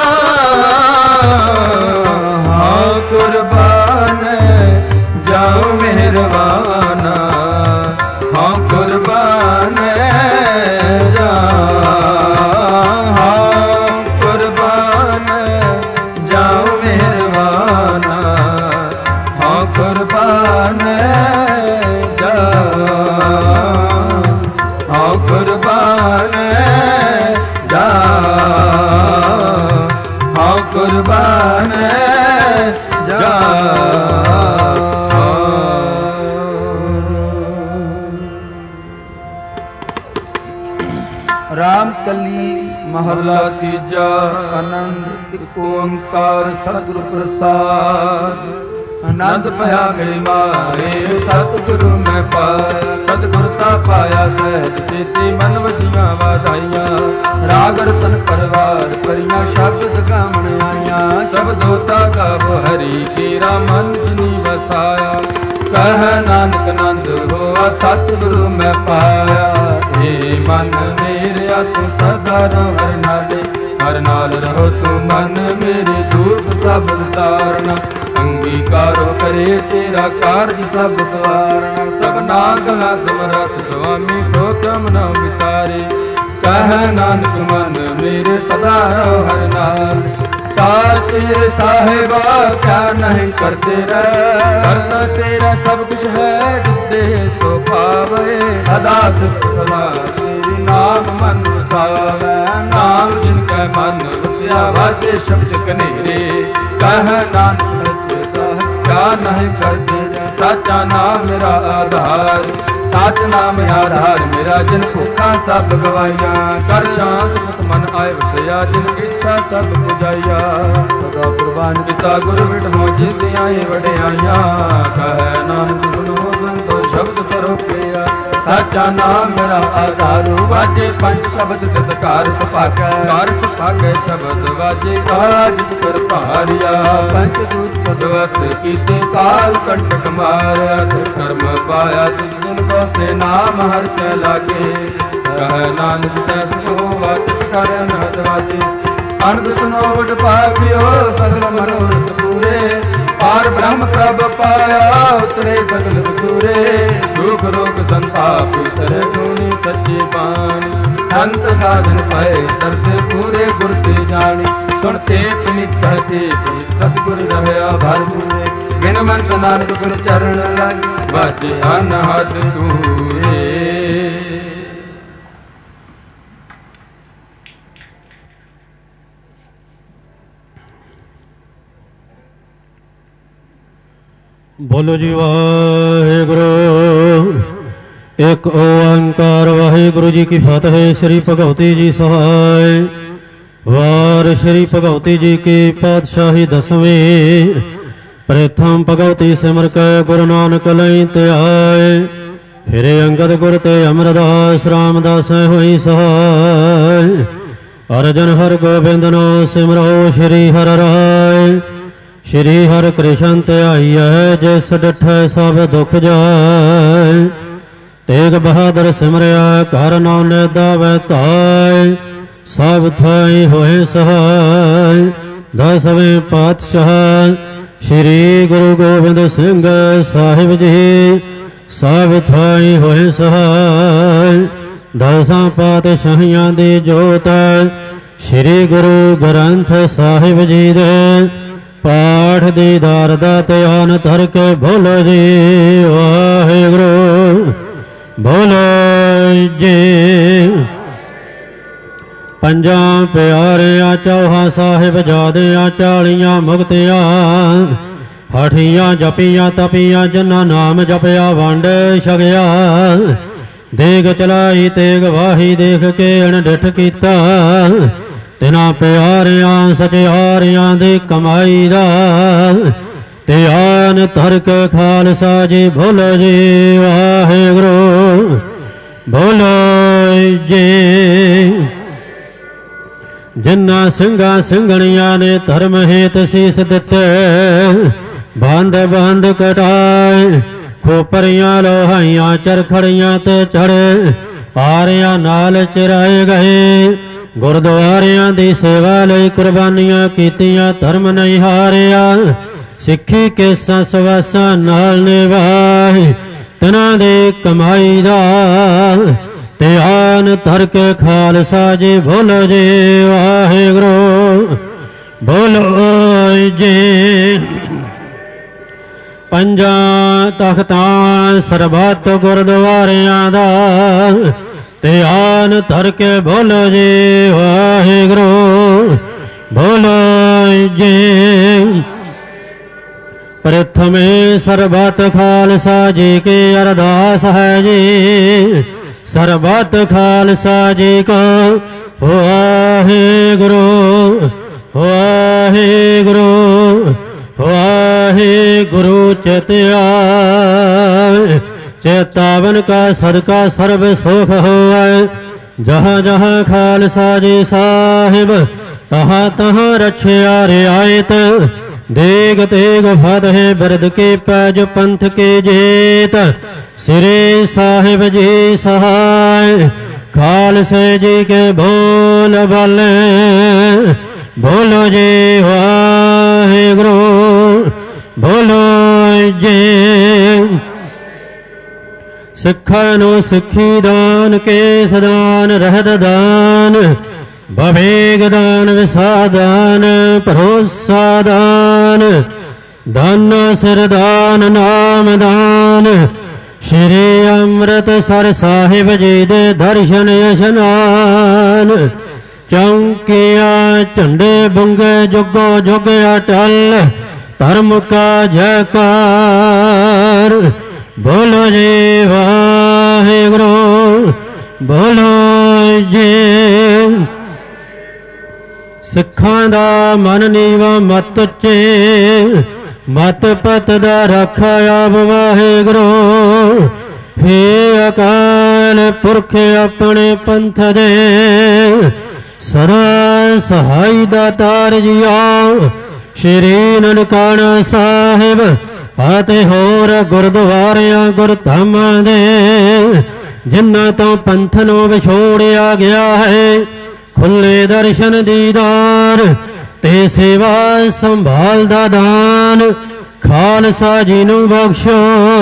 ਹਾਂ ਕੁਰਬਾਨ ਜਾਓ ਮਿਹਰਬਾਨਾ ਹਾਂ ਕੁਰਬਾਨ ਜਾ ਹਾਂ ਕੁਰਬਾਨ ਜਾਓ ਮਿਹਰਬਾਨਾ ਹਾਂ ਕੁਰਬਾਨ ਜਾ ਹਾਂ ਕੁਰਬਾਨ ਜਾ ਹਾਂ ਕੁਰਬਾਨ ਜਾ ਰਾਮ ਕਲੀ ਮਹੱਲਾ ਤੀਜਾ। ਆਨੰਦ ਇੱਕ ਓੰਕਾਰ ਸਤਿਗੁਰ ਪ੍ਰਸਾਦ। ਆਨੰਦ ਭਇਆ ਮੇਰੀ ਮਾਏ ਸਤਿਗੁਰੂ ਮੈਂ ਪਾਇਆ। ਸਤਿਗੁਰ ਤਾ ਪਾਇਆ ਸਹਿਜ ਸੇਤੀ ਮਨ ਵਜੀਆਂ ਵਾਧਾਈਆਂ। ਰਾਗ ਰਤਨ ਪਰਵਾਰ ਪਰੀਆਂ ਸ਼ਬਦ ਗਾਵਣ ਆਈਆਂ। ਸ਼ਬਦੋ ਤਾ ਗਾਵੋ ਹਰੀ ਕੀਰਾ ਮਨ ਜਿਨੀ ਵਸਾਇਆ। ਕਹਿ ਨਾਨਕ ਆਨੰਦ ਹੋਆ ਸਤਿਗੁਰੂ ਮੈਂ ਪਾਇਆ। ਏ ਮਨ ਮੇਰਿਆ ਤੂੰ ਸਦਾ ਰਹੋ ਹਰ ਨਾਲੇ। ਹਰ ਨਾਲ ਰਹੋ ਤੂੰ ਮਨ ਮੇਰੇ ਦੁਖ ਸਭ ਵਿਸਾਰਨਾ। ਅੰਗੀਕਾਰੋ ਕਰੇ ਤੇਰਾ ਕਾਰਜ ਸਭ ਸਵਾਰਨਾ। ਸਭਨਾ ਗਲਾ ਸਮਰੱਥ ਸੁਆਮੀ ਸੋ ਤਮ ਨਾ ਵਿਸਾਰੇ। ਕਹਿ ਨਾਨਕ ਮਨ ਮੇਰੇ ਸਦਾ ਰਹੋ ਹਰ ਨਾਲ। ਸਾਚੇ ਸਾਹਿਬਾ ਕਿਆ ਨਹੀਂ ਕਰਦੇ ਰਹਿ। ਕਰਤਾ ਤੇਰਾ ਸਭ ਕੁਛ ਹੈ ਜਿਸ ਦੇ ਸੋ ਪਾਵੇ। ਸਦਾ ਸਿਫਤ ਸਲਾਹ ਤੇਰੀ ਨਾਮ ਮਨ ਵਸਾਵੇ। ਨਾਮ ਜਿਨ ਕੈ ਮਨ ਵਸਿਆ ਵਾਜੇ ਸ਼ਬਦ ਕਨੇਰੇ। ਕਹਿ ਨਾਨਕ ਸੱਚੇ ਸਾਹਿਬ ਕਿਆ ਨਹੀਂ ਕਰਦੇ ਰਹਿ। ਸਾਚਾ ਨਾਮ ਮੇਰਾ ਆਧਾਰ ਸਾਚ ਨਾਮ ਆਧਾਰ ਮੇਰਾ। ਜਿਨ ਭੁੱਖਾਂ ਸਭ ਗਵਾਈਆਂ। ਕਰ ਸ਼ਾਂਤ ਸੁਖ ਮਨ ਆਏ ਵਸਿਆ। ਜਿਨ ਇੱਛਾ ਸਭ ਪੁਜਾਈਆ। ਸਦਾ ਕੁਰਬਾਨ ਪਿਤਾ ਗੁਰ ਵਿਟਮੋ ਜਿਸ ਦੀਆਂ ਇਹ ਵਡਿਆਈਆਂ। ਕਹਿ ਨਾਨਕ ਸੁਨੋ ਸੰਤੋ ਸ਼ਬਦ ਕਰੋ ਪਿਆ। ਸਾਚਾ ਨਾਮ ਮੇਰਾ ਆਧਾਰ ਵਾਜੇ ਪੰਜ ਸ਼ਬਦ ਤਿਤ ਕਾਰ ਸੁਭਾਗੈ। ਕਾਰ ਸੁਭਾਗੈ ਸ਼ਬਦ ਵਾਜੇ ਕਾਜ ਕਰ ਭਾਰਿਆ। ਪੰਜ ਦੂਤ ਪਦ ਵਸ ਕੀਤੇ ਕਾਲ ਕੰਟਕ ਮਾਰਿਆ। ਤੁਰ ਕਰਮ ਪਾਇਆ ਤਿਸ ਦਿਨ ਕੋ ਸੇ ਨਾਮ ਹਰ ਕੇ ਲਾਗੇ। ਕਹਿ ਨਾਨਕ ਤੈ ਸੋ ਵਾਚ ਕਰ ਅਨਹਦ ਵਾਜੇ। ਅਨੰਦ ਸੁਨੋ ਵਡ ਭਾਗਿਓ ਸਗਲ ਮਨੋਰਥ ਪੂਰੇ। ਪਾਰ ਬ੍ਰਹਮ ਪ੍ਰਭ ਪਾਇਆ ਉਤਰੇ ਸਗਲ ਵਸੂਰੇ। ਦੁਖ ਰੋਗ ਸੰਤਾਪ ਉਤਰੇ ਗੁਣੀ ਸੱਚੇ ਬਾਣੀ। ਸੰਤ ਸਾਧਨ ਪਏ ਸਰਸੇ ਪੂਰੇ ਗੁਰ ਤੇ ਜਾਣੀ। ਸੁਣਤੇ ਪਨਿਤ ਤੇ ਸਤਿਗੁਰ ਰਹਿਆ ਭਰ ਪੂਰੇ। ਬਿਨ ਮੰਤ ਨਾਨਕ ਗੁਰ ਚਰਨ ਲਾਗੇ ਵਾਜੇ ਅਨਹਦ ਤੂਰੇ। ਬੋਲੋ ਜੀ ਵਾਹਿਗੁਰੂ। ਇੱਕ ਓੰਕਾਰ ਵਾਹਿਗੁਰੂ ਜੀ ਕੀ ਫਤਿਹ। ਸ੍ਰੀ ਭਗਵਤੀ ਜੀ ਸਹਾਇ। ਵਾਰ ਸ੍ਰੀ ਭਗਵਤੀ ਜੀ ਕੀ ਪਾਤਸ਼ਾਹੀ ਦਸਵੀਂ। ਪ੍ਰਥਮ ਭਗਵਤੀ ਸਿਮਰ ਕੈ ਗੁਰੂ ਨਾਨਕ ਲਈ ਧਿਆਏ। ਫਿਰ ਅੰਗਦ ਗੁਰ ਤੇ ਅਮਰਦਾਸ ਰਾਮਦਾਸ ਹੋਈ ਸਹਾਇ। ਅਰਜਨ ਹਰ ਗੋਬਿੰਦ ਨੋ ਸਿਮਰੋ ਸ੍ਰੀ ਹਰਿ ਰਾਇ। ਸ਼੍ਰੀ ਹਰਿ ਕ੍ਰਿਸ਼ਨ ਧਿਆਈਐ ਜਿਸ ਡਿਠੈ ਸਭ ਦੁਖ ਜਾਇ। ਤੇਗ ਬਹਾਦਰ ਸਿਮਰਿਆ ਘਰ ਨੌ ਨਿਦਾਵੈ ਧਾਇ। ਸਭ ਥਾਈ ਹੋਏ ਸਹਾਇ। ਦਸਵੇਂ ਪਾਤਸ਼ਾਹ ਸ਼੍ਰੀ ਗੁਰੂ ਗੋਬਿੰਦ ਸਿੰਘ ਸਾਹਿਬ ਜੀ। ਸਭ ਥਾਈ ਹੋਏ ਸਹਾਇ। ਦਸਾਂ ਪਾਤਸ਼ਾਹੀਆਂ ਦੀ ਜੋਤ ਸ੍ਰੀ ਗੁਰੂ ਗ੍ਰੰਥ ਸਾਹਿਬ ਜੀ ਦੇ ਪਾਠ ਦੀਦਾਰ ਦਾ ਧਿਆਨ ਧਰ ਕੇ ਬੋਲੋ ਜੀ ਵਾਹਿਗੁਰੂ ਬੋਲੋ ਜੀ। ਪੰਜਾਂ ਪਿਆਰਿਆਂ ਚੌਹਾਂ ਸਾਹਿਬ ਜਾਦਿਆਂ ਚਾਲੀਆਂ ਮੁਕਤਿਆਂ ਹਠੀਆਂ ਜਪੀਆਂ ਤਪੀਆਂ ਜਿਨ੍ਹਾਂ ਨਾਮ ਜਪਿਆ ਵੰਡ ਛਕਿਆ ਦੇਗ ਚਲਾਈ ਤੇਗ ਵਾਹੀ ਦੇਖ ਕੇ ਅਣਡਿੱਠ ਕੀਤਾ ਤਿਨਾਂ ਪਿਆਰਿਆਂ ਸਚਿਆਰਿਆਂ ਦੀ ਕਮਾਈ ਦਾ ਧਿਆਨ ਧਰ ਕੇ ਖਾਲਸਾ ਜੀ ਬੋਲੋ ਜੀ ਵਾਹਿਗੁਰੂ ਬੋਲੋ ਜੀ। ਜਿਨ੍ਹਾਂ ਸਿੰਘਾਂ ਸਿੰਘਣੀਆਂ ਨੇ ਧਰਮ ਹੇਤ ਸੀਸ ਦਿੱਤੇ ਬੰਦ ਬੰਦ ਕਟਾਏ ਖੋਪਰੀਆਂ ਲੋਹਾਈਆਂ ਚਰਖੜੀਆਂ ਤੇ ਚੜੇ ਆਰਿਆਂ ਨਾਲ ਚਿਰਾਏ ਗਏ ਗੁਰਦੁਆਰਿਆਂ ਦੀ ਸੇਵਾ ਲਈ ਕੁਰਬਾਨੀਆਂ ਕੀਤੀਆਂ ਧਰਮ ਨਹੀਂ ਹਾਰਿਆ ਸਿੱਖੀ ਕੇਸਾਂ ਸਵਾਸਾਂ ਨਾਲ ਨਿਭਾਈ ਤਿਨਾਂ ਦੀ ਕਮਾਈ ਦਾ ਧਿਆਨ ਧਰ ਕੇ ਖਾਲਸਾ ਜੀ ਬੋਲੋ ਜੀ ਵਾਹਿਗੁਰੂ ਬੋਲੋ ਜੀ। ਪੰਜਾਂ ਤਖਤਾਂ ਸਰਬੱਤ ਗੁਰਦੁਆਰਿਆਂ ਦਾ ਧਿਆਨ ਧਰ ਕੇ ਬੋਲੋ ਜੀ ਵਾਹਿਗੁਰੂ ਬੋਲੋ ਜੀ। ਪ੍ਰਥਮੇ ਸਰਬੱਤ ਖਾਲਸਾ ਜੀ ਕੀ ਅਰਦਾਸ ਹੈ ਜੀ ਸਰਬੱਤ ਖਾਲਸਾ ਜੀ ਕੋ ਵਾਹਿਗੁਰੂ ਵਾਹਿਗੁਰੂ ਵਾਹਿਗੁਰੂ ਚੇਤਿਆ ਚੇਤਾਵਨ ਕਾ ਸਦਕਾ ਸਰਬ ਸੁਖ ਹੋਵੈ ਜਹਾਂ ਜਹਾਂ ਖਾਲਸਾ ਜੀ ਸਾਹਿਬ ਤਹਾਂ ਤਹਾਂ ਰਛਿਆ ਰਿਆਇਤ ਦੇਗ ਤੇਗ ਫਤਿਹ ਬਿਰਦ ਕੇ ਪੈਜ ਪੰਥ ਕੇ ਜੇਤ ਸ੍ਰੀ ਸਾਹਿਬ ਜੀ ਸਹਾਇ ਖਾਲਸੇ ਜੀ ਕੇ ਬੋਲ ਬਲੇ ਬੋਲੋ ਜੀ ਵਾਹਿਗੁਰੂ ਬੋਲੋ ਜੀ। ਸਿੱਖਾਂ ਨੂੰ ਸਿੱਖੀ ਦਾਨ ਕੇਸ ਦਾਨ ਰਹਿਤ ਦਾਨ ਬਵੇਗ ਦਾਨ ਵਿਸਾਦਾਨ ਭਰੋਸਾ ਦਾਨ ਦਾਨ ਸਿਰ ਦਾਨ ਨਾਮ ਦਾਨ ਸ਼੍ਰੀ ਅੰਮ੍ਰਿਤਸਰ ਸਾਹਿਬ ਜੀ ਦੇ ਦਰਸ਼ਨ ਇਸ਼ਨਾਨ ਚੌਂਕੀਆਂ ਝੰਡੇ ਬੰਗੇ ਜੁਗੋ ਜੁਗ ਅਟਲ ਧਰਮ ਕਾ ਜੈਕਾਰ ਬੋਲੋ ਜੀ ਵਾਹਿਗੁਰੂ ਬੋਲੋ ਜੀ। ਸਿੱਖਾਂ ਦਾ ਮਨ ਨੀਵਾ ਮਤ ਉੱਚੇ ਮਤ ਪਤ ਦਾ ਰੱਖਾ ਆਪ ਵਾਹਿਗੁਰੂ ਹੇ ਅਕਾਲ ਪੁਰਖ ਆਪਣੇ ਪੰਥ ਦੇ ਸਦਾ ਸਹਾਈ ਦਾਤਾਰ ਜੀਓ ਸ਼੍ਰੀ ਨਨਕਾਣਾ ਸਾਹਿਬ ਅਤੇ ਹੋਰ ਗੁਰਦੁਆਰਿਆਂ ਗੁਰਧਾਮਾਂ ਦੇ ਜਿਨ੍ਹਾਂ ਤੋਂ ਪੰਥ ਨੂੰ ਵਿਛੋੜਿਆ ਗਿਆ ਹੈ ਖੁੱਲੇ ਦਰਸ਼ਨ ਦੀਦਾਰ ਤੇ ਸੇਵਾ ਸੰਭਾਲ ਦਾ ਦਾਨ ਖਾਲਸਾ ਜੀ ਨੂੰ ਬਖਸ਼ੋ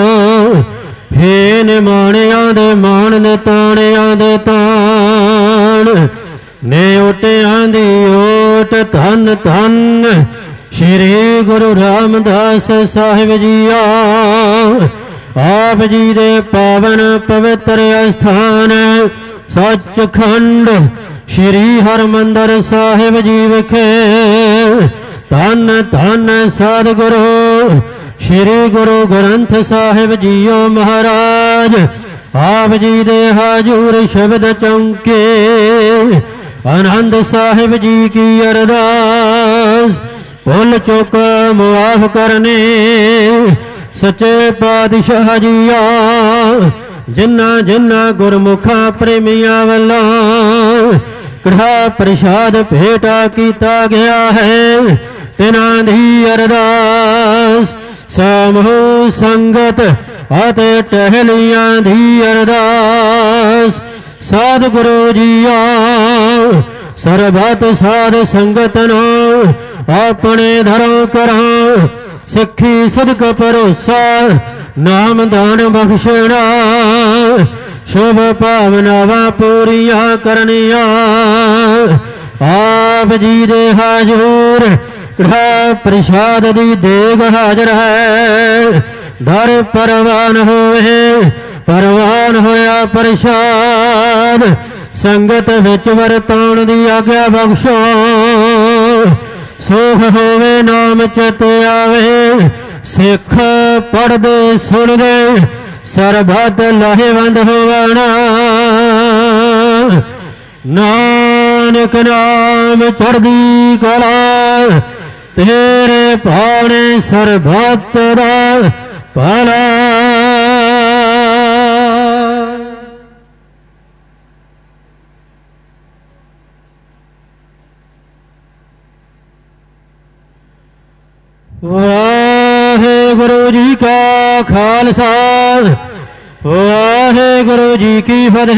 ਹੇ ਨਿਮਾਣਿਆਂ ਦੇ ਮਾਣ ਨੇ ਤਾਣਿਆਂ ਦੇ ਤਾਣ ਨੇ ਓਟਿਆਂ ਦੀ ਓਟ ਧੰਨ ਧੰਨ ਸ਼੍ਰੀ ਗੁਰੂ ਰਾਮਦਾਸ ਸਾਹਿਬ ਜੀਓ ਆਪ ਜੀ ਦੇ ਪਾਵਨ ਪਵਿੱਤਰ ਅਸਥਾਨ ਸੱਚਖੰਡ ਸ਼੍ਰੀ ਹਰਿਮੰਦਰ ਸਾਹਿਬ ਜੀ ਵਿਖੇ ਧੰਨ ਧੰਨ ਸਤਿਗੁਰੂ ਸ਼੍ਰੀ ਗੁਰੂ ਗ੍ਰੰਥ ਸਾਹਿਬ ਜੀਓ ਮਹਾਰਾਜ ਆਪ ਜੀ ਦੇ ਹਾਜ਼ੂਰ ਸ਼ਬਦ ਚੌਂਕੇ ਆਨੰਦ ਸਾਹਿਬ ਜੀ ਕੀ ਅਰਦਾਸ ਭੁੱਲ ਚੁੱਕ ਮੁਆਫ ਕਰਨੇ ਸੱਚੇ ਪਾਤਸ਼ਾਹ ਜੀਓ ਜਿਨ੍ਹਾਂ ਜਿਨ੍ਹਾਂ ਗੁਰਮੁਖਾਂ ਪ੍ਰੇਮੀਆਂ ਵੱਲੋਂ ਕੜਾ ਪ੍ਰਸ਼ਾਦ ਭੇਟਾ ਕੀਤਾ ਗਿਆ ਹੈ ਤਿਨਾਂ ਦੀ ਅਰਦਾਸ ਸਮੂਹ ਸੰਗਤ ਅਤੇ ਟਹਿਲੀਆਂ ਦੀ ਅਰਦਾਸ ਸਤਿਗੁਰੂ ਜੀਓ ਸਰਬੱਤ ਸਾਧ ਸੰਗਤ ਨੂੰ ਆਪਣੇ ਧਰਮ ਕਰਾਂ ਸਿੱਖੀ ਸਦਕ ਭਰੋਸਾ ਨਾਮ ਦਾਨ ਬਖਸ਼ਣਾ ਸ਼ੁਭ ਭਾਵਨਾਵਾਂ ਪੂਰੀਆਂ ਕਰਨੀਆਂ ਆਪ ਜੀ ਦੇ ਹਾਜ਼ੂਰ ਗ੍ਰਹਿ ਪ੍ਰਸ਼ਾਦ ਦੀ ਦੇਗ ਹਾਜ਼ਰ ਹੈ। ਦਰ ਪਰਵਾਨ ਹੋਏ ਪਰਵਾਨ ਹੋਇਆ ਪ੍ਰਸ਼ਾਦ, ਸੰਗਤ ਵਿੱਚ ਵਰਤਾਉਣ ਦੀ ਆਗਿਆ ਬਖਸ਼ੋ। ਸੁਖ ਹੋਵੇ ਨਾਮ ਚਿਤ ਆਵੇ, ਸਿੱਖ ਪੜ੍ਹਦੇ ਸੁਣਦੇ ਸਰਬੱਤ ਲਾਹੇਵੰਦ ਹੋਵਣ। ਨਾਨਕ ਨਾਮ ਚੜ੍ਹਦੀ ਕਲਾ, ਤੇਰੇ ਭਾਣੇ ਸਰਬੱਤ ਦਾ ਭਲਾ। ਵਾਹਿਗੁਰੂ ਜੀ ਕਾ ਖਾਲਸਾ, ਵਾਹਿਗੁਰੂ ਜੀ ਕੀ ਫਤਿਹ।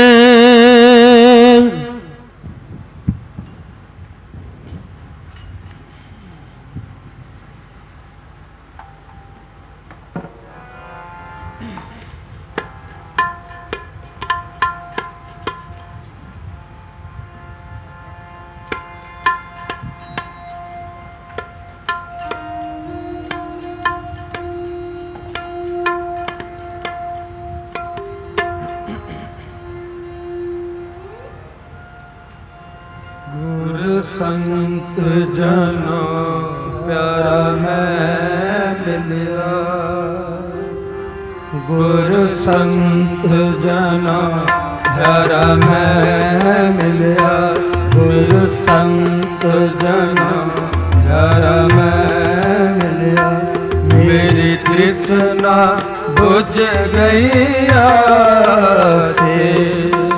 ਸੰਤ ਜਨੋ ਪਿਆਰਾ ਮੈਂ ਮਿਲਿਆ, ਗੁਰ ਸੰਤ ਜਨੋ ਪਿਆਰਾ ਮੈਂ ਮਿਲਿਆ, ਗੁਰ ਸੰਤ ਜਨੋ ਪਿਆਰਾ ਮੈਂ ਮਿਲਿਆ। ਮੇਰੀ ਤ੍ਰਿਸ਼ਨਾ ਬੁਝ ਗਈ ਆਸੇ,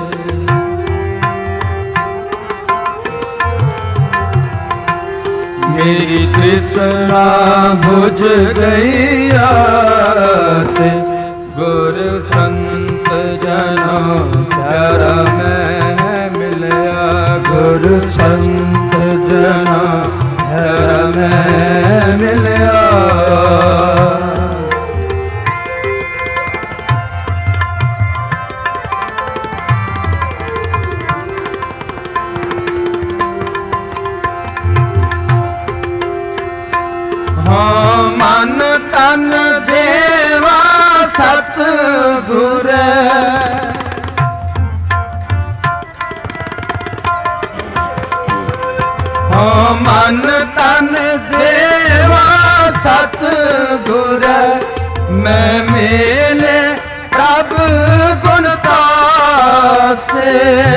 मेरी तृष्णा बुझ गई आसे। गुर संत जनों प्यारा मैं मिलया, गुर संत जनों प्यारा मैं मिलया। ਮਨ ਤਨ ਦੇਵਾ ਸਤਿਗੁਰ, ਹੋ ਮਨ ਤਨ ਦੇਵਾ ਸਤਿਗੁਰ। ਮੈਂ ਮੇਲੇ ਪ੍ਰਭ ਗੁਣ ਤਾਸੇ,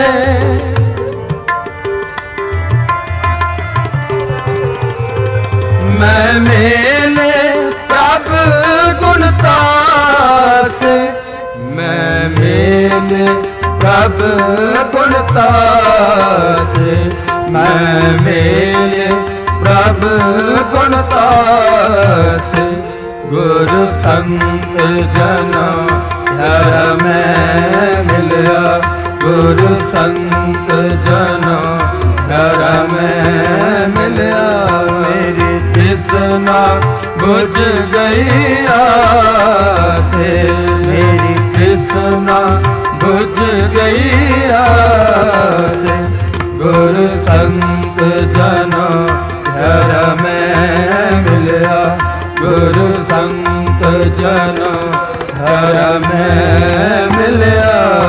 ਮੈਂ ਮੇਲੇ ਪ੍ਰਭ ਗੁਣ ਤਾਸੇ, ਮੈਂ ਮੇਲੇ ਪ੍ਰਭ ਗੁਣ ਤਾਸੇ, ਮੈਂ ਮੇਲੇ ਪ੍ਰਭ ਗੁਣ ਤਾਸੇ। ਗੁਰ ਸੰਤ ਜਨੋਂ ਪਿਆਰਾ ਮੈਂ ਮਿਲਿਆ, ਗੁਰ ਸੰਤ ਜਨੋਂ ਪਿਆਰਾ ਮੈਂ ਮਿਲਿਆ। ਮੇਰੀ ਤ੍ਰਿਸ਼ਨਾ ਬੁਝ ਗਈ ਆਸੇ, ਮੇਰੀ ਤ੍ਰਿਸ਼ਨਾ ਬੁਝ ਗਈ ਆਸੇ। ਗੁਰ ਸੰਤ ਜਨੋਂ ਪਿਆਰਾ ਮੈਂ ਮਿਲਿਆ, ਗੁਰ ਸੰਤ ਜਨੋਂ ਪਿਆਰਾ ਮੈਂ ਮਿਲਿਆ।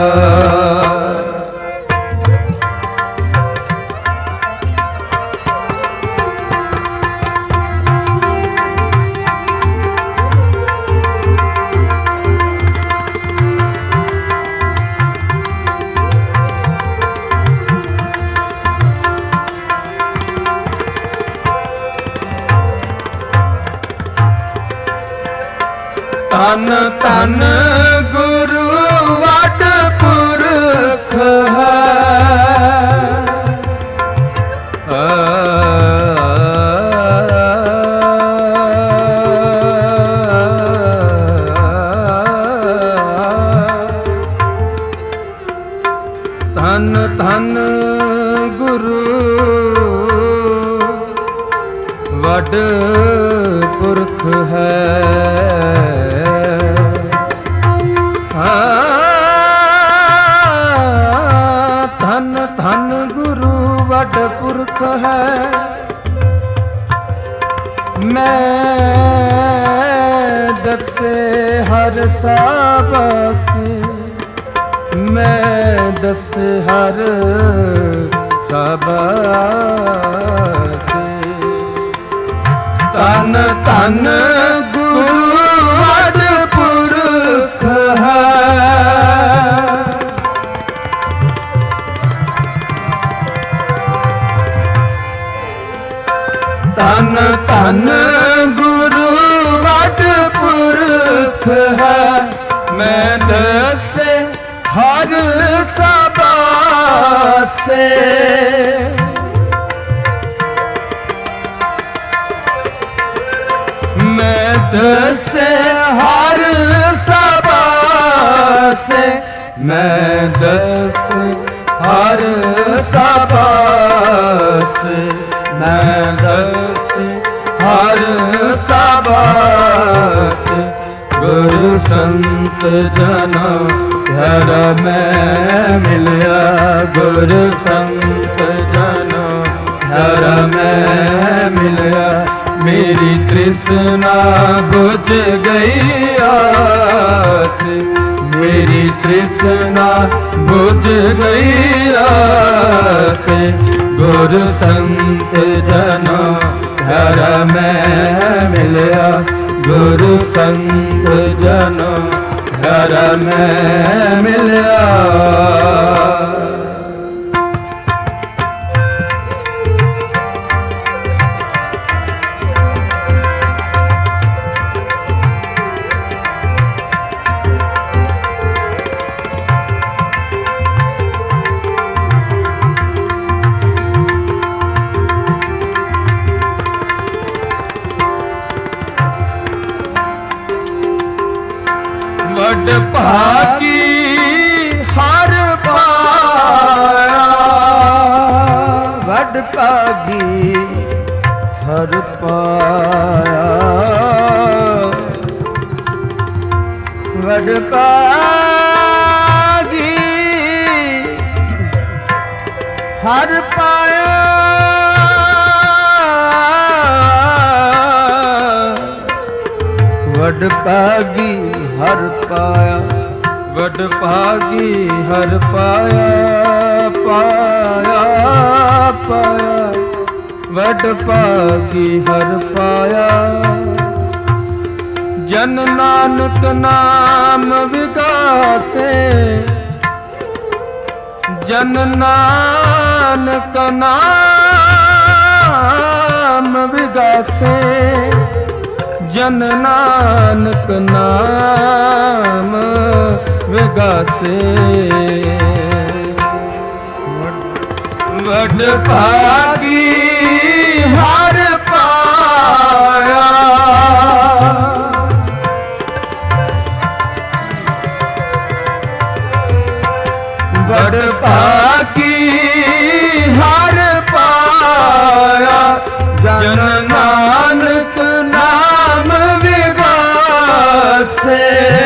ਤਨ ਤਨ ਗੁਰੂ ਵੱਡ ਪੁਰਖ ਹੈ, ਤਨ ਤਨ ਗੁਰੂ ਵੱਡ ਪੁਰਖ ਹੈ। ਧਨ ਧਨ ਗੁਰੂ ਵੱਡ ਮੈਂ ਦਸੇ ਹਰ ਸਾਬਾਸੇ, ਮੈਂ ਦਸੇ ਹਰ ਸਾਬਾਸੇ। ਤਨ ਤਨ ਗੁਰੂ ਵਡ ਪੁਰਖ ਹੈ, ਤਨ ਤਨ ਗੁਰੂ ਵਡ ਪੁਰਖ ਹੈ। ਮੈਂ ਦਸੇ ਹਰ ਸਾਬਾਸੇ, ਮੈਂ ਦਸੇ ਹਰ ਸਾਬਾਸੇ, ਮੈਂ ਦਸੇ ਹਰ ਸਾਬਾਸੇ, ਮੈਂ ਦਸੇ ਹਰ ਸਾਬਾਸੇ। ਗੁਰੂ ਸੰਤ ਜਨਾ ਘਰ ਮੈਂ ਮਿਲਿਆ, ਗੁਰੂ ਸੰਤ ਜਨਾ ਘਰ ਮੈਂ ਮਿਲਿਆ। ਮੇਰੀ ਤ੍ਰਿਸ਼ਨਾ ਬੁਝ ਗਈ ਆਸ, ਮੇਰੀ ਤ੍ਰਿਸ਼ਨਾ ਬੁਝ ਗਈ ਆਸ। ਗੁਰੂ ਸੰਤ ਜਨਾ ਘਰ ਮੈਂ ਮਿਲਿਆ, ਗੁਰੂ ਸੰਤ ਜਨਾ ਘਰ ਮੈਂ ਮਿਲਿਆ। ਵਡ ਭਾਗੀ ਹਰ ਪਾਇਆ, ਵਡ ਭਾਗੀ ਹਰ ਪਾਇਆ, ਵਡ ਭਾਗੀ ਹਰ ਪਾਇਆ। ਵਡ ਭਾਗੀ ਹਰ ਪਾਇਆ, ਵਡ ਭਾਗੀ ਹਰ ਪਾਇਆ, ਪਾਇਆ ਪਾਇਆ, ਵਡ ਭਾਗੀ ਹਰ ਪਾਇਆ। ਜਨ ਨਾਨਕ ਨਾਮ ਵਿਗਾਸੇ, ਜਨ ਨਾਨਕ ਨਾਮ ਵਿਗਾਸੇ, ਜਨ ਨਾਨਕ ਨਾਮ ਵਿਗਾਸੇ। ਵਡ ਭਾਗੀ ਹਰ ਪਾਇਆ, ਵਡ ਭਾਗੀ ਹਰ ਪਾਇਆ। ਜਨ ਨਾਨਕ ਨਾਮ ਵਿਗਾਸੇ,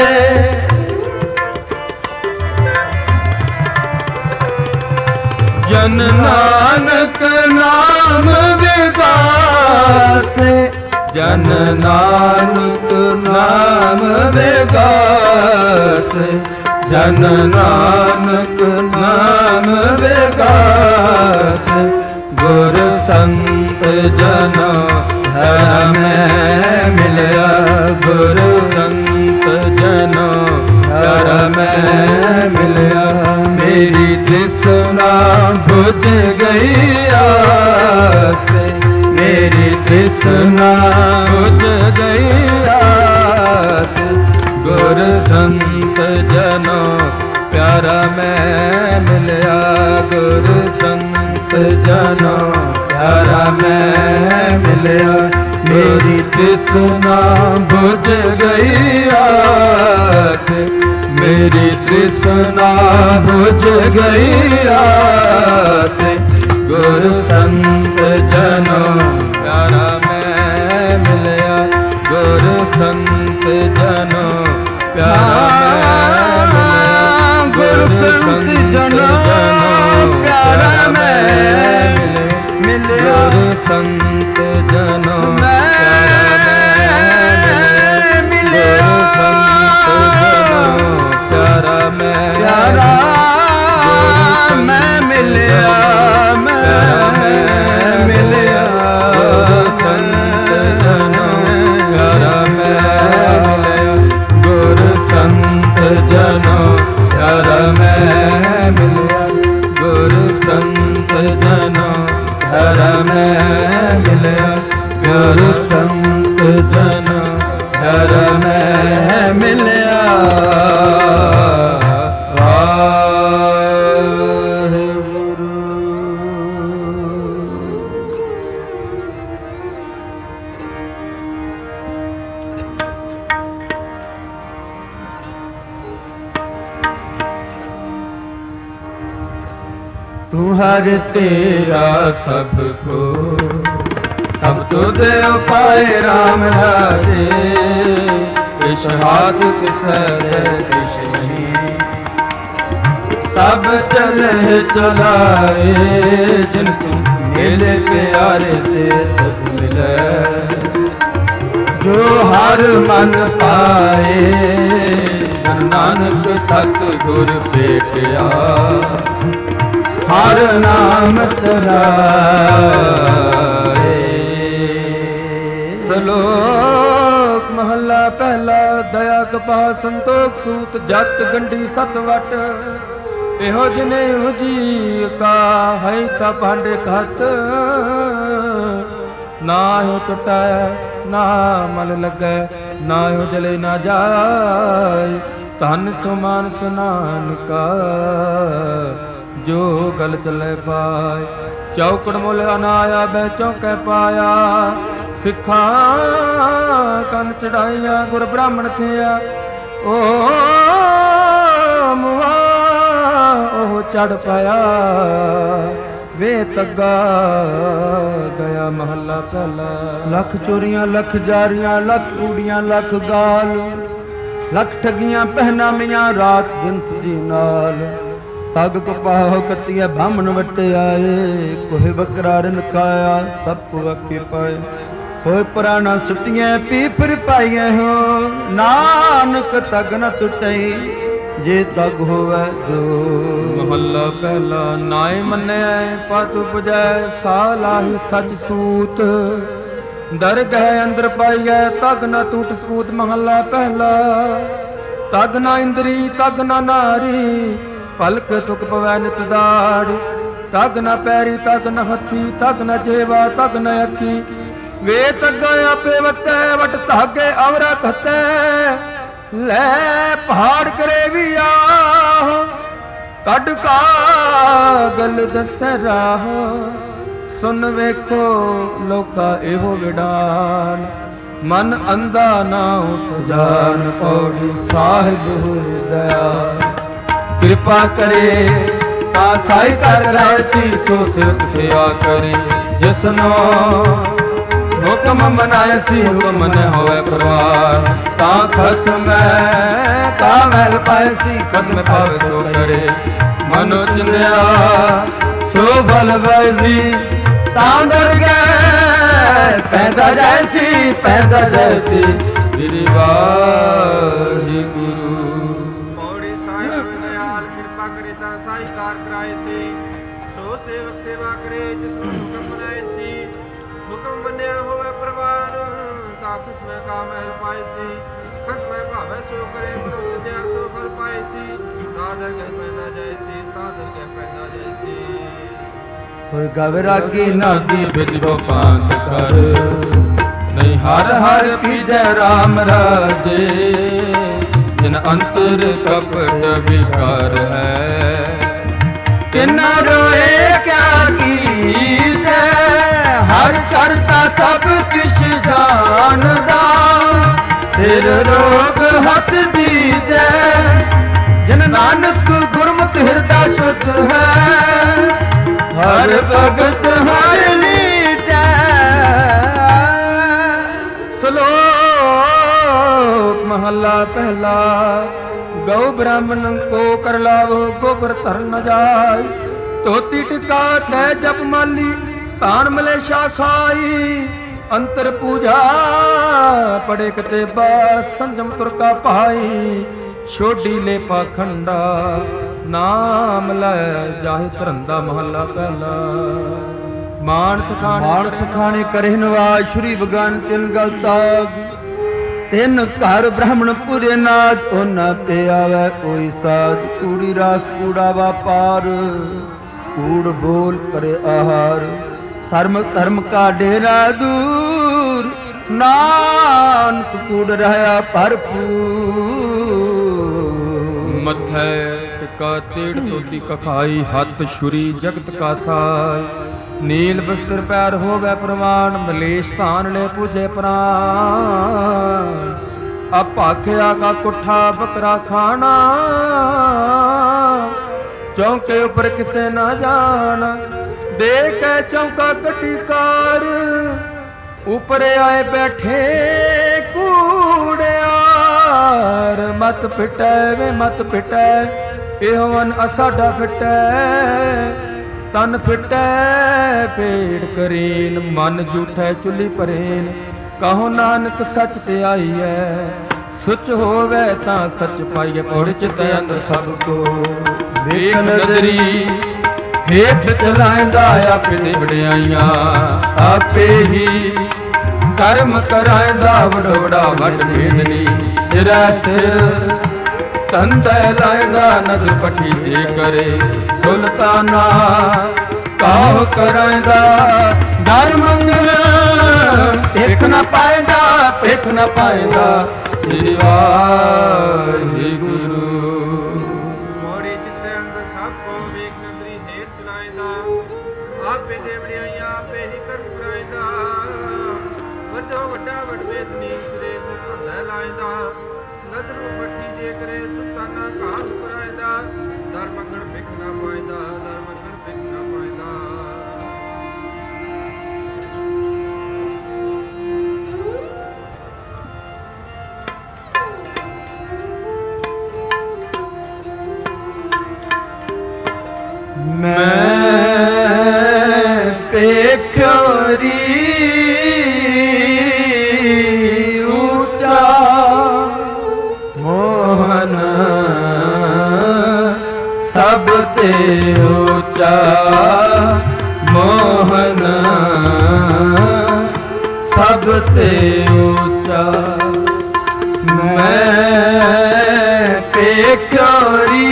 ਜਨ ਨਾਨਕ ਨਾਮ ਵਿਗਾਸੇ, ਜਨ ਨਾਨਕ ਨਾਮ ਵਿਗਾਸੇ, ਜਨ ਨਾਨਕ ਨਾਮ ਵਿਗਾਸੇ। ਗੁਰ ਸੰਤ ਜਨਾ ਘਰ ਮੈਂ ਮਿਲਿਆ, ਗੁਰ ਸੰਤ ਜਨਾ ਘਰ ਮੈਂ ਮਿਲਿਆ। ਮੇਰੀ ਤ੍ਰਿਸ਼ਨਾ ਬੁਝ ਗਈ ਆਸ, ਮੇਰੀ ਤ੍ਰਿਸ਼ਨਾ ਬੁਝ ਗਈ ਆਸ। ਗੁਰ ਸੰਤ ਜਨਾ ਪਿਆਰਾ ਮੈਂ ਮਿਲਿਆ, ਗੁਰ ਸੰਤ ਜਨਾ ਪਿਆਰਾ ਮੈਂ ਮਿਲਿਆ। ਮੇਰੀ ਤ੍ਰਿਸ਼ਨਾ ਬੁਝ ਗਈ ਆਸ, ਮੇਰੀ ਤ੍ਰਿਸ਼ਨਾ ਬੁਝ ਗਈ ਆਸ। ਗੁਰ ਸੰਤ ਜਨਾ ਪਿਆਰਾ ਮੈਂ ਮਿਲਿਆ, ਗੁਰ ਸੰਤ ਜਨਾ ਪਿਆਰਾ ਮੈਂ ਮਿਲਿਆ। ਗੁਰ ਸੰਤ ਜਨਾ ਪਿਆਰਾ ਮੈਂ ਮਿਲਿਆ, ਗੁਰ ਸੰਤ ਜਨਾ ਪਿਆਰਾ ਜਨ ਹਰ ਮੈਂ ਮਿਲਿਆ ਤੂੰ ਹਰ ਤੇਰਾ ਸਭ ਕੋ ਸਭ ਤੁਧ ਉਪਾਏ ਰਾਮ ਰਾਜੇ ਇਸ਼ ਹਾਥ ਕਿਸੈ ਕਿਛ ਨਹੀਂ ਸਭ ਚਲੇ ਚਲਾਏ ਜਿਨ ਤੁਮ ਮਿਲੇ ਪਿਆਰੇ ਸੇ ਤਦ ਮਿਲੇ ਜੋ ਹਰ ਮਨ ਪਾਏ ਜਨ ਨਾਨਕ ਸਤ ਗੁਰ ਭੇਟਿਆ ਹਰ ਨਾਮ ਤਰਾਏ। ਸ਼ਲੋਕ ਮਹੱਲਾ ਪਹਿਲਾ ਦਇਆ ਕਪਾ ਸੰਤੋਖ ਸੂਤ ਜਤ ਗੰਢੀ ਸਤ ਵਟ ਇਹੋ ਜਿਨੇ ਹੋ ਜੀ ਕਾ ਹੈ ਤਾ ਭਾਂਡੇ ਘਤ ਨਾ ਹੋ ਟੁਟੈ ਨਾ ਮਲ ਲੱਗੈ ਨਾ ਹੋ ਜਲੇ ਨਾ ਜਾਏ ਧਨ ਸੁਮਾਨ ਸੁਨਾਨਕਾ ਜੋ ਗਲ ਚੱਲੇ ਪਾਏ ਚੌਕੜ ਮੁੱਲ ਅਨਾਇਆ ਬੈ ਚੌਂਕੈ ਪਾਇਆ ਸਿੱਖਾਂ ਕੰਨ ਚੜਾਈਆਂ ਗੁਰ ਬ੍ਰਾਹਮਣ ਥਿਆ ਓ ਮੁਆ ਉਹ ਚੜ ਪਾਇਆ ਵੇ ਤੱਗਾ ਗਿਆ ਮਹੱਲਾ ਪਹਿਲਾ। ਲੱਖ ਚੋਰੀਆਂ ਲੱਖ ਜਾਰੀਆਂ ਲੱਖ ਕੂੜੀਆਂ ਲੱਖ ਗਾਲ ਲੱਖ ਠਗੀਆਂ ਪਹਿਨਾਮੀਆਂ ਰਾਤ ਦਿਨ ਸਜੀ ਨਾਲ ਤਗ ਕਪਾਹ ਕੱਤੀਆ ਬਾਹਮਣ ਵੱਟੇ ਆਏ ਕੋਹੇ ਬੱਕਰਾ ਰਨ ਕਾਇਆ ਸਭ ਕੋ ਵਕੇ ਪਾਏ ਹੋਏ ਪੁਰਾਣਾ ਸੁੱਟੀਆਂ ਪੀ ਫਿਰ ਪਾਈਆਂ ਹੋ ਨਾਨਕ ਤਗ ਨ ਟੁੱਟਈ ਜੇ ਤਗ ਹੋਵੇ ਜੋ। ਮਹੱਲਾ ਪਹਿਲਾ ਨਾਏ ਮੰਨਿਆ ਪਦ ਪੁਜੈ ਸਾ ਲਾਹੀ ਸਚ ਸੂਤ ਦਰ ਗਏ ਅੰਦਰ ਪਾਈਐ ਤਗ ਨ ਟੂਟ ਸਪੂਤ। ਮਹੱਲਾ ਪਹਿਲਾ ਤਗ ਨ ਇੰਦਰੀ ਤਗ ਨ ਨਾਰੀ ਪਲਕ ਤੁਕ ਪਵੈ ਨਿਤ ਦਾੜ ਤਗ ਨ ਪੈਰੀ ਤਗ ਨ ਹੱਥੀ ਤਗ ਨ ਜੇਵਾ ਤਗ ਨ ਅੱਖੀ ਵੇ ਤੱਗਾ ਆਪੇ ਵਤੈ ਵਟ ਧਾਗੇ ਅਵਰਾ ਖਤੈ ਲੈ ਪਹਾੜ ਕਰੇ ਵੀ ਆਹ ਕੱਢ ਕਾ ਗਲ ਦੱਸੈ ਰਾਹ ਸੁਨ ਵੇਖੋ ਲੋਕਾ ਇਹੋ ਵਿਡਾਨ ਮਨ ਅੰਧਾ ਨਾ ਉਠ ਜਾਨ ਪੌੜੀ ਸਾਹਿਬ ਹੋਏ ਦਇਆ ਕਿਰਪਾ ਕਰੇ ਤਾਂ ਸਾਈ ਕਰ ਰਾਸੀ ਸੋ ਸਿਫਤ ਸੇਵਾ ਕਰੇ ਜਿਸਨੋ ਹੁਕਮ ਮਨਾਏ ਸੀ ਹੁਕਮ ਨ ਹੋਵੇ ਪਰਵਾਰ ਤਾਂ ਖਸਮੈ ਕਾ ਮਹਿਲ ਪਾਏ ਸੀ ਖਸਮ ਪਾਵੇ ਸੋ ਕਰੇ ਮਨੋ ਚਿੰਦਿਆ ਸੋ ਬਲ ਵੈਸੀ ਤਾਂ ਦਰ ਗਏ ਪੈਦਾ ਜੈਸੀ ਪੈਦਾ ਜੈਸੀ ਸ੍ਰੀ ਵਾਹਿਗੁਰੂ। ਪੌੜੀ ਸਾਹਿਬ ਦਇਆਲ ਕਿਰਪਾ ਕਰੇ ਤਾਂ ਸਾਈ ਕਾਰ ਕਰਾਏ ਸੀ ਸੋ ਸੇਵਕ ਸੇਵਾ ਕਰੇ ਜਿਸ ਨੂੰ ਹੁਕਮ ਬਣਾਏ ਸੀ ਹੁਕਮ ਮੰਨਿਆ ਹੋਵੇ ਪ੍ਰਵਾਨ ਕਾ ਖਸਮੈ ਕਾ ਮਹਿਲ ਪਾਏ ਸੀ ਖਸਮੈ ਭਾਵੇ ਸੋ ਕਰੇ ਮਨੁ ਚਿੰਦਿਆ ਸੋ ਫਲ ਪਾਏ ਸੀ ਤਾਂ ਦਰ ਗਏ ਪੈਦਾ ਜੈਸੀ ਤਾਂ ਦਰ ਗਏ ਪੈਦਾ ਜੈਸੀ। ਹੋਏ ਗਵ ਰਾਗੀ ਨਾਗੀ ਬਿਜੋ ਪਾਂਤ ਕਰ ਨਹੀਂ ਹਰ ਹਰ ਕੀਜੈ ਰਾਮ ਰਾਜੇ ਜਿਨ ਅੰਤਰ ਕਪਟ ਵਿਕਾਰ ਹੈ ਤਿਨਾ ਰੋਏ ਕਿਆ ਕੀਜੈ ਹਰ ਕਰਤਾ ਸਭ ਕਿਛ ਜਾਣਦਾ ਸਿਰ ਰੋਗ ਹੱਥ ਦੀਜੈ ਜਿਨ ਨਾਨਕ ਗੁਰਮਤਿ ਹਿਰਦਾ ਸੁਧ ਹੈ ਹਰ ਭਗਤ ਹਰ ਲੀਜੈ। ਸ਼ਲੋਕ ਮਹੱਲਾ ਪਹਿਲਾ ਗਊ ਬ੍ਰਾਹਮਣ ਕੋ ਕਰ ਲਾਵੋ ਗੋਬਰ ਧਰ ਨ ਜਾਏ ਧੋਤੀ ਟਿਕਾ ਤੈ ਜਪ ਮਾਲੀ ਤਾਨ ਮਲੇ ਸ਼ਾਖਾਈ ਅੰਤਰ ਪੂਜਾ ਪੜੇ ਕਤੇਬਾ ਸੰਜਮ ਤੁਰ ਕਾ ਭਾਈ ਛੋਡੀ ਲੈ ਪਾਖੰਡਾ ਨਾਮ ਲੈ ਜਾਹਿ ਧਰੰਦਾ। ਮਹੱਲਾ ਪਹਿਲਾ ਮਾਨ ਸਖਾਣੇ ਮਾਨ ਸਖਾਣੇ ਕਰੇ ਨਵਾਜ ਸ਼੍ਰੀ ਬਗਾਨ ਤਿੰਨ ਗਲ ਤਾਗ ਤਿੰਨ ਘਰ ਬ੍ਰਾਹਮਣ ਪੁਰੇ ਨਾਦ ਉਹਨਾਂ ਤੇ ਆਵੇ ਕੋਈ ਸਾਧ ਕੂੜੀ ਰਾਸ ਕੂੜਾ ਵਾਪਾਰ ਕੂੜ ਬੋਲ ਕਰੇ ਆਹਾਰ ਸਰਮ ਧਰਮ ਕਾ ਡੇਰਾ ਦੂਰ ਨਾਨਕ ਕੂੜ ਰਹਾ ਭਰਪੂਰ। ਮੱਥੇ ਟਿਕਾ ਤੇੜ ਤੋਤੀ ਕਖਾਈ, ਹੱਥ ਛੁਰੀ ਜਗਤ ਕਾ ਸਾਈ। ਨੀਲ ਬਸਤਰ ਪੈਰ ਹੋਵੇ ਪ੍ਰਵਾਨ, ਮਲੇਸ਼ ਧਾਨ ਲੈ ਪੂਜੇ ਪ੍ਰਾਨ। ਅਭਾਖਿਆ ਕਾ ਕੁੱਠਾ ਬੱਕਰਾ ਖਾਣਾ, ਚੌਂਕੇ ਉੱਪਰ ਕਿਸੇ ਨਾ ਜਾਣਾ। ਦੇਖ ਕੇ ਚੌਂਕਾ ਕੱਟੀ ਕਾਰ, ਉੱਪਰ ਆਏ ਬੈਠੇ ਕੂੜਿਆਰ। ਮਤ ਫਿਟੈ ਵੇ ਮਤ ਫਿਟੈ, ਇਹੋ ਮਨ ਅਸਾਡਾ ਫਿਟੈ। ਤਨ ਫਿਟੈ ਪੇੜ ਕਰੀਨ, ਮਨ ਝੂਠੈ ਚੁੱਲੀ ਭਰੇਨ। ਕਹੋ ਨਾਨਕ ਸੱਚ ਤੇ ਆਈਐ, ਸੁਚ ਹੋਵੇ ਤਾਂ ਸੱਚ ਪਾਈਐ। ਪੌੜ ਚਿਤ ਅੰਦਰ ਸਭ ਕੋ ਵੇਖ ਨਜ਼ਰੀ, ਹੇਠ ਚਲਾਇਂਦਾ ਆਪੇ ਦੇ ਵਡਿਆਈਆਂ। ਆਪੇ ਹੀ ਕਰਮ ਕਰਾਇਂਦਾ ਵਡੋ ਵਡਾ ਵੱਡ ਭੇਦਨੀ। ਸਿਰੈ ਸਿਰ ਤੰਦੈ ਲਾਇਂਦਾ ਨਜ਼ਰ ਪੱਠੀ ਜੇ ਕਰੇ। ਸੁਲਤਾਨਾ ਕਾਹ ਕਰਾਇਂਦਾ ਡਰ ਮੰਗਲ, ਇੱਕ ਨਾ ਪਾਇਂਦਾ ਭਿਖ ਨਾ ਪਾਇਂਦਾ। ਸ੍ਰੀ ਵਾਹਿਗੁਰੂ। ਮੋੜੇ ਚਿੱਤੇ ਅੰਦਰ ਸਭ ਕੋ ਵੇਖ ਨਦਰੀ, ਹੇਠ ਚਲਾਇਂਦਾ ਆਪੇ ਦੇ ਵਡਿਆਈਆਂ। ਆਪੇ ਹੀ ਕਰਮ ਕਰਾਇਂਦਾ ਵੱਡੋ ਵੱਡਾ ਵੱਡ ਵੇਦਨੀ। ਸਿਰੇ ਸਿਰ ਤੰਦੈ ਲਾਇਂਦਾ ਨਜ਼ਰ ਪੱਠੀ ਜੇ ਕਰੇ। ਸੁਲਤਾਨਾ ਕਾਹ ਕਰਾਇਂਦਾ ਦਰ ਮੰਗਣ ਭਿਖ ਨਾ ਪਾਇਂਦਾ। ਦਰ ਮੰਗਣ ਭਿਖ ਨਾ ਪਾਇਂਦਾ। ਮੈਂ ਪੇਖਰੀ ਉੱਚਾ ਮੋਹਨ, ਸਭ ਤੇ ਉੱਚਾ ਮੋਹਨ, ਸਭ ਤੇ ਉੱਚਾ। ਮੈਂ ਪੇਖਰੀ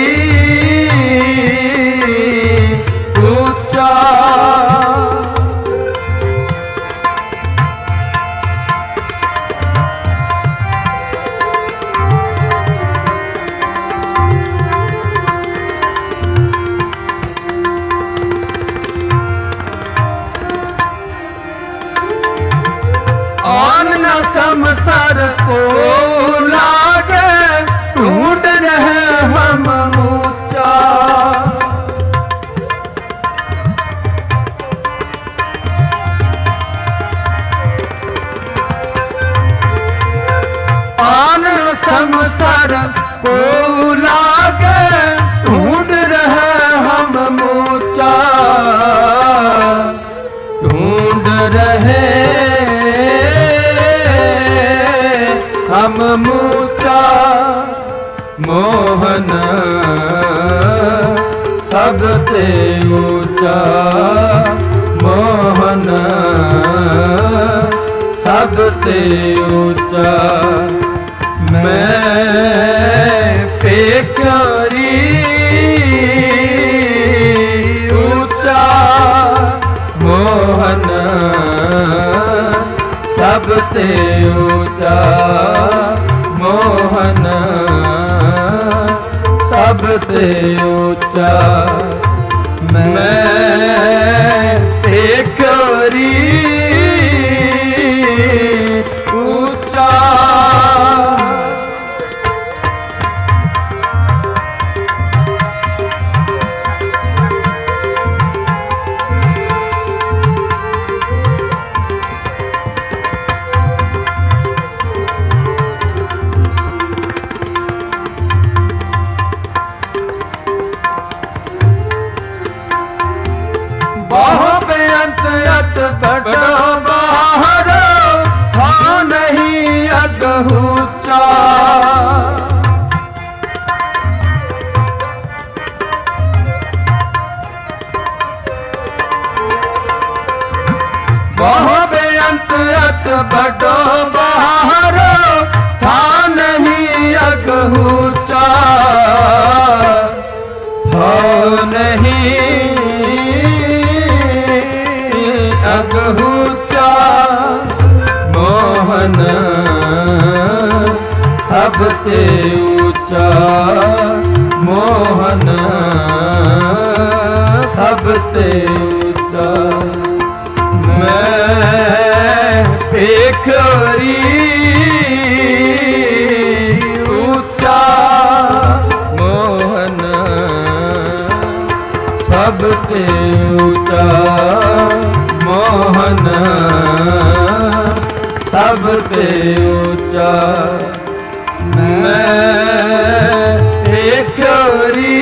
संसार को लागे, ढूंढ रहे हम ऊंचा। आन संसार को लागे, ढूंढ रहे हम ऊंचा। ढूंढ रहे हम मूचा मोहन, सब ते ऊंचा मोहन, सब ते ऊंचा। मैं पेख्यारी ऊंचा मोहन, सब ते ऊंचा मोहन, सब ते ऊंचा। मैं पेख्यारी ऊंचा। बड़ा बाहर था नहीं अगहूचा। बहु बेअंत अत बड़ो बाहर था नहीं अगहूचा। था नहीं अगहूचा मोह ਸਭ ਤੇ ਉੱਚਾ ਮੋਹਨ ਸਭ ਤੇ ਉੱਚਾ ਮੈਂ ਭੇਖਰੀ ਉੱਚਾ ਮੋਹਨ ਸਭ ਤੇ ਉੱਚਾ ਮੋਹਨ ਸਭ ਤੇ ਉੱਚਾ ਮੈਂ ਭੇਖਰੀ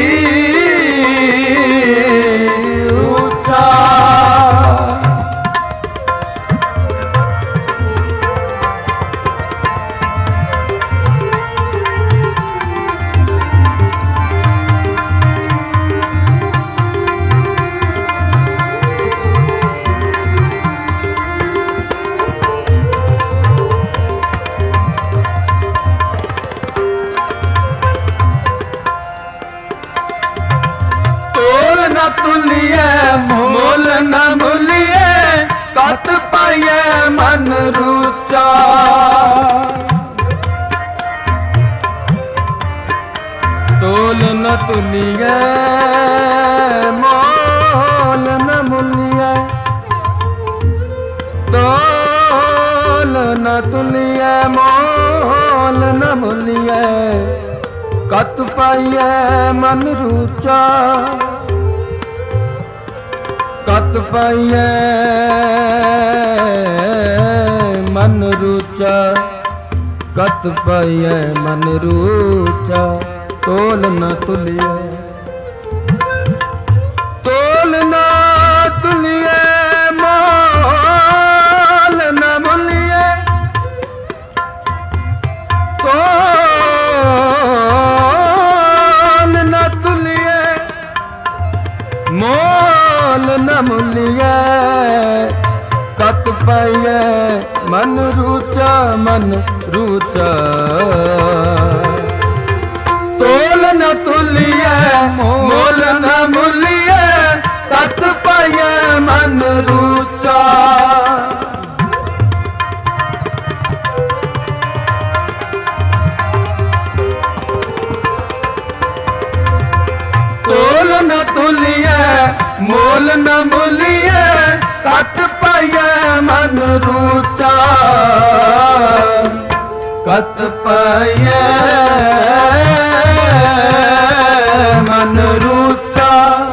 ਉੱਚਾ ਮੁੱਲ ਨ ਮੁੱਲੀਏ ਕਤ ਪਾਈਏ ਮਨ ਰੂਚਾ ਤੋਲ ਨ ਤੁਲੀਏ ਮੋਲ ਨ ਮੁੱਲੀਏ ਤੋਲ ਨ ਤੁਲੀਏ ਮੋਲ ਨ ਮੁੱਲੀਏ ਕਤ ਪਾਈਏ ਮਨ ਰੂਚਾ ਕਤ ਪਾਈਏ ਮਨ ਰੂਚਾ ਕਤ ਪਾਈਏ ਮਨ ਰੂਚਾ ਤੋਲ ਨ ਤੁਲੀਏ ਤੋਲ ਨ ਤੁਲੀਏ ਮੋਲ ਨ ਮੁੱਲੀਏ ਤੋਲ ਨ ਤੁਲੀਏ ਮੋਲ ਨ ਮੁੱਲੀਏ ਕਤ ਪਾਈਏ ਮਨ ਰੂਚਾ ਮਨ ਰੂਚਾ ਤੋਲ ਨ ਤੁਲੀਏ ਮੋਲ ਨ ਮੁੱਲੀਏ ਕਤ ਪਾਈਏ ਮਨ ਰੂਚਾ ਤੋਲ ਨ ਤੁਲੀਏ ਮੋਲ ਨ ਮੁੱਲੀਏ ਕਤ ਪਾਈਏ ਮਨ ਰੂਚਾ ਕਤ ਪਾਈਏ ਮਨ ਰੂਚਾ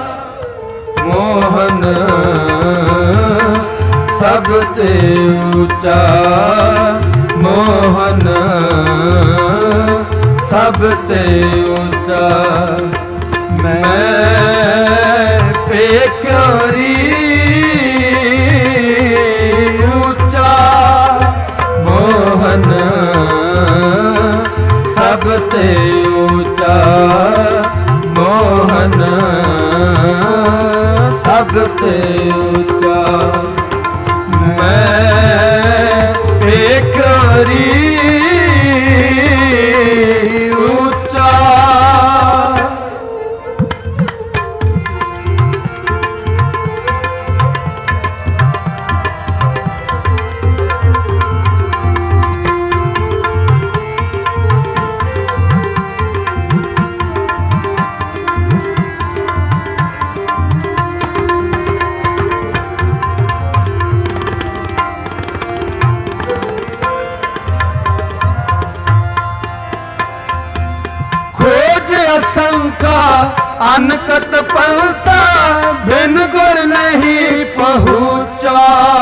ਮੋਹਨ ਸਭ ਤੇ ਉੱਚਾ ਮੋਹਨ ਸਭ ਤੇ ਉੱਚਾ ਮੈਂ ਭੇਖਰੀ ਉੱਚਾ ਮੋਹਨ ਸਭ ਤੇ ਉੱਚਾ ਮੋਹਨ ਸਭ ਤੇ ਉੱਚਾ ਮੈਂ ਭੇਖਰੀ ਉੱਚਾ असंका अनकत पलता बिन गुर नहीं पहुँचा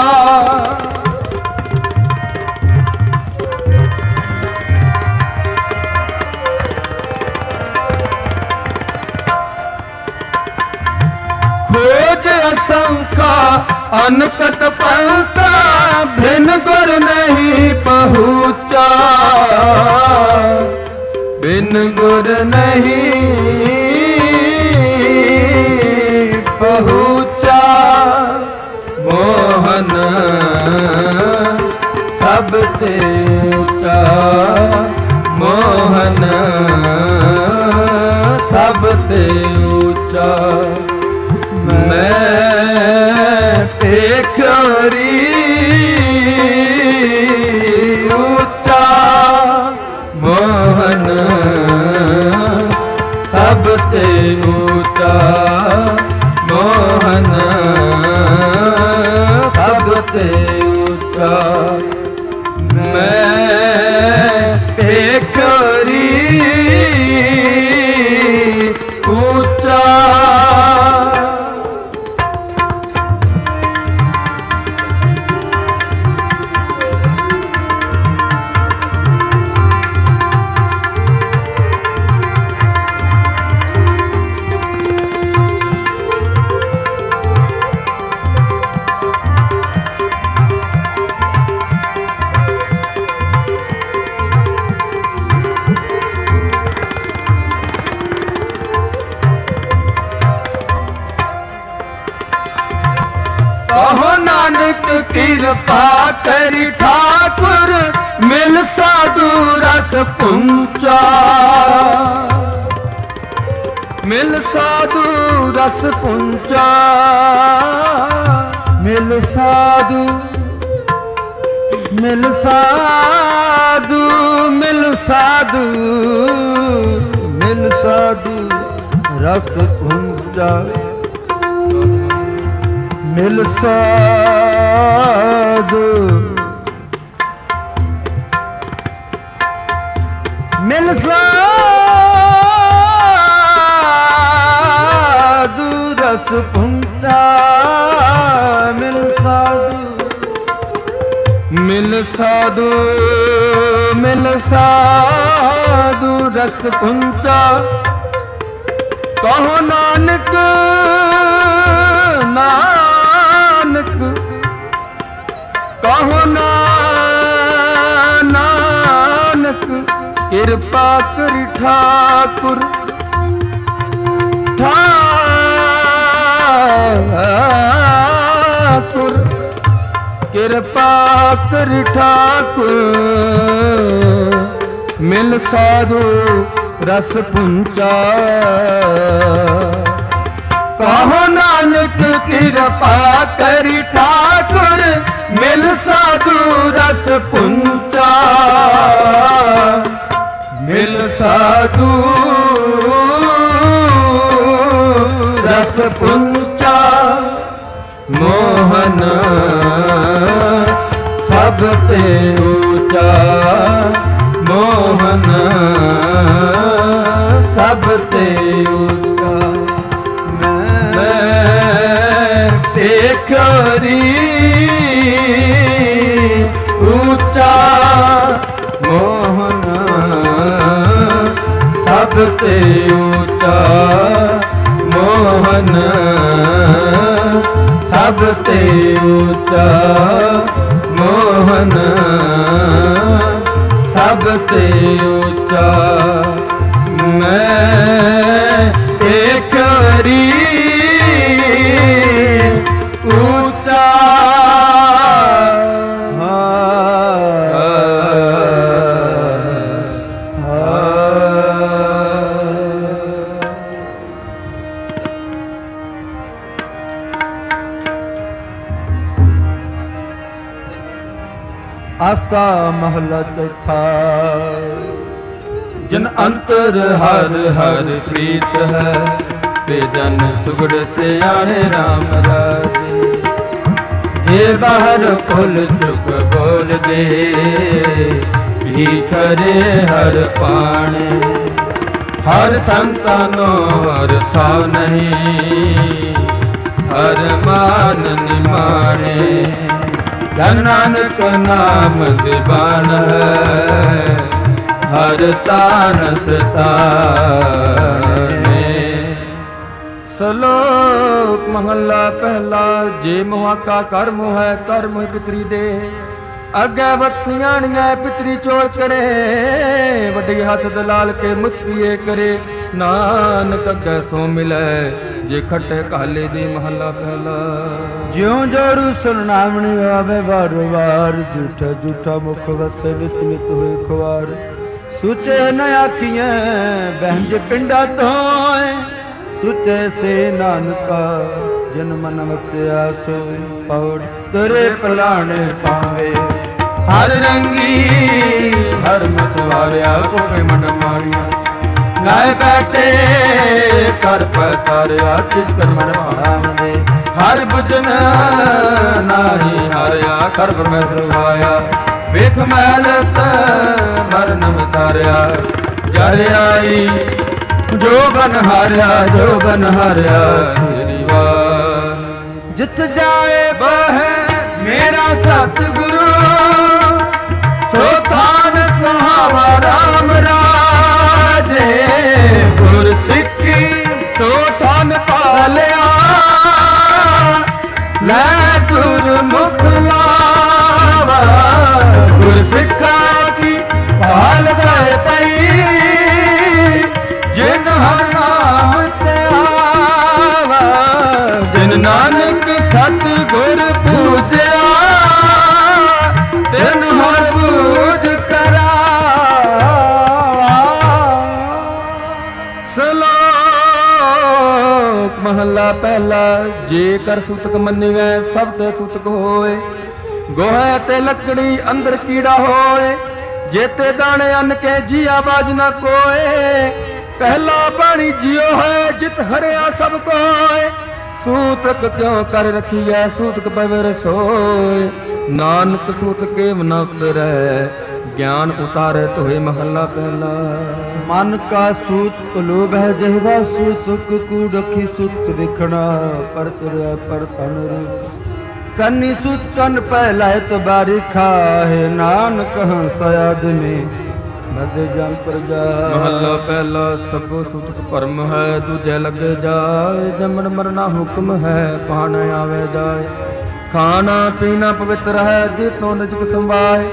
खोज असंका अनकत पलता बिन गुर नहीं पहुँचा बिन गुर नहीं पहुँचा मोहन सब ते ऊँचा मोहन सब ते ऊँचा मैं टेकरी मोहन ਕਿਰਪਾ ਕਰੀ ਠਾਕੁਰ ਮਿਲ ਸਾਧੂ ਰਸ ਪੁੰਚਾ ਮਿਲ ਸਾਧੂ ਰਸ ਪੁੰਚਾ ਮਿਲ ਸਾਧੂ ਮਿਲ ਸਾਧੂ ਮਿਲ ਸਾਧੂ ਮਿਲ ਸਾਧੂ ਰਸ ਪੁੰਚਾ ਮਿਲ ਸਾਧੂ ਮਿਲ ਸਾਧੂ ਰਸ ਪੁੰਚਾ ਮਿਲ ਸਾਧੂ ਮਿਲ ਸਾਧੂ ਮਿਲ ਸਾਧੂ ਰਸ ਪੁੰਚਾ ਕਹੋ ਨਾਨਕ ਨਾਨਕ ਕਹੋ ਨਾਨਕ ਕਿਰਪਾ ਕਰੀ ਠਾਕੁਰ ਠਾਕੁਰ ਕਿਰਪਾ ਕਰੀ ਠਾਕੁਰ ਮਿਲ ਸਾਧੂ ਰਸ ਪੁੰਚਾ ਕਹੋ ਨਾਨਕ ਕਿਰਪਾ ਕਰੀ ਠਾਕੁਰ ਮਿਲ ਸਾਧੂ ਰਸ ਪੁੰਚਾ ਮਿਲ ਸਾਧੂ ਰਸ ਪੁੰਚਾ ਮੋਹਨ ਸਭ ਤੇ ਊਚਾ ਮੋਹਨ ਸਭ ਤੇ ਊਚਾ ਮੈਂ ਦੇਖਰੀ ਊਚਾ ਮੋਹਨ ਸਭ ਤੇ ਊਚਾ ਮੋਹਨ ਸਭ ਤੇ ਊਚਾ ਮੋਹਨ ਸਭ ਤੇ ਊਚਾ ਮੈਂ ਇੱਕ ਰੀ ਊਚਾ ਆਸਾ ਮਹਲਾ ਚੌਥਾ ਜਨ ਅੰਤਰ ਹਰ ਹਰ ਪ੍ਰੀਤ ਹੈ ਤੇ ਜਨ ਸੁਗੜ ਸਿਆਣੇ ਰਾਮ ਰਾਜੇ ਜੇ ਬਾਹਰ ਫੁੱਲ ਚੁਕ ਬੋਲ ਦੇ ਭੀਖਰੇ ਹਰ ਪਾਣੇ ਹਰ ਸੰਤਾਨੋ ਹਰ ਥਾ ਨਹੀਂ ਹਰ ਮਾਨ ਨਿਮਾਣੇ ਧਨ ਨਾਨਕ ਨਾਮ ਦੀਵਾਨ ਹੈ ਹਰ ਤਾਨਸ ਤਾਨੇ। ਸ਼ਲੋਕ ਮਹਲਾ ਪਹਿਲਾ। ਜੇ ਮੋਹਾ ਕਾ ਕਰਮ ਹੈ ਕਰਮ ਪਿਤਰੀ ਦੇ ਅੱਗੇ ਵਸਿਆਣੀਆਂ ਪਿਤਰੀ ਚੋਰ ਕਰੇ ਵੱਡੇ ਹੱਥ ਦਲਾਲ ਕੇ ਮੁਸਫੀਏ ਕਰੇ ਨਾਨਕ ਅੱਗੇ ਸੋ ਮਿਲੇ ਜੇ ਖੱਟੇ ਕਾਲੇ ਦੀ ਮਹਲਾ ਪਹਿਲਾ। ਜਿਉ ਜੋਰੂ ਸੁਨਾਵਣੀ ਆਵੇ ਵਾਰੋ ਵਾਰ ਝੂਠਾ ਝੂਠਾ ਮੁਖ ਵਸੇ ਨਿਤ ਨਿਤ ਹੋਏ ਖਵਾਰ ਸੁਚੇ ਨ ਆਖੀਆਂ ਬਹਿੰਜ ਪਿੰਡਾ ਤੋਏ ਸੁਚੇ ਸੇ ਨਾਨਕਾ ਜਨ ਮਨ ਵਸਿਆ ਸੋਇ ਪੌੜ ਤੇਰੇ ਪਲਾਣੇ ਪਾਵੇ ਹਰ ਰੰਗੀ ਹਰ ਮਸਵਾਰਿਆ ਕੋਪੇ ਮੰਡ ਮਾਰਿਆ ਲਾਏ ਬੈਠੇ ਕਰ ਪਸਾਰਿਆ ਚਿਤ ਕਰ ਮਨ ਭਾਵਦੇ ਹਰ ਬੁਝਨ ਨਾਹੀ ਹਾਰਿਆ ਕਰ ਪਰਮੇਸ਼ਰ ਵਾਇਆ ਵੇਖ ਮਹਿਲਤ ਮਰਨ ਵਿਸਾਰਿਆ ਜਰ ਆਈ ਜੋ ਬਨ ਹਾਰਿਆ ਜੋ ਬਨ ਹਾਰਿਆ ਤੇਰੀ ਵਾਰ ਜਿਤ ਜਾਏ ਬਹਿ ਮੇਰਾ ਸਤਿਗੁਰੂ ਸੋ ਥਾਨ ਸੁਹਾਵਾ ਰਾਮ ਰਾਜੇ ਗੁਰ ਸਿੱਖੀ ਸੋ ਥਾਨ ਪਾਲਿਆ ਲੈ ਗੁਰ ਮੁਖ ਲਾਵਾ ਗੁਰ ਸਿੱਖਾ ਕੀ ਭਾਲ ਗਏ ਪਈ ਜਿਨ ਹਰ ਨਾਮ ਤੇ ਆਵਾ ਜਿਨ ਨਾਨਕ ਸਤਿਗੁਰ ਪੂਜਿਆ ਜੇ ਕਰ ਸੂਤਕ ਮੰਨਿਐ ਸਭ ਤੇ ਸੂਤਕ ਹੋਏ। ਗੋਹੇ ਤੇ ਲੱਕੜੀ ਅੰਦਰ ਕੀੜਾ ਹੋਏ, ਜੇਤੇ ਦਾਣੇ ਅੰਨ ਕੇ ਜੀਆ ਬਾਜ ਨਾ ਕੋਏ। ਪਹਿਲਾ ਪਾਣੀ ਜਿਉ ਹੈ ਜਿਤ ਹਰਿਆ ਸਭ ਕੋਏ। ਸੂਤਕ ਕਿਉ ਕਰ ਰਖੀਐ ਸੂਤਕ ਪਵੈ ਰਸੋਏ। ਨਾਨਕ ਸੂਤਕੇ ਨ ਉਤਰੈ ਗਿਆਨ ਉਤਾਰੇ ਤੋਏ। ਮਹੱਲਾ ਪਹਿਲਾ। ਮਨ ਕਾ ਸੂਤਕ ਲੋਭ ਹੈ ਜਹਿਵਾ ਸੂਤਕ ਕੂ ਰਖੀ ਸੂਤਕ ਵੇਖਣਾ। ਪਰ ਤੁਰਿਆ ਪਰ ਤਨ ਰੂਪ ਕੰਨੀ ਸੂਤ ਕੰਨ ਪਹਿਲਾ ਤਬਾਰੀ ਖਾਏ। ਨਾਨਕ ਹੰਸ ਆਦਮੀ ਮਦ ਜਨ ਪ੍ਰਜਾ। ਮਹੱਲਾ ਪਹਿਲਾ। ਸਭੋ ਸੂਤਕ ਭਰਮ ਹੈ ਦੂਜੇ ਲੱਗੇ ਜਾਏ। ਜੰਮਣ ਮਰਨਾ ਹੁਕਮ ਹੈ ਪਾਣ ਆਵੇ ਜਾਏ। ਖਾਣਾ ਪੀਣਾ ਪਵਿੱਤਰ ਹੈ ਜੇ ਤੋਂ ਨਜਕ ਸੰਭਾਏ।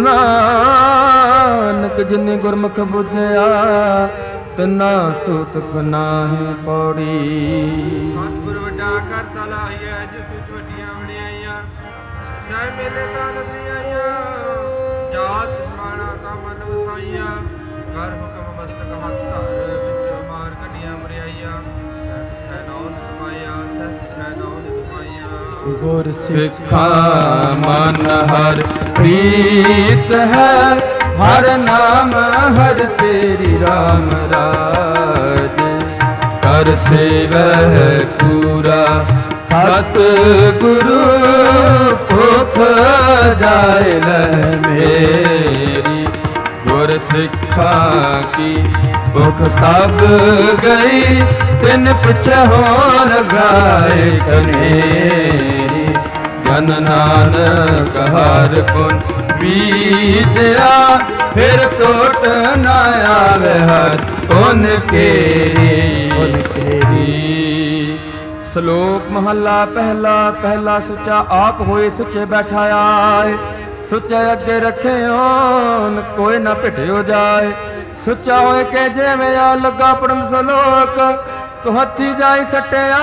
ਨਾਨਕ ਜਿਨੇ ਗੁਰਮੁਖ ਬੁਝਿਆ ਤਨਾ ਸੂਤਕ ਨਾਹੀ ਪੌੜੀ। ਸਤਿਗੁਰ ਵੱਡਾ ਕਰ ਸਲਾਹੀਐ ਜਿਸ ਵਿੱਚ ਵੱਡੀਆਂ ਵਡਿਆਈਆਂ। ਸਹਿ ਮੇਲੇ ਤਾਂ ਨਦਰੀਆਂ ਜਾਤ ਸਮਾਣਾ ਤਾਂ ਮਨ ਵਸਾਈਆਂ। ਕਰ ਹੁਕਮ ਮਸਤਕ ਹੱਥ ਧਰ ਵਿੱਚ ਮਾਰ ਕੱਢੀਆਂ ਮਰਿਆਈਆਂ। ਸਹਿ ਨਾਉ ਨਿਤਮਾਇਆ ਸਹਿ ਨਾਉ ਨਿਤਮਾਇਆ। ਗੁਰ ਸਿੱਖਾ ਮਨ ਹਰ ਪ੍ਰੀਤ ਹੈ ਹਰ ਨਾਮ ਹਰ ਤੇਰੀ ਰਾਮ ਰਾਜ। ਕਰ ਸੇਵਹਿ ਪੂਰਾ ਸਤ ਗੁਰੂ ਭੁਖ ਜਾਇ ਲੈ ਮੇਰੀ। ਗੁਰ ਸਿੱਖਾ ਕੀ ਭੁਖ ਸਭ ਗਈ ਤਿਨ ਪਿਛੇ ਹੋਰ ਗਾਏ ਕਨੇਰੀ। ਜਨ ਨਾਨਕ ਹਰ ਗੁਣ ਬੀਜਿਆ ਫਿਰ ਟੋਟ ਨਾ ਆਵੇ ਹਰ ਗੁਣ ਕੇਰੀ ਗੁਣ ਕੇਰੀ। ਸ਼ਲੋਕ ਮਹੱਲਾ ਪਹਿਲਾ। ਪਹਿਲਾ ਸੁੱਚਾ ਆਪ ਹੋਏ ਸੁੱਚੇ ਬੈਠਾ ਆਏ। ਸੁੱਚੇ ਅੱਗੇ ਰੱਖਿਓ ਕੋਈ ਨਾ ਭਿਟਿਓ ਜਾਏ। ਸੁੱਚਾ ਹੋਏ ਕਿ ਜਿਵੇਂ ਆ ਲੱਗਾ ਪੜਨ ਸਲੋਕ ਤੋ ਹੱਥੀ ਜਾਈ ਸਟਿਆ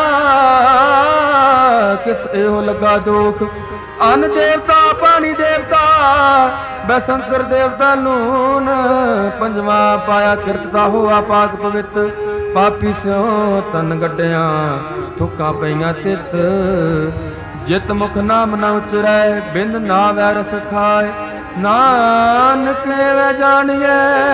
ਕਿਸ ਇਹੋ ਲੱਗਾ ਦੁਖ। ਅੰਨ ਦੇਵਤਾ ਪਾਣੀ ਦੇਵਤਾ ਬੈਸੰਕਰ ਦੇਵਤਾ ਲੂਨ। ਪੰਜਵਾ ਪਾਇਆ ਕਿਰਤਤਾ ਹੋਆ ਪਾਕ ਪਵਿੱਤ। ਪਾਪੀ ਸਿਓ ਤਨ ਗੱਡਿਆਂ ਥੁੱਕਾਂ ਪਈਆਂ ਤਿਤ। ਜਿਤ ਮੁਖ ਨਾਮ ਨਾ ਉਚਰੈ ਬਿੰਦ ਨਾ ਵੈ ਰਸ ਖਾਏ। ਨਾਨਕ ਵੇ ਜਾਣੀਐ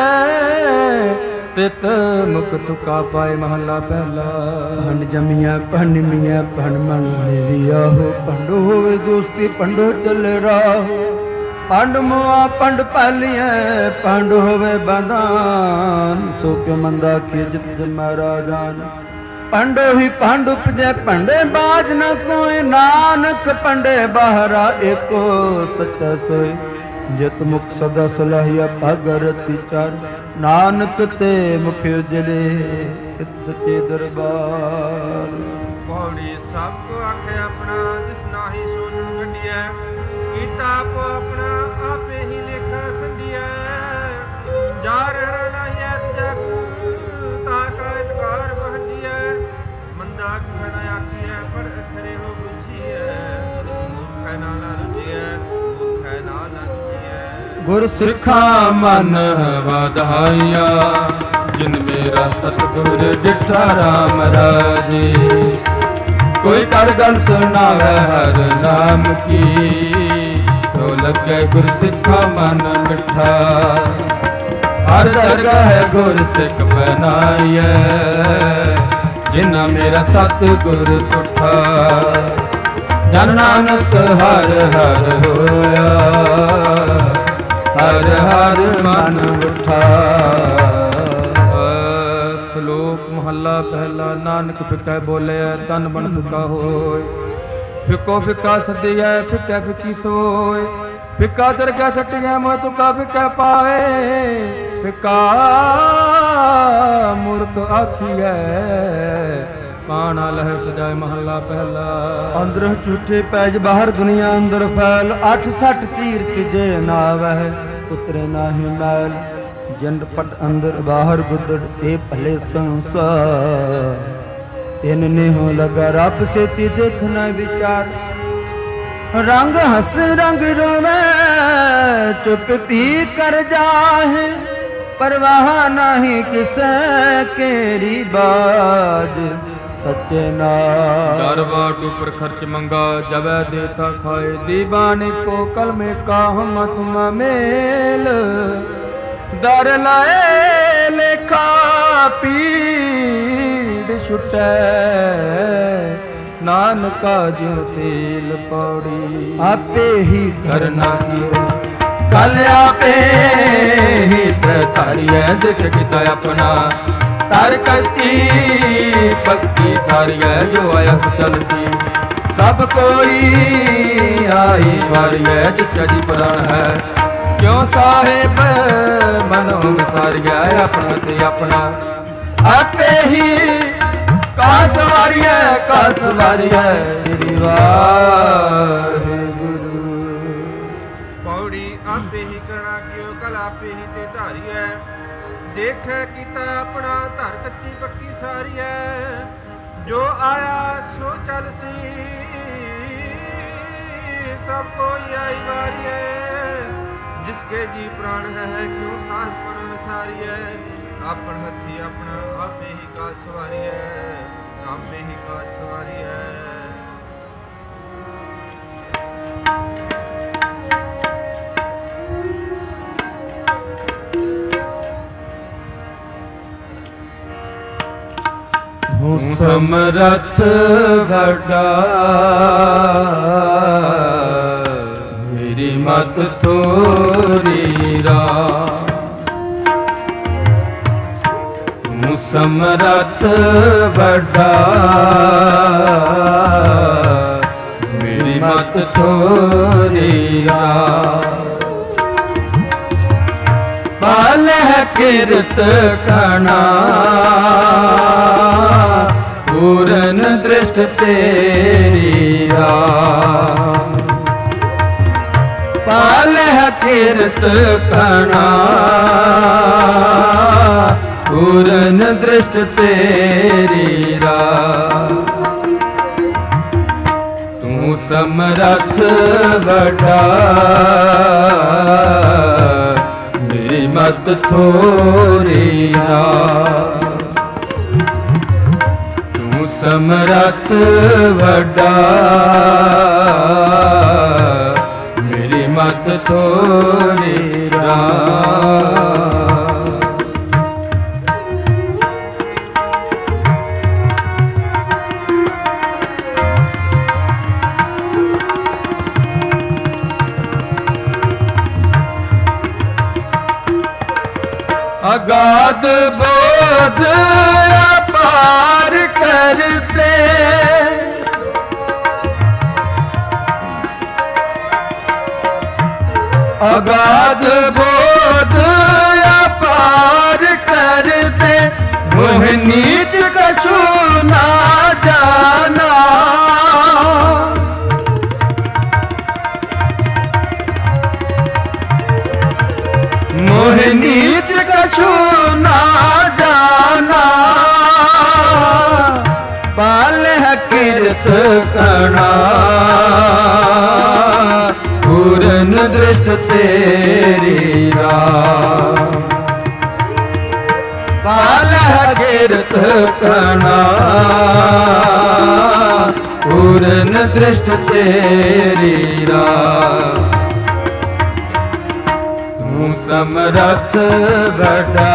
ਤਿਤ ਮੁਖ ਤੁਕਾ ਪਾਏ। ਮਹੱਲਾ ਪਹਿਲਾ। ਭੰਡ ਜਮੀਆਂ ਭੰਡ ਮੀਆਂ ਭੰਡ ਮੰਗਣੇ ਦੀ ਆਹੋ। ਭੰਡੋ ਹੋਵੇ ਦੋਸਤੀ ਭੰਡੋ ਚੱਲ ਰਾਹੋ। ਪੰਡ ਮੁਆ ਪੰਡ ਪਾਲੀਐ ਪੰਡ ਹੋਵੇ ਬੰਦਾਨ। ਸੋ ਕਿਉ ਮੰਦਾ ਕੀ ਜਿਤ ਜਮੈ ਰਾਜਾਨ। ਪੰਡੋ ਹੀ ਪੰਡ ਉਪਜੈ ਭੰਡੇ ਬਾਜ ਨ ਕੋਈ। ਨਾਨਕ ਪੰਡੇ ਬਾਹਰਾ ਏਕੋ ਸੱਚਾ ਸੋਏ। ਜਿਤ ਮੁਖ ਸਦਾ ਸਲਾਹੀਆ ਭਾਗਰਤੀ ਚਾਰ। ਨਾਨਕ ਤੇ ਮੁਖ ਉਜਲੇ ਤਿਤ ਸੱਚੇ ਦਰਬਾਰ। ਪੌੜੀ ਸਭ ਕੋ ਆਖੇ ਆਪਣਾ ਜਿਸ ਨਾਹੀ ਸੋਚਣ ਕੱਢਿਐ। ਕੀਤਾ ਆਪੋ ਆਪਣਾ ਆਪੇ ਹੀ ਲੇਖਾ ਸੰਧਿਐ। ਜਾ ਰਹਿਣਾ ਨਾਹੀ ਐਤ ਜਗ ਤਾ ਕਾ ਇਤਕਾਰ ਬਹੰਜੀਐ। ਮੰਦਾ ਕਿਸੈ ਨ ਆਖੀਐ ਪਰ ਅਖਰੇ ਹੋ ਬੁਝੀਐ। ਮੁਖੈ ਨਾ ਨ ਰੁਜੀਐ ਮੁਖੈ ਨਾ ਨ ਰੁਜੀਐ। ਗੁਰ ਸਿੱਖਾ ਮਨ ਵਧਾਈਆ ਜਿਨ ਮੇਰਾ ਸਤਿਗੁਰ ਡਿਠਾ ਰਾਮ ਰਾਜੇ। ਕੋਈ ਕਰ ਗੱਲ ਸੁਣਾਵੇ ਹਰ ਨਾਮ ਕੀ। ਸੋ ਲੱਗੇ ਗੁਰ ਸਿੱਖਾ ਮਨ ਮਿੱਠਾ। ਹਰ ਦਰਗਾਹ ਗੁਰ ਸਿੱਖ ਬਨਾਈਐ ਜਿਨਾ ਮੇਰਾ ਸਤਿਗੁਰ ਤੁਠਾ। ਜਨ ਨਾਨਕ ਹਰ ਹਰ ਹੋਇਆ ਹਰ ਹਰ ਮਨ ਉਠਾ। ਸ਼ਲੋਕ ਮਹੱਲਾ ਪਹਿਲਾ। ਨਾਨਕ ਫਿੱਕਾ ਬੋਲਿਆ ਤਨ ਬਣ ਫਿੱਕਾ ਹੋਏ। ਫਿੱਕੋ ਫਿੱਕਾ ਸੱਦਿਐ ਫਿੱਕਾ ਫਿੱਕੀ ਸੋਏ। ਫਿੱਕਾ ਦਰਗਾਹ ਸੱਟਿਐ ਮੋਹ ਤੁਕਾ ਫਿੱਕਾ ਪਾਏ। ਫਿੱਕਾ ਮੂਰਖ ਆਖੀਐ ਪਾਣਾ ਲਹਿ ਸਜਾਏ। ਮਹੱਲਾ ਪਹਿਲਾ। ਅੰਦਰ ਝੂਠੇ ਪੈਜ ਬਾਹਰ ਦੁਨੀਆ ਅੰਦਰ ਫੈਲ। ਅੱਠ ਸੱਠ ਤੀਰ ਤਿਜੇ ਨਾਵਹਿ ਉਤਰੇ ਨਾਹੀ ਮੈਲ। ਜੰਡ ਪਟ ਅੰਦਰ ਬਾਹਰ ਗੁੱਦੜ ਇਹ ਭਲੇ ਸੰਸਾਰ। ਇਨ ਨੇ ਹੋ ਲਗਾ ਰੱਬ ਸੇਤੀ ਦੇਖਣਾ ਵਿਚਾਰ। ਰੰਗ ਹਸ ਰੰਗ ਰੋਵੇ ਚੁੱਪ ਪੀ ਕਰ ਜਾਹੇ। ਪਰਵਾਹ ਨਹੀਂ ਕਿਸੈ ਕੇਰੀ ਬਾਜ। ਸੱਚੇ ਨਾਮ। ਦਰਵਾ ਡੂਪਰ ਖਰਚ ਮੰਗਾ ਜਵੈ ਦੇਤਾ ਖਾਏ, ਦੀਵਾਨੇ ਕੋ ਕਲਮੇ ਕਾਹਮ ਤੁਮ ਮੇਲ। ਦਰ ਲਾਏ ਲੇਖਾ ਪੀੜ ਛੁਟੈ, ਨਾਨਕਾ ਜਿਉ ਤੇਲ ਪੌੜੀ। ਆਪੇ ਹੀ ਕਰਨਾ ਕੀਓ ਕਲ ਆਪੇ ਹੀ ਧਾਰੀਐ, ਦਿਖ ਕੀਤਾ ਆਪਣਾ ਤਰ ਕਰਤੀ ਪੱਕੀ ਸਾਰੀਐ। ਜੋ ਆਇਆ ਚਲਤੀ ਸਭ ਕੋਈ ਆਈ ਵਾਰੀਐ, ਜਿਸਕਾ ਜੀ ਪ੍ਰਾਣ ਹੈ ਕਿਉ ਸਾਹਿਬ ਮਨੋ ਵਿਸਾਰੀਐ। ਆਪਣਾ ਤੇ ਆਪਣਾ ਆਪੇ ਹੀ ਕਾ ਸਵਾਰੀਐ, ਕਾ ਸਵਾਰੀਐ ਸ੍ਰੀ ਵਾਹਿਗੁਰੂ। ਪੌੜੀ ਆਪੇ ਹੀ ਕਰਣਾ ਕਿਉ ਕਲ ਆਪੇ ਹੀ ਤੇ ਧਾਰੀਐ, ਦੇਖੈ ਕੀਤਾ ਆਪਣਾ ਧਰ ਕੱਚੀ ਪੱਕੀ ਸਾਰੀਐ। ਜੋ ਆਇਆ ਸੋ ਚਲ ਸੀ ਸਭ ਕੋਈ ਆਈ ਵਾਰੀਐ, ਜਿਸਕੇ ਜੀ ਪ੍ਰਾਣ ਹੈ ਕਿਉ ਸਾਧ ਪਰ ਵਿਸਾਰੀਐ। ਆਪਣ ਹੱਥੀ ਆਪਣਾ ਆਪੇ ਹੀ ਕਾਜ ਸਵਾਰੀਐ, ਆਪੇ ਹੀ ਕਾਜ ਸਵਾਰੀਐ। ਹੂੰ ਸਮਰੱਥ ਵੱਡਾ ਮੇਰੀ ਮਤ ਥੋਰੀ ਰਾ। ਹੂੰ ਸਮਰੱਥ ਵੱਡਾ ਮੇਰੀ ਮਤ ਥੋਰੀ ਰਾ। ਪਾਲਹਿ ਕਿਰਤ ਕਣਾ ਪੂਰਨ ਦ੍ਰਿਸ਼ਟ ਤੇਰੀ ਰਾਮ। ਪਾਲਹਿ ਕਿਰਤ ਕਣਾ ਪੂਰਨ ਦ੍ਰਿਸ਼ਟ ਤੇਰੀ ਰਾਮ। ਤੂੰ ਸਮਰੱਥ ਵੱਡਾ ਮੇਰੀ ਮਤ ਥੋਰੀ ਰਾ। ਤੂੰ ਸਮਰੱਥ ਵੱਡਾ ਮੇਰੀ ਮਤ ਥੋਰੀ ਰਾ। ਅਗਾਧ ਬੋਧ ਅਪਾਰ ਕਰਤੇ, ਅਗਾਧ ਬੋਧ ਅਪਾਰ ਕਰਤੇ, ਮੋਹ ਨੀਚ ਕਛੂ ਨਾ ਜਾਣਾ। ਮੋਹ ਨੀਚ ਕਛੂ ਨਾ ਜਾਣਾ। ਪਾਲਹਿ ਕਿਰਤ ਕਣਾ ਪੂਰਨ ਦ੍ਰਿਸ਼ਟ ਤੇਰੀ ਰਾਮ। ਪਾਲਹਿ ਕਿਰਤ ਕਣਾ ਪੂਰਨ ਦ੍ਰਿਸ਼ਟ ਤੇਰੀ ਰਾਮ। ਤੂੰ ਸਮਰੱਥ ਵੱਡਾ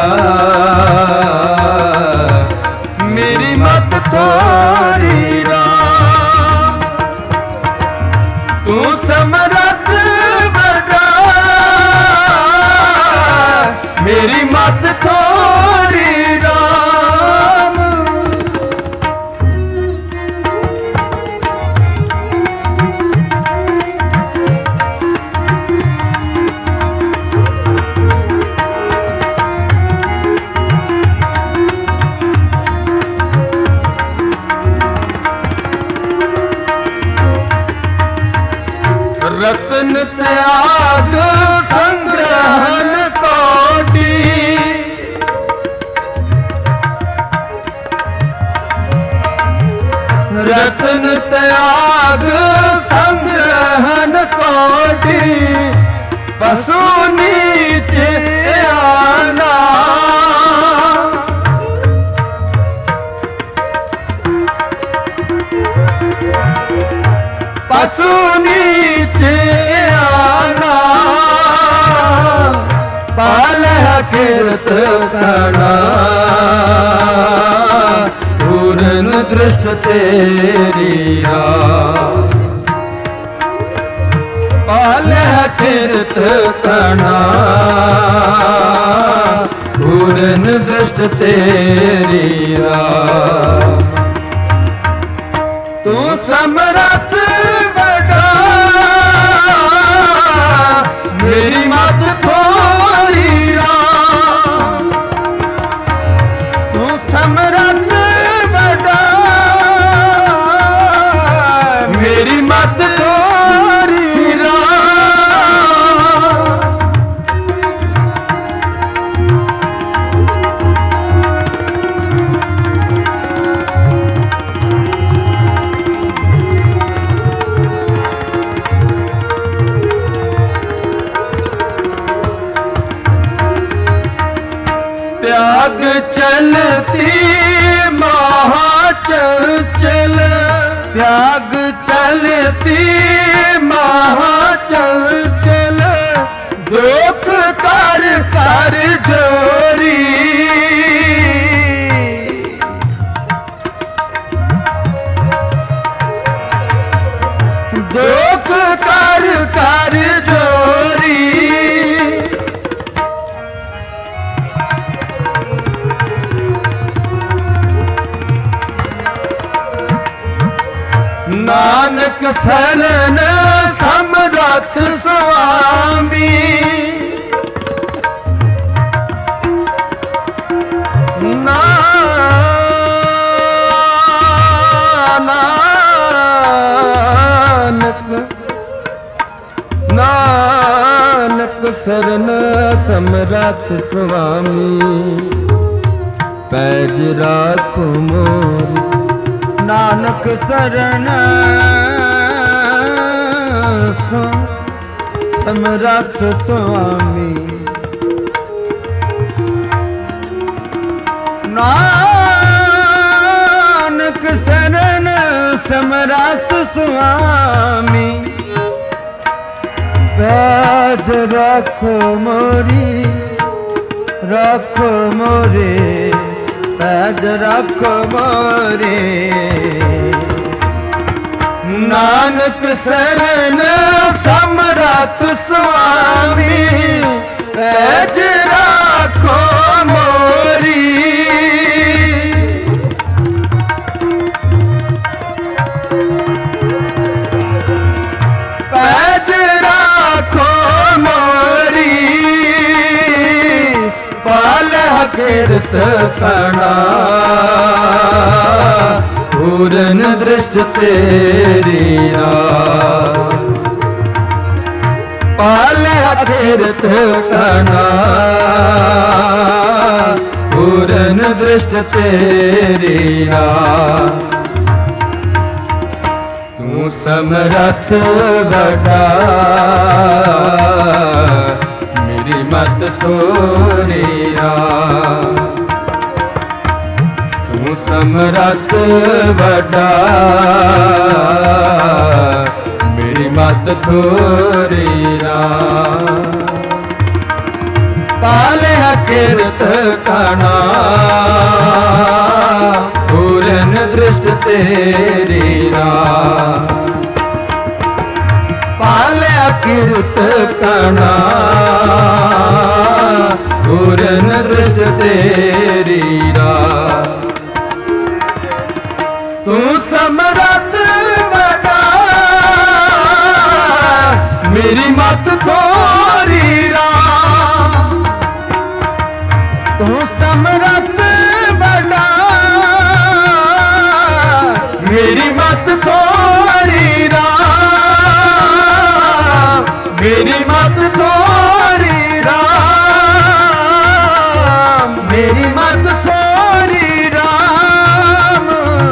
ਮੇਰੀ ਮਤ ਥੋਰੀ ਰਾਮ। ਤੂੰ ਸਮਰੱਥ ਵੱਡਾ ਮੇਰੀ ਮਤ ਥੋਰੀ ਰਾਮ। ਰਤਨ ਤਿਆਗ ਸੰਗ੍ਰਹਨ ਕੋਟੀ, किरत कणा पूरन दृष्ट तेरी राह पाले किरत कणा पूरन दृष्ट तेरी राह तू समरथ बड़ा मेरी मत थोड़ी राह तू समरथ बड़ा मेरी मत थोड़ी राह त्याग चलती महाचंचल त्याग चलती महाचंचल दुख कर कर जोरी दुख कर कर जोरी नानक शरण समरथ स्वामी नानक नानक शरण समरथ स्वामी पैज राखो मोर नानक शरण समरथ स्वामी नानक शरण समरथ स्वामी पैज रख मोरी रख मोरे पैज रख मोरे नानक शरण समरथ स्वामी पैज राखो मोरी पैज राखो मोरी पाल किरत कणा पूरन दृष्ट तेरी राह पाल किरत कणा पूरन दृष्ट तेरी राह तू समरथ बड़ा मेरी मत थोड़ी राह तू समरथ बड़ा मेरी मत थोड़ी राह पाले किरत कणा पूरन दृष्ट तेरी राह पाले किरत कणा पूरन दृष्ट तेरी राह तू समरथ बड़ा मेरी मत थोड़ी राह तू समरथ बड़ा मेरी मत थोड़ी राह मेरी मत थोड़ी राह मेरी मत थोड़ी राम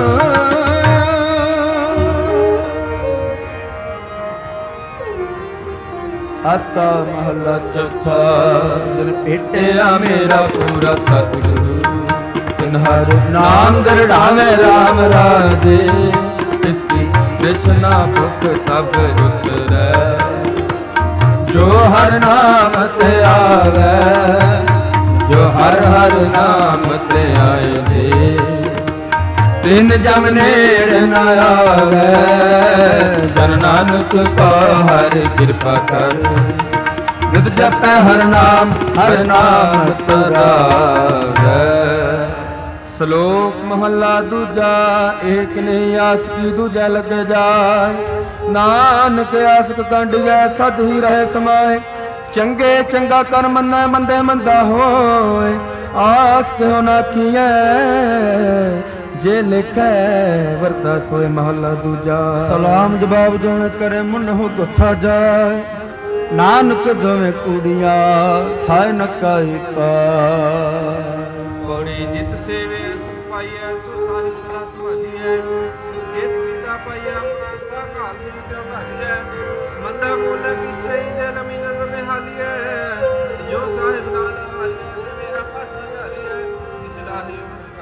आसा महला चौथा दिल पेटिया मेरा पूरा सतगुरु तिन्हर नाम दरड़ावे राम राधे इसकी कृष्णा भुख सब उतरै जो हर नाम ते आवे ਹਰ ਹਰ ਨਾਮ ਤੇ ਆਏ ਦੇ ਤਿਨ ਜਮ ਨੇੜ ਨ ਆਵੇ ਜਨ ਨਾਨਕ ਕਾ ਹਰ ਕਿਰਪਾ ਕਰ ਨਿਤ ਜਪੈ ਹਰ ਨਾਮ ਹਰ ਨਾਮ ਤਰਾਵੈ। ਸ਼ਲੋਕ ਮਹੱਲਾ ਦੂਜਾ ਏਕ ਨਹੀਂ ਆਸਕੀ ਦੂਜਾ ਲੱਗ ਜਾਏ ਨਾਨਕ ਆਸਕ ਕੰਡਿਐ ਸਦ ਹੀ ਰਹੇ ਸਮਾਏ ਚੰਗੇ ਚੰਗਾ ਕਰ ਮੰਨੈ ਮੰਦੇ ਮੰਦਾ ਹੋਏ ਆਸ ਕਿਉ ਨਾ ਕੀਐ ਜੇ ਲਿਖੈ ਵਰਤਾ ਸੋਏ ਮਹੱਲਾ ਦੂਜਾ। ਸਲਾਮ ਜਵਾਬ ਦੋਵੇਂ ਕਰੇ ਮੁੰਨ ਹੋ ਗੁੱਥਾ ਜਾਏ ਨਾਨਕ ਦੋਵੇਂ ਕੂੜੀਆਂ ਥਾਇ ਨਕਾਈ ਪਾ ਪੌੜੀ ਜਿਤ ਸੇਵੇ ਸੁਖ ਪਾਈਐ ਸੋ ਸਾਹਿਬ ਸਦਾ ਸੰਭਾਲੀਐ ਜਿਤ ਪਿਤਾ ਪਾਈਐ ਆਪਣਾ ਸਾ ਘਰ ਵਿੱਚ ਭਾਲੀਐ ਮੰਦਾ ਮੂਲ ਕੀਚੇ ਦੇ ਨਮੀ ਨਜ਼ਰ ਨਿਹਾਲੀਐ ਜੋ ਸਾਹਿਬ ਨਾਲ ਹਾਲੀਐ ਮੇਰਾ ਪਾਛਾ ਹਾਲੀਐ ਵਿਚਲਾ ਹੀ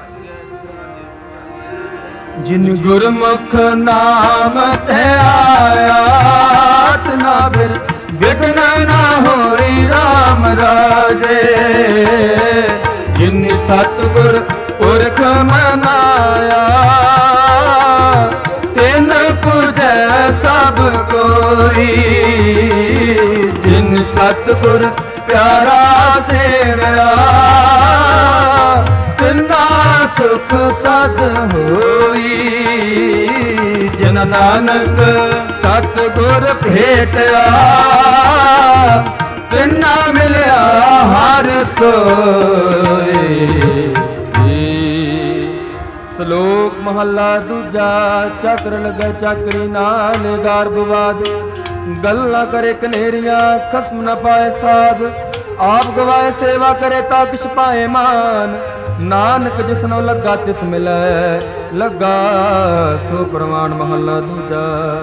ਜਿਨ ਗੁਰਮੁਖ ਨਾਮ ਤੇ ਆਇਆ ਤਨਾ ਬਿਰ ਵਿਘਨ ਨਾ ਹੋਈ ਰਾਮ ਰਾਜੇ ਜਿਨ ਸਤਿਗੁਰ ਪੁਰਖ ਮਨਾਇਆ ਤਿਨ ਪੁਜੈ ਸਭ ਕੋਈ ਜਿਨ ਸਤਿਗੁਰ ਪਿਆਰਾ ਸੇਵਿਆ ਤਿਨਾ ਸੁਖ ਸਦ ਹੋਈ ਜਿਨ ਨਾਨਕ ਸਤਿਗੁਰ ਭੇਟਿਆ ਤਿਨਾ ਮਿਲਿਆ ਹਰ ਸੋਈ। ਸ਼ਲੋਕ ਮਹੱਲਾ ਦੂਜਾ ਚੱਕਰ ਲਗੈ ਚੱਕਰੀ ਨਾਲ ਗਰਭਵਾਦ ਗੱਲਾਂ ਕਰੇ ਕਨੇਰੀਆਂ ਖਸਮ ਨ ਪਾਏ ਸਾਧ ਆਪ ਗਵਾਏ ਸੇਵਾ ਕਰੇ ਤਾਂ ਕਿਛ ਪਾਏ ਮਾਨ ਨਾਨਕ ਜਿਸਨੋ ਲੱਗਾ ਤਿਸ ਮਿਲੈ ਲੱਗਾ ਸੋ ਪ੍ਰਮਾਣ ਮਹੱਲਾ ਦੂਜਾ।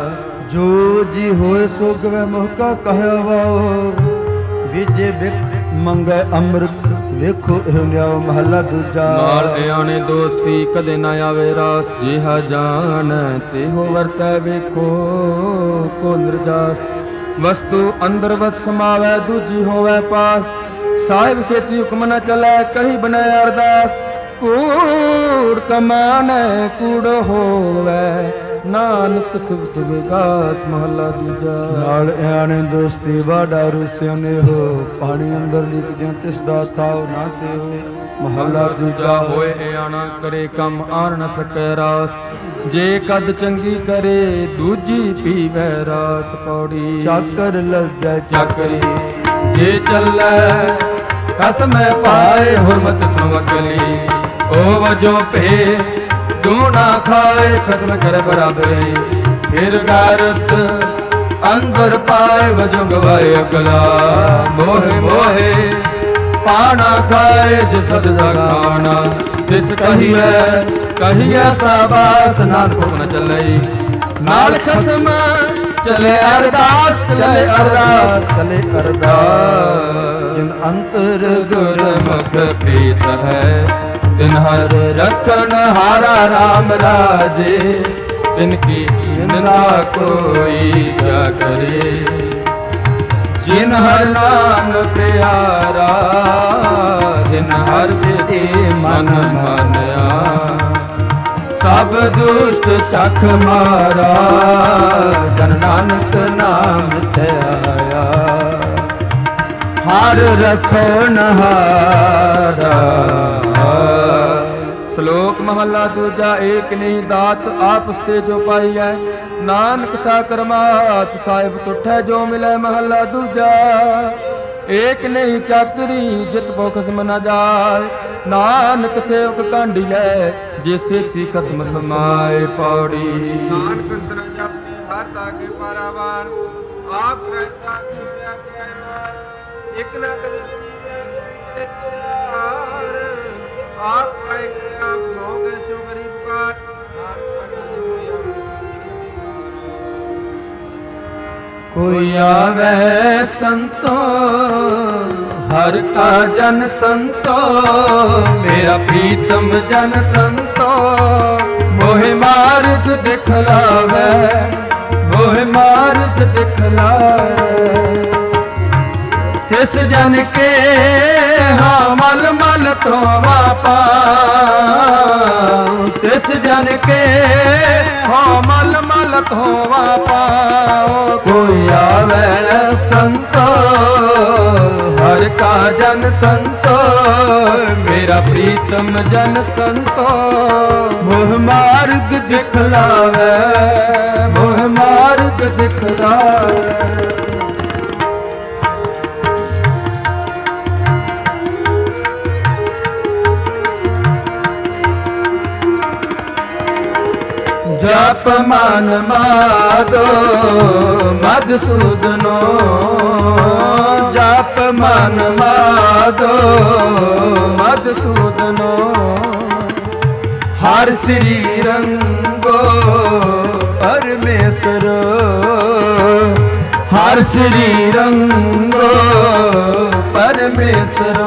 ਜੋ ਜੀ ਹੋਏ ਸੋ ਗਵੇ ਮੁਹ ਕਾ ਕਹਿਆ ਵਾਓ ਵਿਜੇ ਵਿਕ ਮੰਗੈ ਅੰਮ੍ਰਿਤ ਵੇਖੋ ਇਹ ਨਿਆਓ ਮਹੱਲਾ ਦੂਜਾ। ਨਾਲ ਇਆਣੇ ਦੋਸਤੀ ਕਦੇ ਨਾ ਆਵੇ ਰਾਸ ਜਿਹਾ ਜਾਣ ਤੇ ਹੋ ਵਰਤੈ ਵੇਖੋ ਕੋ ਨਿਰਜਾਸ ਵਸਤੂ ਅੰਦਰ ਵਸ ਸਮਾਵੈ ਦੂਜੀ ਹੋਵੇ ਪਾਸ ਸਾਹਿਬ ਛੇਤੀ ਹੁਕਮ ਨ ਚਲੈ ਕਹੀ ਬਨੈ ਅਰਦਾਸ ਕੂੜ ਕਮਾਨੈ ਕੂੜ ਹੋਵੇ ਨਾਨਕ ਸੁਭਤ ਵਿਗਾਸ ਮਹੱਲਾ ਦੂਜਾ। ਨਾਲ ਇਆਣੇ ਦੋਸਤੀ ਵਾਡਾ ਰੁਸਿਆਨੇ ਹੋ ਪਾਣੀ ਅੰਦਰ ਲਿਖ ਦਿਆਂ ਤਿਸ ਦਾ ਥਾਉ ਨਾ ਤੇ ਹੋ ਮਹੱਲਾ ਦੂਜਾ। ਹੋਏ ਇਆਣਾ ਕਰੇ ਕੰਮ ਆਣ ਨ ਸਕੈ ਰਾਸ ਜੇ ਕਦ ਚੰਗੀ ਕਰੇ ਦੂਜੀ ਪੀਵੈ ਰਾਸ ਪੌੜੀ ਚਾਕਰ ਲੱਜੈ ਚਾਕਰੀ ਜੇ ਚੱਲੈ ਕਸਮੈ ਪਾਏ ਹੁਰਮਤ ਸਮਕਲੀ ਓ ਵਜੋਂ ਭੇ ਦੂਣਾ ਖਾਏ ਖਸਮ ਕਰ ਬਰਾਬਰੀ ਫਿਰ ਗਾਰਤ ਅੰਦਰ ਪਾਏ ਵਜੋਂ ਗਵਾਏ ਅਕਲਾ ਮੋਹਿ ਮੋਹਿ ਪਾਣਾ ਖਾਏ ਜਿਸ ਸਦ ਖਾਣਾ ਤਿਸ ਕਹੀਐ ਕਹੀਐ ਸਾਬਾਸ ਨਾਨਕ ਹੁਕਮ ਨ ਚੱਲਈ ਨਾਲ ਖਸਮ ਚਲੇ ਅਰਦਾਸ ਚਲੇ ਅਰਦਾਸ ਚਲੇ ਅਰਦਾਸ ਜਿਨ ਅੰਤਰ ਗੁਰਮੁਖ ਪ੍ਰੀਤ ਹੈ ਤਿਨ ਹਰ ਰਖਣ ਹਾਰਾ ਰਾਮ ਰਾਜੇ ਤਿਨ ਕੀ ਨਿੰਦਾ ਕੋਈ ਕਿਆ ਕਰੇ ਜਿਨ ਹਰ ਨਾਮ ਪਿਆਰਾ ਜਿਨ ਹਰ ਸਿਤੇ ਮਨ ਮਾਨਿਆ ਸਭ ਦੁਸ਼ਟ ਚਖ ਮਾਰਾ ਜਨ ਨਾਨਕ ਨਾਮ ਤੇ ਆਇਆ ਹਰ ਰਖਣ ਹਾਰਾ। ਸ਼ਲੋਕ ਮਹੱਲਾ ਦੂਜਾ ਏਕ ਨਹੀਂ ਦਾਤ ਆਪਸ ਤੇ ਜੋ ਪਾਈਐ ਨਾਨਕ ਸਾ ਕਰਮਾਤ ਸਾਹਿਬ ਤੁਠੈ ਜੋ ਮਿਲੈ ਮਹੱਲਾ ਦੂਜਾ। ਏਕ ਨਹੀਂ ਚਾਤਰੀ ਜਿਤ ਭੋ ਖਸਮ ਨ ਜਾਏ ਨਾਨਕ ਸੇਵਕ ਕਾਂਢੀ ਲੈ ਜੇ ਸੇਤੀ ਖਸਮ ਸਮਾਏ ਪੌੜੀ ਨਾਨਕ ਅੰਤਰ ਜਾਪੇ ਹਰ ਤਾਕੇ ਪਾਰਾਵਾਰ ਆਪ ਰਹਿ ਸਾਥ ਹੋਇਆ ਕਿ ਮਾਰ ਇਕ ਨਾ ਕਦੇ ਜੀਵੈ ਪਿਆਰ ਆਪ ਪਾਇ ਕੇ ਆਪ ਹੋ ਗਏ ਸੋ ਗਰੀਬ ਕਾਰ ਕੋਈ ਆਵੇ ਸੰਤੋ ਹਰ ਕਾ ਜਨ ਸੰਤੋ ਮੇਰਾ ਪ੍ਰੀਤਮ ਜਨ ਸੰਤੋ ਮੋਹਿ ਮਾਰਗ ਦਿਖਲਾਵੇ ਮੋਹਿ ਮਾਰਗ ਦਿਖਲਾਵੇ ਤਿਸ ਜਨ ਕੇ ਹਾਂ ਮਲ ਮਲ ਧੋਵਾ ਪਾਉ ਤਿਸ ਜਨ ਕੇ ਹੋ ਮਲ ਮਲ ਧੋਵਾ ਪਾਉ ਕੋਈ ਆਵੇ ਸੰਤੋ ਹਰ ਕਾ ਜਨ ਸੰਤੋ ਮੇਰਾ ਪ੍ਰੀਤਮ ਜਨ ਸੰਤੋ ਮੋਹ ਮਾਰਗ ਦਿਖਲਾਵੇ ਮੋਹ ਮਾਰਗ ਦਿਖਲਾਵੇ ਜਪ ਮਨ ਮਾਦੋ ਮਧਸੂਦਨੋ ਜਪ ਮਨ ਮਾਦੋ ਮਧਸੂਦਨੋ ਹਰ ਸ੍ਰੀ ਰੰਗੋ ਪਰਮੇਸ਼ਰ ਹਰ ਸ੍ਰੀ ਰੰਗੋ ਪਰਮੇਸ਼ਰੋ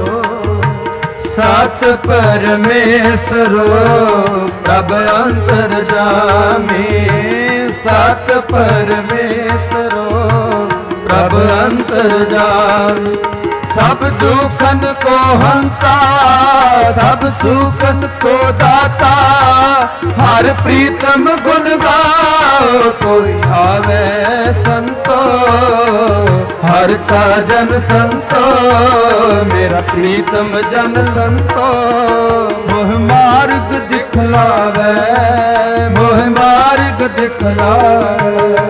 ਸਤ ਪਰਮੇਸ਼ਰੋ ਪ੍ਰਭ ਅੰਤਰਜਾਮੀ ਸਤ ਪਰਮੇਸ਼ਰੋ ਪ੍ਰਭ ਅੰਤਰਜਾਮੀ ਸਭ ਦੁਖਨ ਕੋ ਹੰਤਾ ਸਭ ਸੁਖਨ ਕੋ ਦਾਤਾ ਹਰ ਪ੍ਰੀਤਮ ਗੁਣ ਗਾਓ ਕੋਈ ਆਵੇ ਸੰਤੋ ਹਰ ਕਾ ਜਨ ਸੰਤੋ ਮੇਰਾ ਪ੍ਰੀਤਮ ਜਨ ਸੰਤੋ ਮੋਹ ਮਾਰਗ ਦਿਖਲਾਵੇ ਮੋਹ ਮਾਰਗ ਦਿਖਲਾਵੇ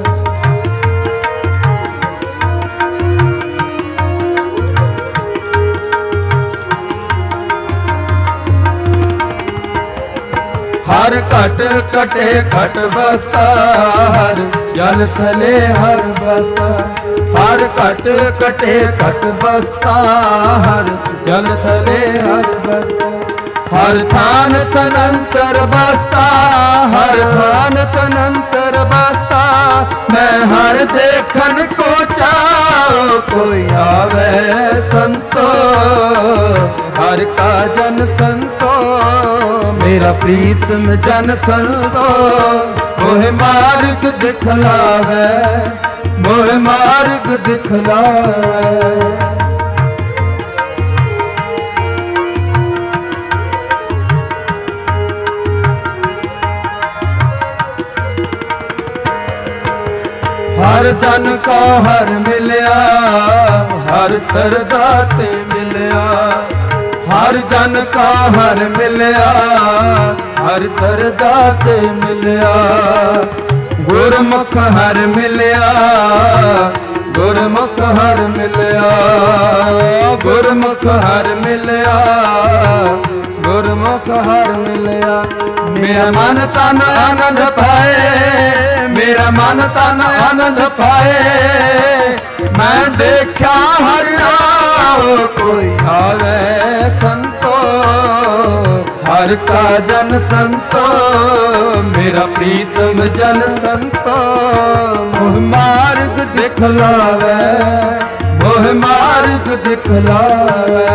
ਹਰ ਘਟ ਕਟੇ ਘਟ ਬਸਤਾ ਹਰ ਜਲ ਥਲੇ ਹਰ ਬਸਤਾ ਹਰ ਘਟ ਕਟੇ ਘਟ ਬਸਤਾ ਹਰ ਜਲ ਥਲੇ ਹਰ ਬਸਤਾ ਹਰ ਥਾਨ ਤਨੰਤਰ ਬਸਤਾ ਹਰ ਥਾਨ ਤਨੰਤਰ ਬਸਤਾ ਮੈਂ ਹਰ ਦੇਖਣ ਕੋ ਚਾਉ ਕੋਈ ਆਵੇ ਸੰਤੋ ਹਰ ਕਾ ਜਨ ਸੰਤੋ ਮੇਰਾ ਪ੍ਰੀਤਮ ਜਨ ਸੰਤੋ ਮੋਹ ਮਾਰਗ ਦਿਖਲਾਵੇ ਮੋਹ ਮਾਰਗ ਦਿਖਲਾਵੇ ਹਰ ਜਨ ਕੋ ਹਰ ਮਿਲਿਆ ਹਰ ਸਰਦਾ ਤੇ ਮਿਲਿਆ ਹਰ ਜਨ ਕਾ ਹਰ ਮਿਲਿਆ ਹਰ ਸਰਦਾ ਤੇ ਮਿਲਿਆ ਗੁਰਮੁਖ ਹਰ ਮਿਲਿਆ ਗੁਰਮੁਖ ਹਰ ਮਿਲਿਆ ਗੁਰਮੁਖ ਹਰ ਮਿਲਿਆ ਗੁਰਮੁਖ ਹਰ ਮਿਲਿਆ ਮੇਰਾ ਮਨ ਤਨ ਆਨੰਦ ਪਾਏ ਮੇਰਾ ਮਨ ਤਨ ਆਨੰਦ ਪਾਏ ਮੈਂ ਦੇਖਿਆ ਹਰ ਰਾਹ ਕੋਈ ਆਵੇ ਸੰਤੋ ਹਰ ਕਾ ਜਨ ਸੰਤੋ ਮੇਰਾ ਪ੍ਰੀਤਮ ਜਨ ਸੰਤੋ ਮੋਹ ਮਾਰਗ ਦਿਖਲਾਵੇ ਮੋਹ ਮਾਰਗ ਦਿਖਲਾਵੇ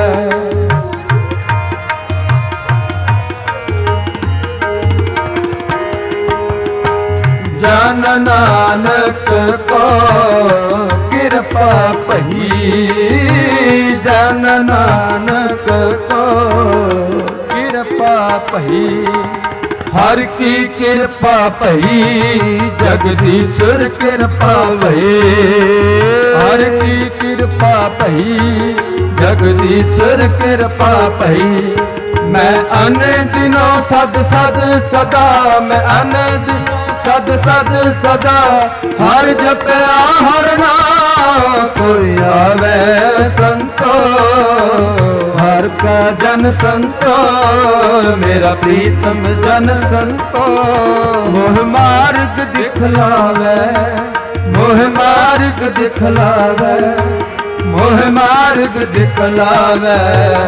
ਜਨ ਨਾਨਕ ਕੋ ਕਿਰਪਾ ਪਈ ਜਨ ਨਾਨਕ ਕੋ ਕਿਰਪਾ ਪਈ ਹਰ ਕੀ ਕਿਰਪਾ ਪਈ ਜਗਦੀਸ਼ਰ ਕਿਰਪਾ ਵਏ ਹਰ ਕੀ ਕਿਰਪਾ ਪਈ ਜਗਦੀਸ਼ਰ ਕਿਰਪਾ ਪਈ ਮੈਂ ਅਨ ਦਿਨੋਂ ਸਦ ਸਦ ਸਦਾ ਮੈਂ ਅਨ ਦਿਨੋਂ ਸਦ ਸਦ ਸਦਾ ਹਰ ਜਪਿਆ ਹਰ ਨਾਮ ਕੋਈ ਆਵੇ ਸੰਤੋ ਹਰ ਕਾ ਜਨ ਸੰਤੋ ਮੇਰਾ ਪ੍ਰੀਤਮ ਜਨ ਸੰਤੋ ਮੋਹ ਮਾਰਗ ਦਿਖਲਾਵੇ ਮੋਹ ਮਾਰਗ ਦਿਖਲਾਵੇ ਮੋਹ ਮਾਰਗ ਦਿਖਲਾਵੇ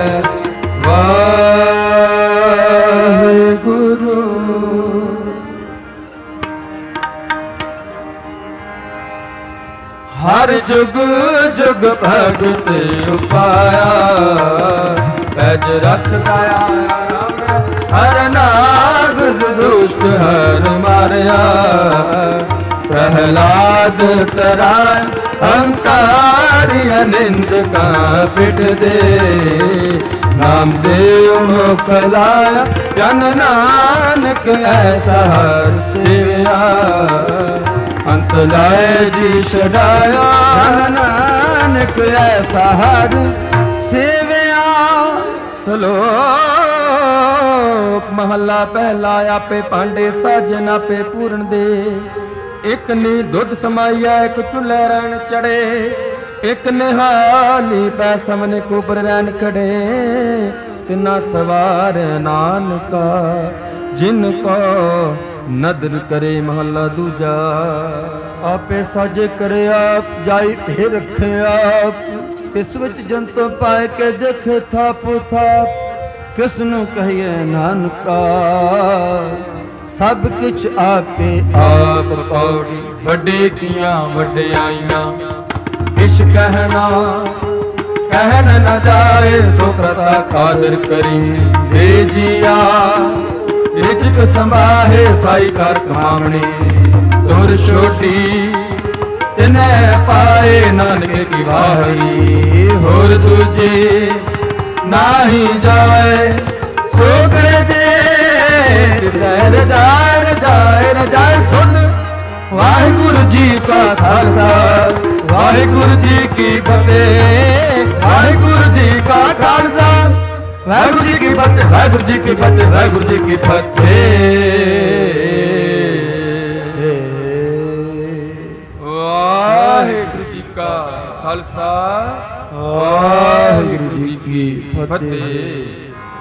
ਵਾਹਿਗੁਰੂ ਹਰ ਜੁਗ ਜੁਗ ਭਗਤ ਉਪਾਇਆ ਪੈਜ ਰੱਖਦਾ ਆਇਆ ਹਰ ਨਾਗ ਦੁਸ਼ਟ ਹਰ ਮਾਰਿਆ ਪ੍ਰਹਲਾਦ ਤਰਾਇ ਹੰਕਾਰੀ ਅਨਿੰਦ ਕਾ ਪਿਟ ਦੇ ਨਾਮਦੇਵ ਮੁਖ ਲਾਇਆ ਜਨ ਨਾਨਕ ਐਸਾ ਹਰ ਸੇਵਿਆ ਅੰਤ ਲਾਏ ਜੀ ਛਡਾਇਆ ਜਨ ਨਾਨਕ ਐਸਾ ਹਰ ਸੇਵਿਆ। ਸ਼ਲੋਕ ਮਹੱਲਾ ਪਹਿਲਾ। ਆਪੇ ਭਾਂਡੇ ਸਾਜਨ ਆਪੇ ਪੂਰਨ ਦੇ, ਇਕ ਨੀ ਦੁੱਧ ਸਮਾਈਆ ਇਕ ਚੁੱਲ੍ਹੇ ਰਹਿਣ ਚੜੇ, ਇਕ ਨਿਹਾਲੀ ਪੈ ਸਮਨੇ ਕੁਬਰ ਰਹਿਣ ਖੜੇ, ਤਿਨਾ ਸਵਾਰ ਨਾਨਕਾ ਜਿਨ ਕੋ ਨਦਰ ਕਰੇ। ਮਹੱਲਾ ਦੂਜਾ। ਆਪੇ ਸਾਜੇ ਕਰੇ ਆਪ ਜਾਈ ਭੇ ਰੱਖੇ ਆਪ, ਕਿਸ ਵਿੱਚ ਜੰਤ ਪਾਏ ਕੇ ਦੇਖ ਥਾਪ ਥਾਪ, ਕਿਸ ਨੂੰ ਕਹੀਏ ਨਾਨਕਾ ਸਭ ਕਿਛ ਆਪੇ ਆਪ। ਪੌੜੀ ਵੱਡੇ ਕੀਆਂ ਵਡਿਆਈਆਂ ਕਿਛ ਕਹਿਣਾ ਕਹਿਣ ਨਾ ਜਾਏ, ਸੋ ਕਰਤਾ ਕਾਦਰ ਕਰੀ ਏ ਜੀਆ। ਰਿਜਕ ਸੰਭਾਹੇ ਸਾਈ ਕਰ ਕਮਾਵਣੀ, ਤੁਰ ਛੋਟੀ ਤਿਨੈ ਪਾਏ ਨਾਨਕ ਕੀ ਵਾਹੀ। ਹੋਰ ਦੂਜੇ ਨਾਹੀ ਜਾਏ ਸੋ ਕਰੇ ਜੇ, ਰਜਾਏ ਰਜਾਏ ਰਜਾਏ ਸੁਣ। ਵਾਹਿਗੁਰੂ ਜੀ ਕਾ ਖਾਲਸਾ ਵਾਹਿਗੁਰੂ ਜੀ ਕੀ ਫਤਿਹ, ਵਾਹਿਗੁਰੂ ਜੀ ਕਾ ਖਾਲਸਾ ਵਾਹਿਗੁਰੂ ਜੀ ਕੀ ਫਤਿਹ, ਵਾਹਿਗੁਰੂ ਜੀ ਕੀ ਫਤਿਹ, ਵਾਹਿਗੁਰੂ ਜੀ ਕੀ ਫਤਿਹ। ਵਾਹਿਗੁਰੂ ਜੀ ਕਾ ਖਾਲਸਾ ਵਾਹਿਗੁਰੂ ਜੀ ਕੀ ਫਤਿਹ।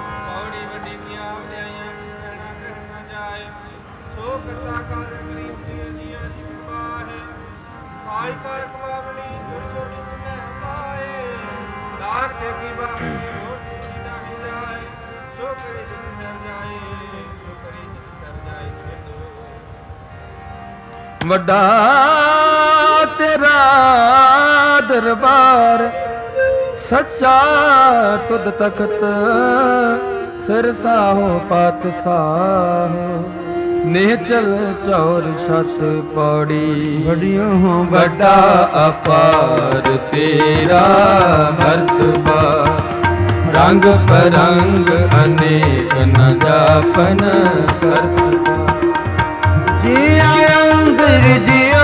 ਵੱਡਾ ਤੇਰਾ ਦਰਬਾਰ ਸੱਚਾ ਤੁਧ ਤਖਤ, ਸਿਰ ਸਾਹੋ ਪਾਤਸ਼ਾਹ ਨੇਚਲ ਚੌਰ ਛਤ ਪੌੜੀ। ਵੱਡਿਓ ਹੋ ਵੱਡਾ ਅਪਾਰ ਤੇਰਾ ਮਰਤਬਾ, ਰੰਗ ਪਰੰਗ ਅਨੇਕ ਨ ਜਾਪਨ ਕਰਤਬਾ। ਜੀਆ ਅੰਦਰ ਜੀਓ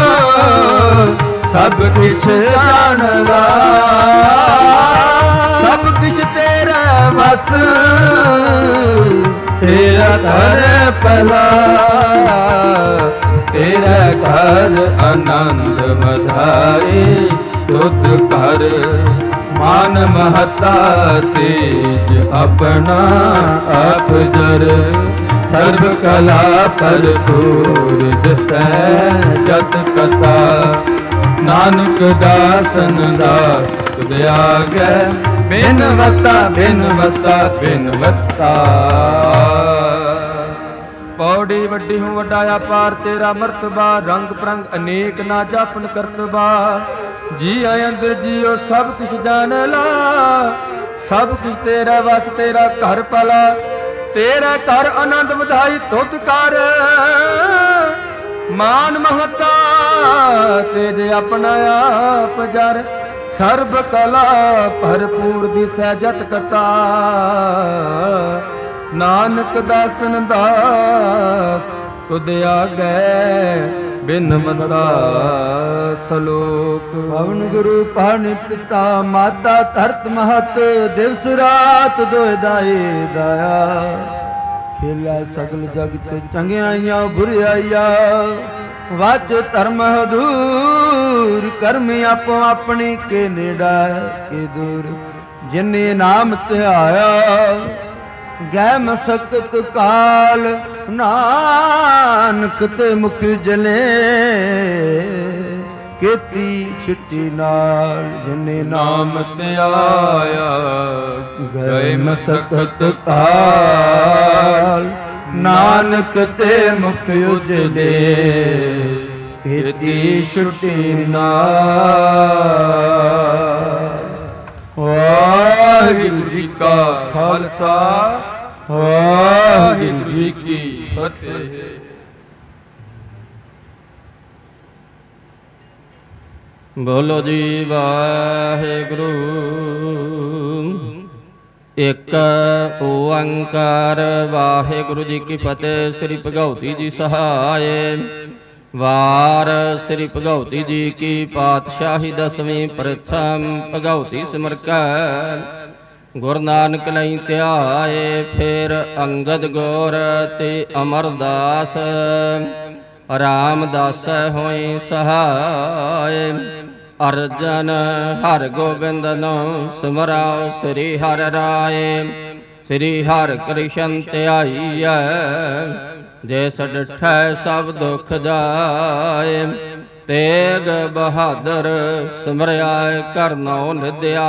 ਸਭ ਕਿਛ ਜਾਣਦਾ, ਸਭ ਕਿਛ ਤੇਰਾ ਵਸ, ਤੇਰਾ ਘਰ ਭਲਾ, ਤੇਰਾ ਘਰ ਆਨੰਦ ਵਧਾਏ। ਤੁਧ ਘਰ ਮਾਨ ਮਹਤਾ ਤੇਜ ਆਪਣਾ ਆਪ ਜਰ, ਸਰਬ ਕਲਾ ਭਰਪੂਰ ਦਿਸੈ ਜਤ ਕਥਾ। ਨਾਨਕ ਦਾਸਨ ਦਾ ਤੁਧ ਆਗੈ, ਬਿਨ ਵਤਾ ਬਿਨ ਵਤਾ ਬਿਨ ਵਤਾ। ਪੌੜੀ ਵੱਡੀ ਹੂੰ ਵੱਡਾ ਅਪਾਰ ਤੇਰਾ ਮਰਤਬਾ, ਰੰਗ ਪ੍ਰੰਗ ਅਨੇਕ ਨਾ ਜਾਪਨ ਕਰਤਬਾ। ਜੀ ਅੰਦਰ ਜੀਓ ਸਭ ਕੁਛ ਜਾਣ ਲਾ, ਸਭ ਕੁਛ ਤੇਰਾ ਵਸ, ਤੇਰਾ ਘਰ ਭਲਾ, ਤੇਰਾ ਘਰ ਆਨੰਦ ਵਧਾਈ। ਤੁਧ ਕਰ ਮਾਨ ਮਹਤਾ ਤੇਰੇ ਆਪਣਾ ਆਪ ਜਰ, ਸਰਬ ਕਲਾ ਭਰਪੂਰ ਦਿਸੈ ਜਤ ਕਥਾ। ਨਾਨਕ ਦਾਸਨ ਦਾਸ ਤੁਧ ਆਗੈ, ਬਿਨ ਮਤਾ ਸਲੋਕ। ਪਵਨ ਗੁਰੂ ਪਾਣੀ ਪਿਤਾ ਮਾਤਾ ਧਰਤ ਮਹਤ, ਦਿਵਸ ਰਾਤ ਦੋਇ ਦਾਏ ਦਾਇਆ। ਖੇਲਾ ਸਗਲ ਜਗਤ ਚੰਗਿਆਈਆਂ ਬੁਰਿਆਈਆਂ, ਵਾਜ ਧਰਮ ਹਦੂਰ ਕਰਮ ਆਪੋ ਆਪਣੀ ਕੇ ਨੇੜਾ ਕੇ ਦੂਰ। ਜਿਨੇ ਨਾਮ ਧਿਆਇਆ ਗੈ ਮਸਕਤ ਕਾਲ, ਨਾਨਕ ਤੇ ਮੁਖ ਜਲੇ ਕੀਤੀ ਛੁੱਟੀ ਨਾਲ। ਜਿਨੇ ਨਾਮ ਧਿਆਇਆ ਗਏ ਮਸਕਤ ਕਾਲ, ਨਾਨਕ ਤੇ ਮੁਖ ਉਜਲੇ ਕੀਤੀ ਛੁੱਟੀ ਨਾਲ। ਵਾਹਿਗੁਰੂ ਜੀ ਕਾ ਖਾਲਸਾ ਵਾਹਿਗੁਰੂ ਜੀ ਕੀ ਫਤਿਹ। ਬੋਲੋ ਜੀ ਵਾਹਿਗੁਰੂ। ਇਕ ਓੰਕਾਰ। ਵਾਹਿਗੁਰੂ ਜੀ ਕੀ ਫਤਿਹ। ਸ੍ਰੀ ਭਗਉਤੀ ਜੀ ਸਹਾਇ। ਵਾਰ ਸ੍ਰੀ ਭਗਉਤੀ ਜੀ ਕੀ ਪਾਤਸ਼ਾਹੀ ਦਸਵੀਂ। ਪ੍ਰਥਮ ਭਗਉਤੀ ਸਿਮਰ ਕੈ ਗੁਰੂ ਨਾਨਕ ਲਈ ਧਿਆਏ। ਫਿਰ ਅੰਗਦ ਗੌਰ ਤੇ ਅਮਰਦਾਸ ਰਾਮਦਾਸ ਹੋਏ ਸਹਾਇ। ਅਰਜਨ ਹਰ ਗੋਬਿੰਦ ਨੂੰ ਸਿਮਰਾਓ। ਸ੍ਰੀ ਹਰਿ ਰਾਏ ਸ੍ਰੀ ਹਰਿ ਕ੍ਰਿਸ਼ਨ ਧਿਆਈਐ। ਜਿਸ ਡਿਠੈ ਸਭ ਦੁਖ ਜਾਏ। ਤੇਗ ਬਹਾਦਰ ਸਿਮਰਿਆ ਕਰਨੋ ਨਿਦਿਆ।